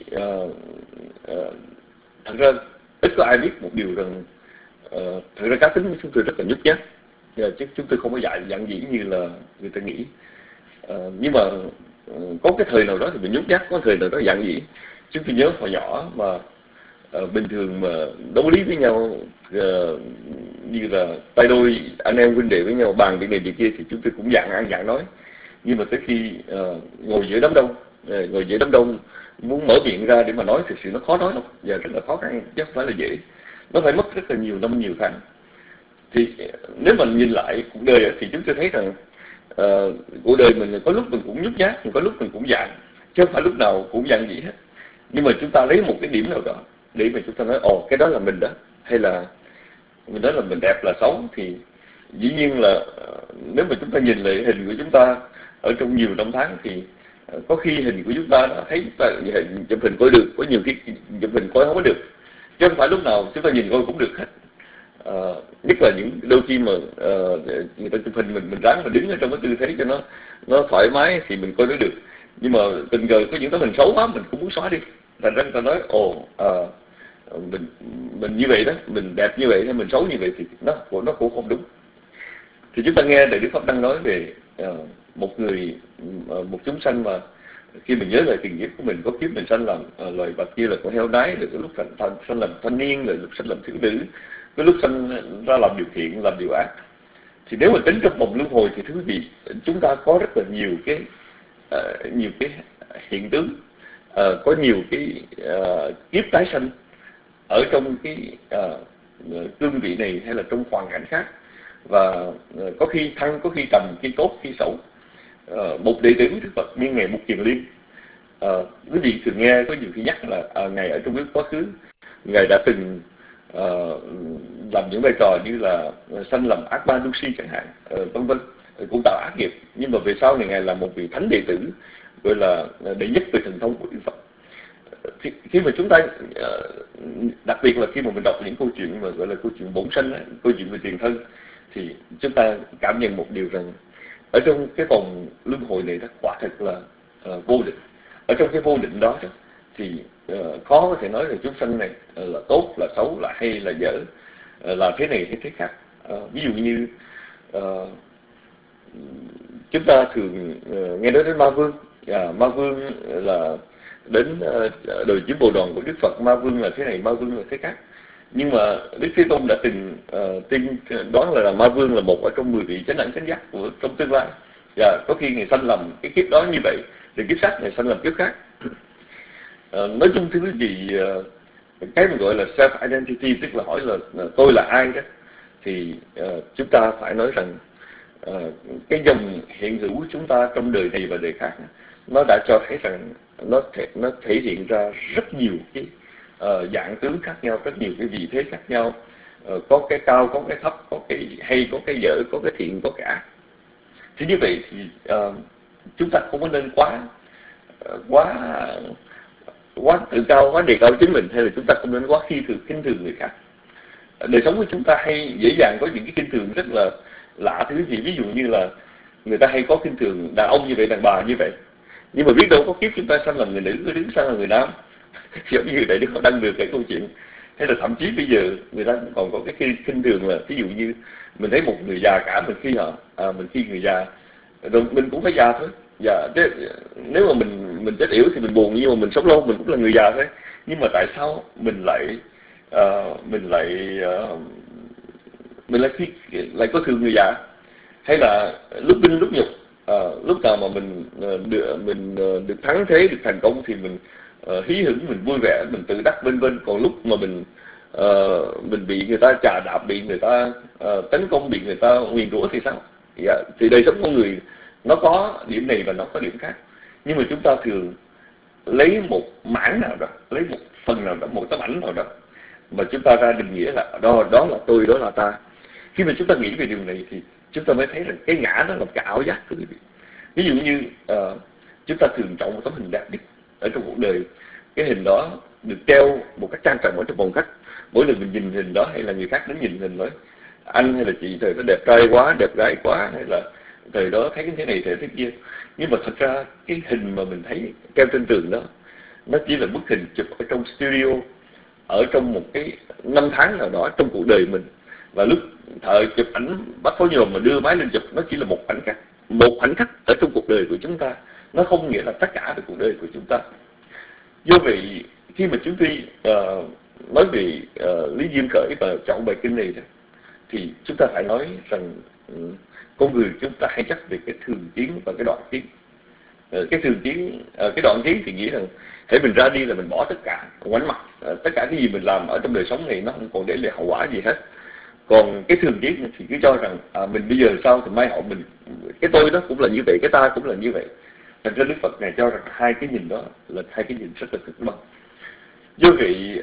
thật ra ít có ai biết một điều rằng thật ra cá tính của chúng tôi rất là nhút nhát, chứ chúng tôi không có giản dĩ như là người ta nghĩ. Nhưng mà có cái thời nào đó thì mình nhút nhát, có thời nào đó giản dĩ. Chúng tôi nhớ hồi nhỏ mà bình thường mà đấu lý với nhau như là tay đôi anh em huynh đệ với nhau bàn việc này việc kia thì chúng tôi cũng dạng ăn dạng nói. Nhưng mà tới khi ngồi giữa đám đông muốn mở miệng ra để mà nói, thực sự nó khó nói lắm, và rất là khó khăn, chứ không phải là dễ. Nó phải mất rất là nhiều năm, nhiều tháng. Thì nếu mà nhìn lại cuộc đời thì chúng tôi thấy rằng cuộc đời mình có lúc mình cũng nhút nhát, có lúc mình cũng dạng, chứ không phải lúc nào cũng dạng gì hết. Nhưng mà chúng ta lấy một cái điểm nào đó để mà chúng ta nói cái đó là mình đó, hay là mình nói là mình đẹp là xấu, thì dĩ nhiên là nếu mà chúng ta nhìn lại hình của chúng ta ở trong nhiều năm tháng thì có khi hình của chúng ta đã thấy hình chụp hình coi được, có nhiều khi chụp hình coi không có được, chứ không phải lúc nào chúng ta nhìn coi cũng được hết. Nhất là những đôi khi mà người ta chụp hình mình ráng mà đứng ở trong cái tư thế cho nó thoải mái thì mình coi nó được. Nhưng mà tình cờ có những tấm hình xấu quá mình cũng muốn xóa đi, thành ra người ta nói mình như vậy đó, mình đẹp như vậy hay mình xấu như vậy thì nó cũng không đúng. Thì chúng ta nghe Đại Đức Pháp Đăng nói về một chúng sanh mà khi mình nhớ lại tiền kiếp của mình, có kiếp mình sanh làm loài vật như là con heo nái, rồi có lúc sanh làm thanh niên, rồi lúc sanh làm thiếu nữ, cái lúc sanh ra làm điều thiện, làm điều ác. Thì nếu mà tính trong vòng luân hồi thì thưa quý vị, chúng ta có rất là nhiều cái hiện tướng, có nhiều cái kiếp tái sanh ở trong cái cương vị này hay là trong hoàn cảnh khác. Và có khi thăng, có khi trầm, khi tốt, khi xấu. Một đệ tử Đức Phật như Ngài Mục Kiền Liên, quý vị thường nghe có nhiều khi nhắc là Ngài ở trong quá khứ Ngài đã từng làm những vai trò như là sanh làm ác ba Lucy chẳng hạn, vân vân, cũng tạo ác nghiệp. Nhưng mà về sau này Ngài là một vị thánh đệ tử, gọi là đệ nhất về thần thông của Đức Phật. Khi mà chúng ta đặc biệt là khi mà mình đọc những câu chuyện mà gọi là câu chuyện bổn sanh, câu chuyện về tiền thân, thì chúng ta cảm nhận một điều rằng ở trong cái vòng luân hồi này đó quả thật là vô định. Ở trong cái vô định đó thì khó có thể nói là chúng sanh này là tốt, là xấu, là hay, là dở, là thế này hay thế khác. Ví dụ như chúng ta thường nghe nói đến Ma Vương. Ma Vương là đến đời chiếm bồ đoàn của Đức Phật, Ma Vương là thế này, Ma Vương là thế khác. Nhưng mà Đức Thế Tôn đã từng tin đoán là Ma Vương là một ở trong 10 vị chánh đẳng chánh giác của trong tương lai. Và có khi Ngài sanh làm cái kiếp đó như vậy, thì kiếp khác Ngài sanh làm kiếp khác. Nói chung thưa quý vị, cái mình gọi là self-identity, tức là hỏi là tôi là ai đó, thì chúng ta phải nói rằng cái dòng hiện hữu của chúng ta trong đời này và đời khác, nó đã cho thấy rằng nó thể hiện ra rất nhiều cái dạng tướng khác nhau, rất nhiều cái vị thế khác nhau, có cái cao, có cái thấp, có cái hay, có cái dở, có cái thiện, có cái ác. Thì như vậy thì chúng ta không có nên quá tự cao, quá đề cao chính mình, hay là chúng ta không nên quá khinh thường người khác. Đời sống của chúng ta hay dễ dàng có những cái khinh thường rất là lạ thứ gì. Ví dụ như là người ta hay có khinh thường đàn ông như vậy, đàn bà như vậy, nhưng mà biết đâu có kiếp chúng ta sanh làm người nữ, đứng sang là người nam. Giống như Đại Đức họ đăng được cái câu chuyện. Hay là thậm chí bây giờ người ta còn có cái khinh thường là ví dụ như mình thấy một người già cả, mình khi người già rồi mình cũng phải già thôi. Dạ, nếu mà mình chết yểu thì mình buồn, nhưng mà mình sống lâu mình cũng là người già thôi. Nhưng mà tại sao mình lại có thương người già? Hay là lúc vinh lúc nhục, lúc nào mà mình được thắng thế, được thành công thì mình hí hửng, mình vui vẻ, mình tự đắc vân vân. Còn lúc mà mình bị người ta chà đạp, bị người ta tấn công, bị người ta nguyền rủa thì sao? Thì đời sống con người nó có điểm này và nó có điểm khác. Nhưng mà chúng ta thường lấy một mảng nào đó, lấy một phần nào đó, một tấm ảnh nào đó mà chúng ta ra định nghĩa là đó là tôi, đó là ta. Khi mà chúng ta nghĩ về điều này thì chúng ta mới thấy rằng cái ngã đó là một cái ảo giác, thưa quý vị. Ví dụ như chúng ta thường chọn một tấm hình đẹp nhất ở trong cuộc đời. Cái hình đó được treo một cách trang trọng ở trong phòng khách. Mỗi lần mình nhìn hình đó, hay là người khác đến nhìn hình nói anh hay là chị thời đó đẹp trai quá, đẹp gái quá, hay là thời đó thấy thế này, thế kia. Nhưng mà thật ra cái hình mà mình thấy treo trên tường đó, nó chỉ là bức hình chụp ở trong studio, ở trong một cái năm tháng nào đó trong cuộc đời mình. Và lúc thợ chụp ảnh bắt pháo nhôm mà đưa máy lên chụp, nó chỉ là một khoảnh khắc ở trong cuộc đời của chúng ta. Nó không nghĩa là tất cả về cuộc đời của chúng ta. Do vậy khi mà chúng tôi nói về Lý Diêm Khởi và chọn bài kinh này đó, thì chúng ta phải nói rằng con người chúng ta hay chắc về cái thường tiến và cái đoạn tiến. Cái thường tiến, cái đoạn tiến thì nghĩ rằng hãy mình ra đi là mình bỏ tất cả, quánh mặt, tất cả cái gì mình làm ở trong đời sống này nó không còn để lại hậu quả gì hết. Còn cái thường tiến thì cứ cho rằng mình bây giờ sao thì mai hậu mình, cái tôi đó cũng là như vậy, cái ta cũng là như vậy. Thành ra Đức Phật Ngài cho rằng hai cái nhìn đó là hai cái nhìn rất là cực đoan. Do vậy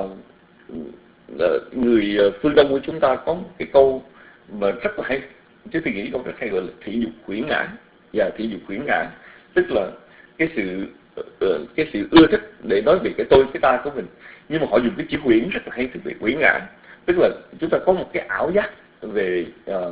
người phương Đông của chúng ta có một cái câu mà rất là hay, chứ tôi nghĩ câu rất hay, gọi là thị dục khuyển ngã. Và thị dục khuyển ngã tức là cái sự ưa thích để nói về cái tôi, cái ta của mình, nhưng mà họ dùng cái chữ khuyển rất là hay, tức về khuyển ngã, tức là chúng ta có một cái ảo giác về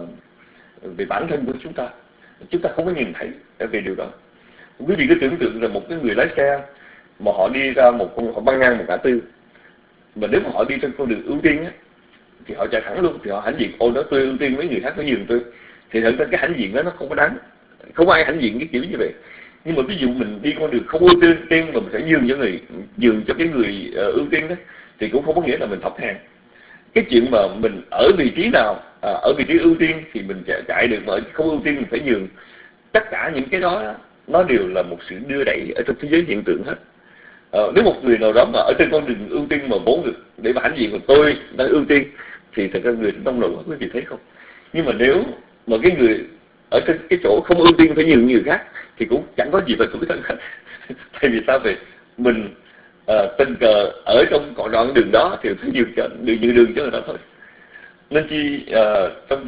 bản thân của chúng ta không có nhìn thấy về điều đó. Quý vị cứ tưởng tượng là một cái người lái xe mà họ đi ra họ băng ngang một ngã tư, mà nếu mà họ đi trên con đường ưu tiên á, thì họ chạy thẳng luôn, thì họ hãnh diện ôi đó tôi ưu tiên, mấy người khác phải nhường tôi. Thì thật ra cái hãnh diện đó nó không có đáng, không ai hãnh diện cái kiểu như vậy. Nhưng mà ví dụ mình đi con đường không ưu tiên mà mình phải nhường cho cái người ưu tiên đó, thì cũng không có nghĩa là mình thấp hèn. Cái chuyện mà mình ở vị trí nào, ở vị trí ưu tiên thì mình chạy được, mà không ưu tiên mình phải nhường. Tất cả những cái đó nó đều là một sự đưa đẩy ở trong thế giới hiện tượng hết. Nếu một người nào đó mà ở trên con đường ưu tiên mà vốn được để mà hãnh diện là tôi đang ưu tiên, thì thật ra người trong nội quý vị thấy không? Nhưng mà nếu mà cái người ở trên cái chỗ không ưu tiên phải nhường người khác thì cũng chẳng có gì phải tủi thân hết. Tại vì sao vậy? Mình tình cờ ở trong đoạn đường đó thì phải nhường đường cho người đó thôi. Nên chi trong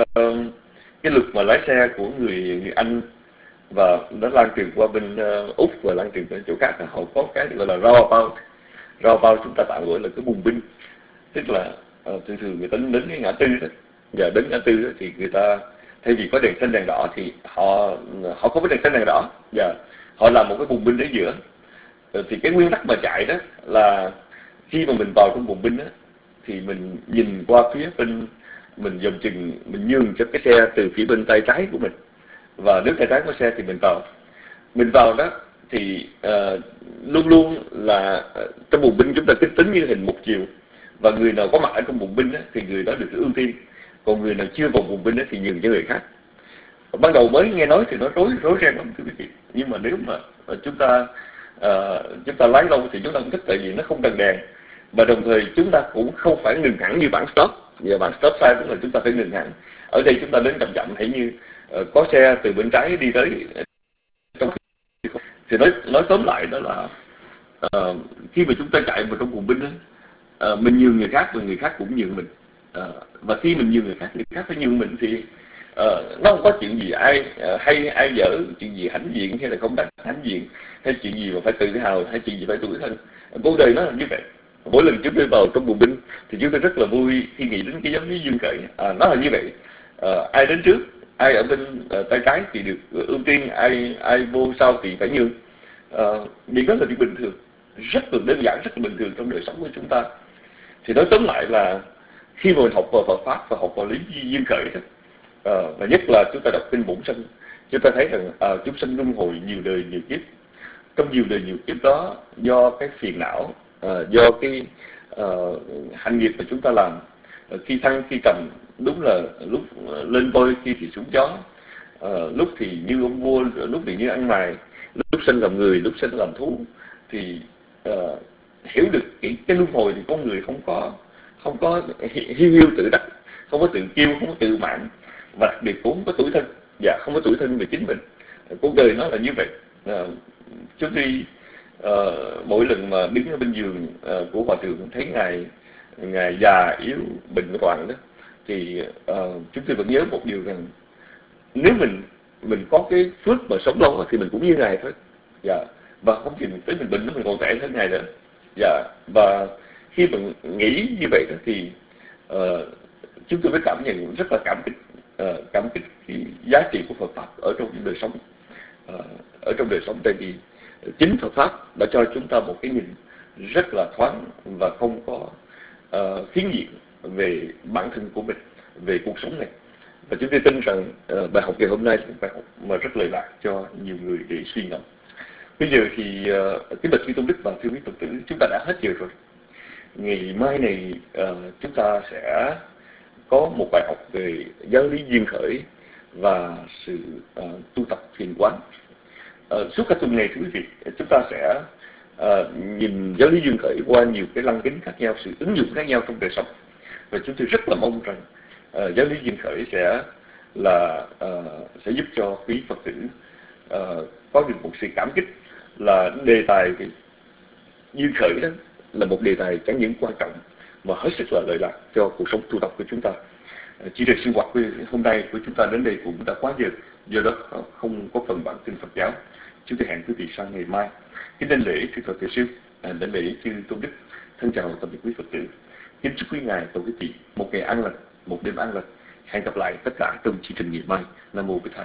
cái luật mà lái xe của người Anh và nó lan truyền qua bên Úc và lan truyền đến chỗ khác, họ có cái gọi là roundabout, chúng ta tạm gọi là cái bùng binh. Tức là thường người ta đến cái ngã tư đó, và đến ngã tư đó thì người ta thay vì có đèn xanh đèn đỏ thì họ không có đèn xanh đèn đỏ, và họ làm một cái bùng binh ở giữa. Thì cái nguyên tắc mà chạy đó là khi mà mình vào trong bùng binh đó, thì mình nhìn qua phía bên, mình dòm chừng, mình nhường cho cái xe từ phía bên tay trái của mình, và nếu tay trái của xe thì mình vào đó thì luôn luôn là trong bùng binh chúng ta tính như hình một chiều, và người nào có mặt ở trong bùng binh đó, thì người đó được ưu tiên, còn người nào chưa vào bùng binh đó, thì nhường cho người khác. Ban đầu mới nghe nói thì nó rối ren lắm thưa quý vị, nhưng mà nếu mà chúng ta lái lâu thì chúng ta cũng thích, tại vì nó không cần đèn, và đồng thời chúng ta cũng không phải ngừng hẳn như bản stop. Và bản stop sai cũng là chúng ta phải ngừng hẳn. Ở đây chúng ta đến chậm hãy như có xe từ bên trái đi tới trong thì nói tóm lại đó là khi mà chúng ta chạy vào trong vùng binh đó, mình nhường người khác và người khác cũng nhường mình. Và khi mình nhường người khác phải nhường mình thì nó không có chuyện gì ai dở, chuyện gì hãnh diện hay là không đáng hãnh diện, hay chuyện gì mà phải tự hào, hay chuyện gì phải tủi thân. Cuộc đời nó là như vậy. Mỗi lần chúng tôi vào trong vùng binh thì chúng tôi rất là vui khi nghĩ đến cái giáo lý Dương Khởi. Nó là như vậy. Ai đến trước, ai ở bên tay trái thì được ưu tiên, ai vô sau thì phải nhường. Điều đó là điều bình thường, rất là đơn giản, rất là bình thường trong đời sống của chúng ta. Thì nói tóm lại là khi mà mình học vào Phật pháp và học vào lý duyên khởi đó, và nhất là chúng ta đọc kinh Bổn Sanh, chúng ta thấy rằng chúng sanh luân hồi nhiều đời nhiều kiếp. Trong nhiều đời nhiều kiếp đó, do cái phiền não, do cái hành nghiệp mà chúng ta làm, khi thăng khi trầm, đúng là lúc lên voi, khi thì xuống chó, lúc thì như ông vua, lúc thì như ăn mày, lúc sinh làm người, lúc sinh làm thú. Thì hiểu được cái luân hồi thì con người không có hiu tự đắc, không có tự kiêu, không có tự mạn, và đặc biệt cũng không có tủi thân, và không có tủi thân về chính mình. Cuộc đời nó là như vậy. Trước khi mỗi lần mà đứng ở bên giường của hòa thượng thấy ngài già yếu bệnh hoạn đó, thì chúng tôi vẫn nhớ một điều rằng nếu mình có cái phước mà sống lâu thì mình cũng như ngài thôi. Và không chỉ tới mình bệnh mình còn tệ hơn ngài nữa. Và khi mình nghĩ như vậy đó thì chúng tôi mới cảm nhận rất là cảm kích cái giá trị của Phật pháp ở trong đời sống. Ở trong đời sống, tại vì chính Phật pháp đã cho chúng ta một cái nhìn rất là thoáng và không có phiến diện về bản thân của mình, về cuộc sống này. Và chúng tôi tin rằng bài học ngày hôm nay là một bài học mà rất lợi lạc cho nhiều người để suy ngẫm. Bây giờ thì cái bậc Chư Tôn Đức và thưa quý Phật tử, chúng ta đã hết giờ rồi. Ngày mai này chúng ta sẽ có một bài học về giáo lý duyên khởi và sự tu tập thiền quán. Suốt cả tuần này thưa quý vị, chúng ta sẽ nhìn giáo lý duyên khởi qua nhiều cái lăng kính khác nhau, sự ứng dụng khác nhau trong đời sống, và chúng tôi rất là mong rằng giáo lý duyên khởi sẽ giúp cho quý Phật tử có được một sự cảm kích, là đề tài duyên khởi đó là một đề tài chẳng những quan trọng mà hết sức là lợi lạc cho cuộc sống tu tập của chúng ta. Chỉ được sinh hoạt hôm nay của chúng ta đến đây cũng đã quá giờ, do đó không có phần bản tin Phật giáo. Chúng tôi hẹn quý vị sang ngày mai. Kính đảnh lễ Sư Thọ Tuệ Sư, đảnh lễ chư Tôn Đức. Thân chào tạm biệt quý Phật tử. Kính chúc quý ngài và quý vị một ngày an lành, một đêm an lành. Hẹn gặp lại tất cả trong chương trình ngày mai. Nam mô Bích Thầy.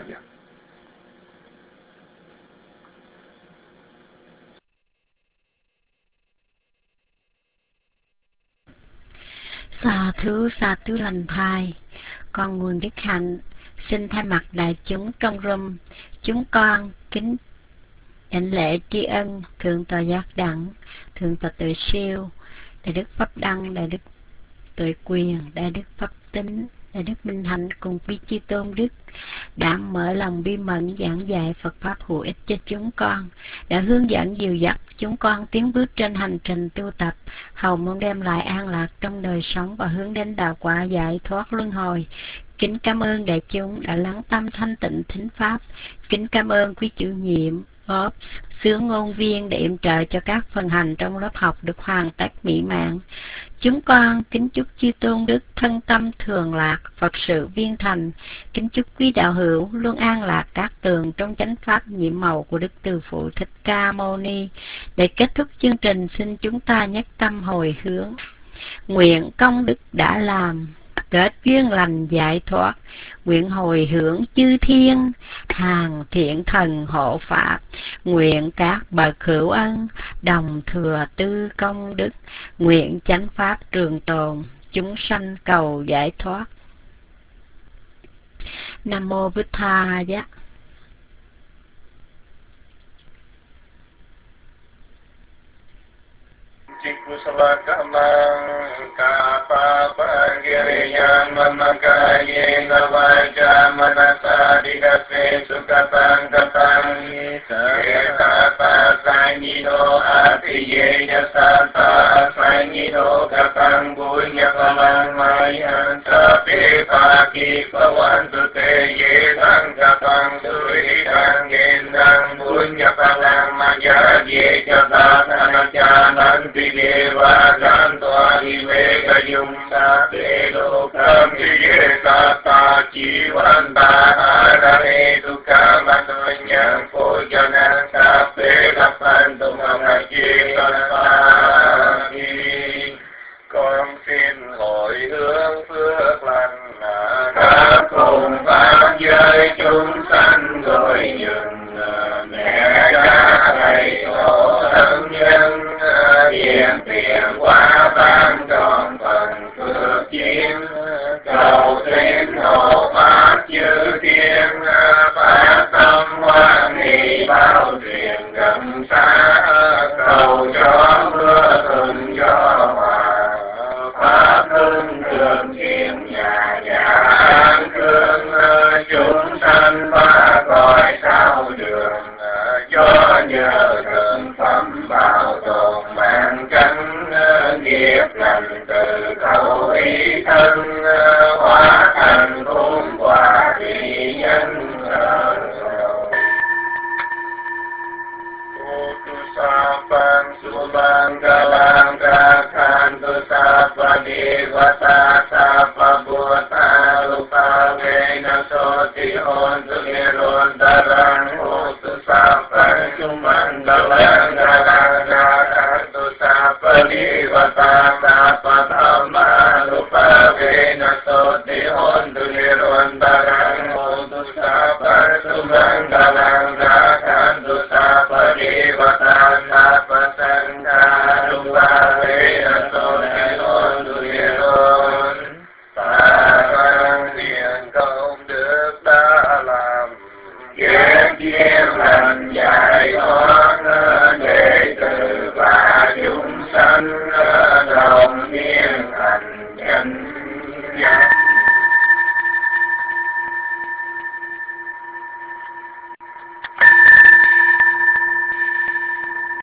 Sa thú lành thai. Con Nguồn Đức Hạnh xin thay mặt đại chúng trong room, chúng con kính đảnh lễ tri ân Thượng tọa Giác Đẳng, Thượng tọa Tuệ Siêu, Đại đức Pháp Đăng, Đại đức Tuệ Quyền, Đại đức Pháp Tính, Đại đức Minh Hạnh cùng quý chư Tôn Đức đã mở lòng bi mẫn giảng dạy Phật pháp hữu ích cho chúng con, đã hướng dẫn dìu dắt chúng con tiến bước trên hành trình tu tập, hầu mong đem lại an lạc trong đời sống và hướng đến đạo quả giải thoát luân hồi. Kính cảm ơn đại chúng đã lắng tâm thanh tịnh thính pháp. Kính cảm ơn quý chủ nhiệm Ops, sướng ngôn viên để yểm trợ cho các phần hành trong lớp học được hoàn tất mỹ mãn. Chúng con kính chúc chư Tôn Đức thân tâm thường lạc, Phật sự viên thành. Kính chúc quý đạo hữu luôn an lạc các tường trong chánh pháp nhiệm màu của Đức Từ Phụ Thích Ca Mâu Ni. Để kết thúc chương trình, xin chúng ta nhất tâm hồi hướng. Nguyện công đức đã làm, kết duyên lành giải thoát, nguyện hồi hướng chư thiên, hàng thiện thần hộ pháp, nguyện các bậc hữu ân, đồng thừa tư công đức, nguyện chánh pháp trường tồn, chúng sanh cầu giải thoát. Nam mô Bích Thầy. Kusala kamang kapa pagiriyan mamakaye navaja manasa dikase sukapang kapang kapa sanyino atiye yasata sanyino kapang bunya palang mayan sapi paki pawantu te ye tang kapang suri kang gendang bunya palang maya ye jata anajanan Deva Gantoa Hivega Yung Sa Te Lokam Diye Sata Chivanta Arare Dukha Matonya Pojana Sa Te Lapan Tumamaji Sasaki. Con xin hồi hướng phước lành khắp cùng pháp giới chúng sanh rồi nhường mẹ cha thầy tổ thân nhân hiện tiền quá ban tròn phần phước chiến cầu xin hộ pháp chư thiên phát tâm hoan hỷ bao truyền gần xa cầu cho mưa thuận gió hòa pháp hưng trường thiên nhà an cương chúng sanh ba cõi sao đường do nhờ thượng phẩm bảo tồn mạng cánh nghiệp lành từ khẩu ý thân hóa thành khôn quả thị nhân Sapang subang galang kakhan tu sapa devata sapa buddha rupa vena soti ontu niron darang utu sapa sumandalang galang kakhan tu sapa devata sapa dhamma rupa vena soti ontu niron darang utu sapa sumandalang kakhan tu sapa devata Sapa Sangha Rupa Veda Soti Ontu Niron. Ta thiện công đức đã làm ghét duyên lành giải thoát đệ tử và chúng sanh